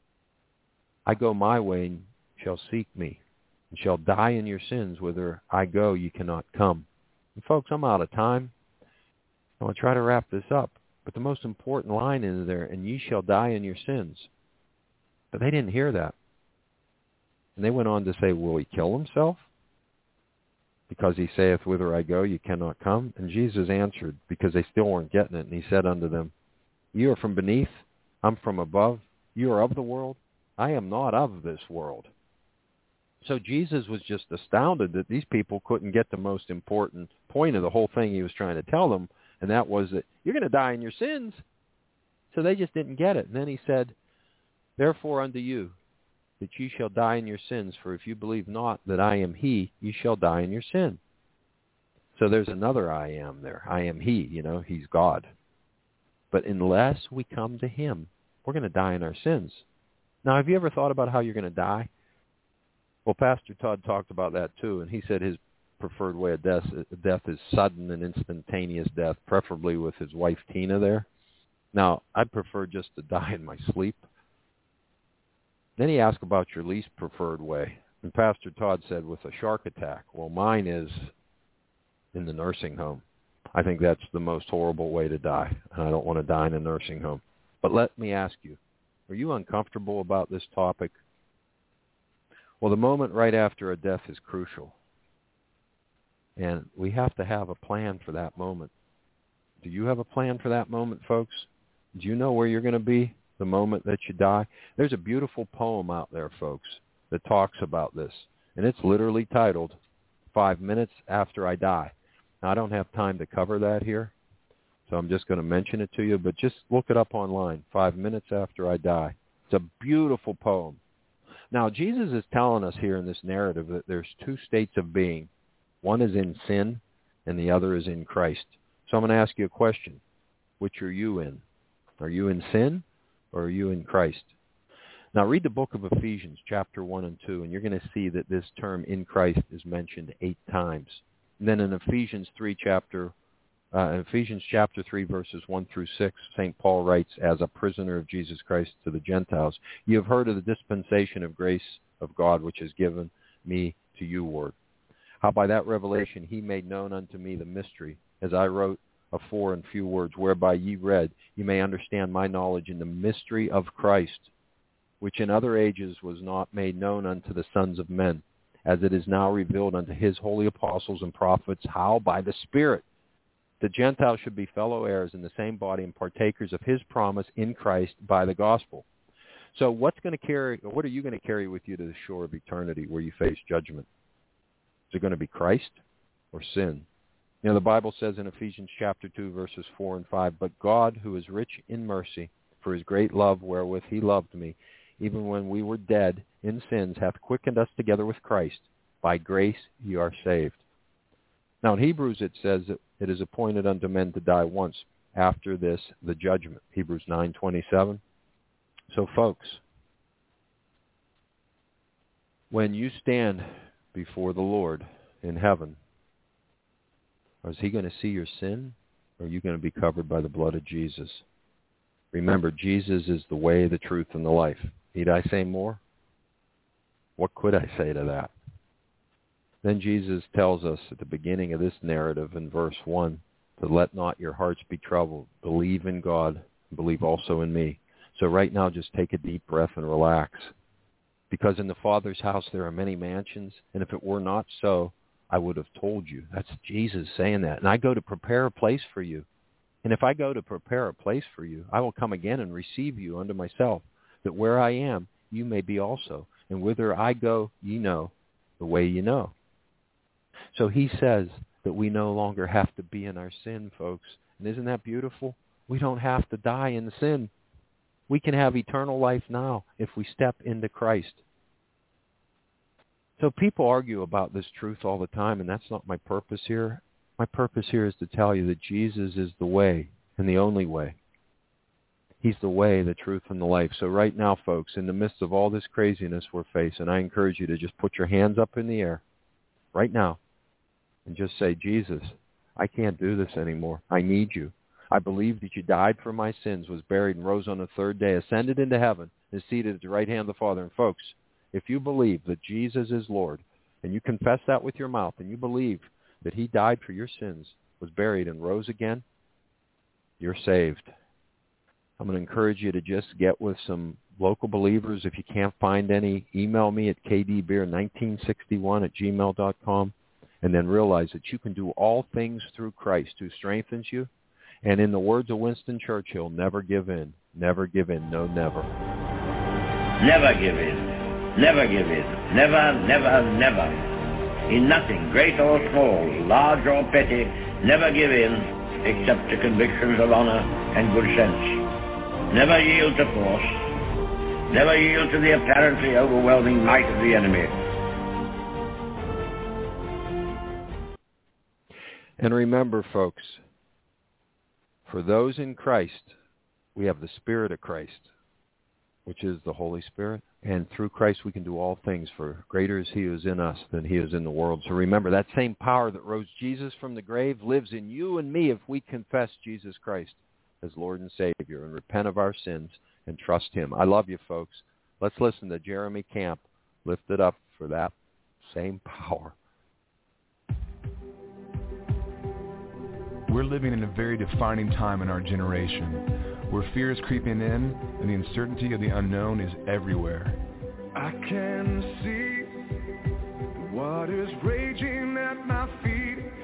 "I go my way and shall seek me, and shall die in your sins. Whither I go, you cannot come." And folks, I'm out of time. I want to try to wrap this up. But the most important line is there, "and ye shall die in your sins." But they didn't hear that. And they went on to say, "Will he kill himself? Because he saith, Whither I go, you cannot come." And Jesus answered, because they still weren't getting it, and he said unto them, "You are from beneath, I'm from above. You are of the world, I am not of this world." So Jesus was just astounded that these people couldn't get the most important point of the whole thing he was trying to tell them, and that was that you're going to die in your sins. So they just didn't get it. And then he said, "Therefore unto you, that ye shall die in your sins, for if you believe not that I am he, ye shall die in your sin." So there's another I am there. I am he, you know, he's God. But unless we come to him, we're going to die in our sins. Now, have you ever thought about how you're going to die? Well, Pastor Todd talked about that too, and he said his preferred way of death, death is sudden and instantaneous death, preferably with his wife Tina there. Now, I'd prefer just to die in my sleep. Then he asked about your least preferred way. And Pastor Todd said, with a shark attack. Well, mine is in the nursing home. I think that's the most horrible way to die. And I don't want to die in a nursing home. But let me ask you, are you uncomfortable about this topic? Well, the moment right after a death is crucial. And we have to have a plan for that moment. Do you have a plan for that moment, folks? Do you know where you're going to be the moment that you die? There's a beautiful poem out there, folks, that talks about this. And it's literally titled, Five Minutes After I Die. Now, I don't have time to cover that here, so I'm just going to mention it to you, but just look it up online, Five Minutes After I Die. It's a beautiful poem. Now, Jesus is telling us here in this narrative that there's two states of being. One is in sin, and the other is in Christ. So I'm going to ask you a question. Which are you in? Are you in sin, or are you in Christ? Now, read the book of Ephesians, chapter one and two, and you're going to see that this term in Christ is mentioned eight times. And then in Ephesians three, chapter uh, Ephesians chapter three, verses one through six, Saint Paul writes, as a prisoner of Jesus Christ to the Gentiles, you have heard of the dispensation of grace of God, which is given me to you, word. How by that revelation he made known unto me the mystery, as I wrote afore in few words, whereby ye read, you may understand my knowledge in the mystery of Christ, which in other ages was not made known unto the sons of men, as it is now revealed unto his holy apostles and prophets, how by the Spirit the Gentiles should be fellow heirs in the same body and partakers of his promise in Christ by the gospel. So what's going to carry, or what are you going to carry with you to the shore of eternity where you face judgment? Is it going to be Christ or sin? You know, the Bible says in Ephesians chapter two, verses four and five, but God, who is rich in mercy, for his great love wherewith he loved me, even when we were dead in sins, hath quickened us together with Christ. By grace ye are saved. Now in Hebrews it says that it is appointed unto men to die once. After this, the judgment. Hebrews nine twenty-seven. So folks, when you stand before the Lord in heaven, is he going to see your sin, or are you going to be covered by the blood of Jesus? Remember, Jesus is the way, the truth, and the life. Need I say more? What could I say to that? Then Jesus tells us at the beginning of this narrative in verse one, to let not your hearts be troubled. Believe in God, and believe also in me. So right now, just take a deep breath and relax. Because in the Father's house there are many mansions, and if it were not so, I would have told you. That's Jesus saying that. And I go to prepare a place for you. And if I go to prepare a place for you, I will come again and receive you unto myself, that where I am, you may be also. And whither I go, ye know, the way ye know. So he says that we no longer have to be in our sin, folks. And isn't that beautiful? We don't have to die in sin. We can have eternal life now if we step into Christ. So people argue about this truth all the time, and that's not my purpose here. My purpose here is to tell you that Jesus is the way and the only way. He's the way, the truth, and the life. So right now, folks, in the midst of all this craziness we're facing, I encourage you to just put your hands up in the air right now and just say, Jesus, I can't do this anymore. I need you. I believe that you died for my sins, was buried, and rose on the third day, ascended into heaven, and is seated at the right hand of the Father. And folks, if you believe that Jesus is Lord, and you confess that with your mouth, and you believe that he died for your sins, was buried, and rose again, you're saved. I'm going to encourage you to just get with some local believers. If you can't find any, email me at k d beer nineteen sixty-one at gmail dot com, and then realize that you can do all things through Christ who strengthens you. And in the words of Winston Churchill, never give in. Never give in. No, never. Never give in. Never give in. Never, never, never. In nothing, great or small, large or petty, never give in, except to convictions of honor and good sense. Never yield to force. Never yield to the apparently overwhelming might of the enemy. And remember, folks, for those in Christ, we have the Spirit of Christ, which is the Holy Spirit. And through Christ we can do all things, for greater is he who is in us than he is in the world. So remember, that same power that rose Jesus from the grave lives in you and me if we confess Jesus Christ as Lord and Savior and repent of our sins and trust him. I love you, folks. Let's listen to Jeremy Camp, Lift It Up, for that same power. We're living in a very defining time in our generation, where fear is creeping in and the uncertainty of the unknown is everywhere. I can see what is raging at my feet.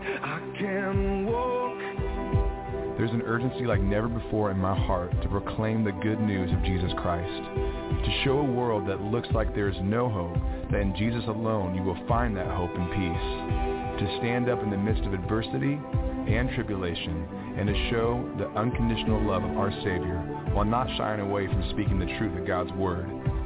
I can walk. There's an urgency like never before in my heart to proclaim the good news of Jesus Christ, to show a world that looks like there is no hope, that in Jesus alone you will find that hope and peace, to stand up in the midst of adversity and tribulation, and to show the unconditional love of our Savior while not shying away from speaking the truth of God's Word.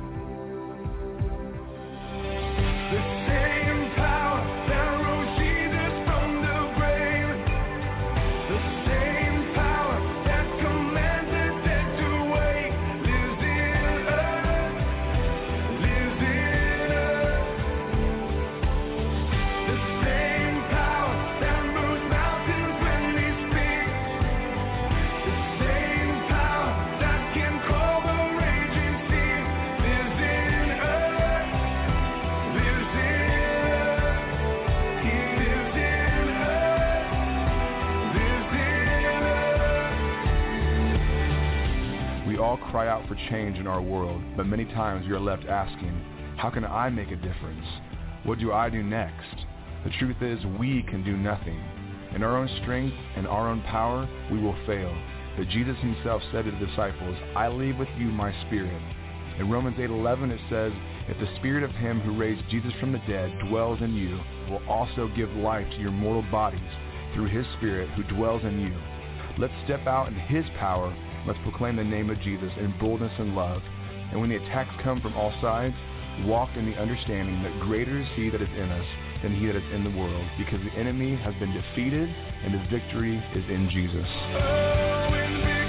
Cry out for change in our world, but many times we are left asking, how can I make a difference? What do I do next? The truth is, we can do nothing. In our own strength and our own power, we will fail. But Jesus himself said to the disciples, I leave with you my spirit. In Romans eight eleven it says, if the spirit of him who raised Jesus from the dead dwells in you, will also give life to your mortal bodies through his spirit who dwells in you. Let's step out in his power. Let's proclaim the name of Jesus in boldness and love. And when the attacks come from all sides, walk in the understanding that greater is he that is in us than he that is in the world, because the enemy has been defeated and the victory is in Jesus.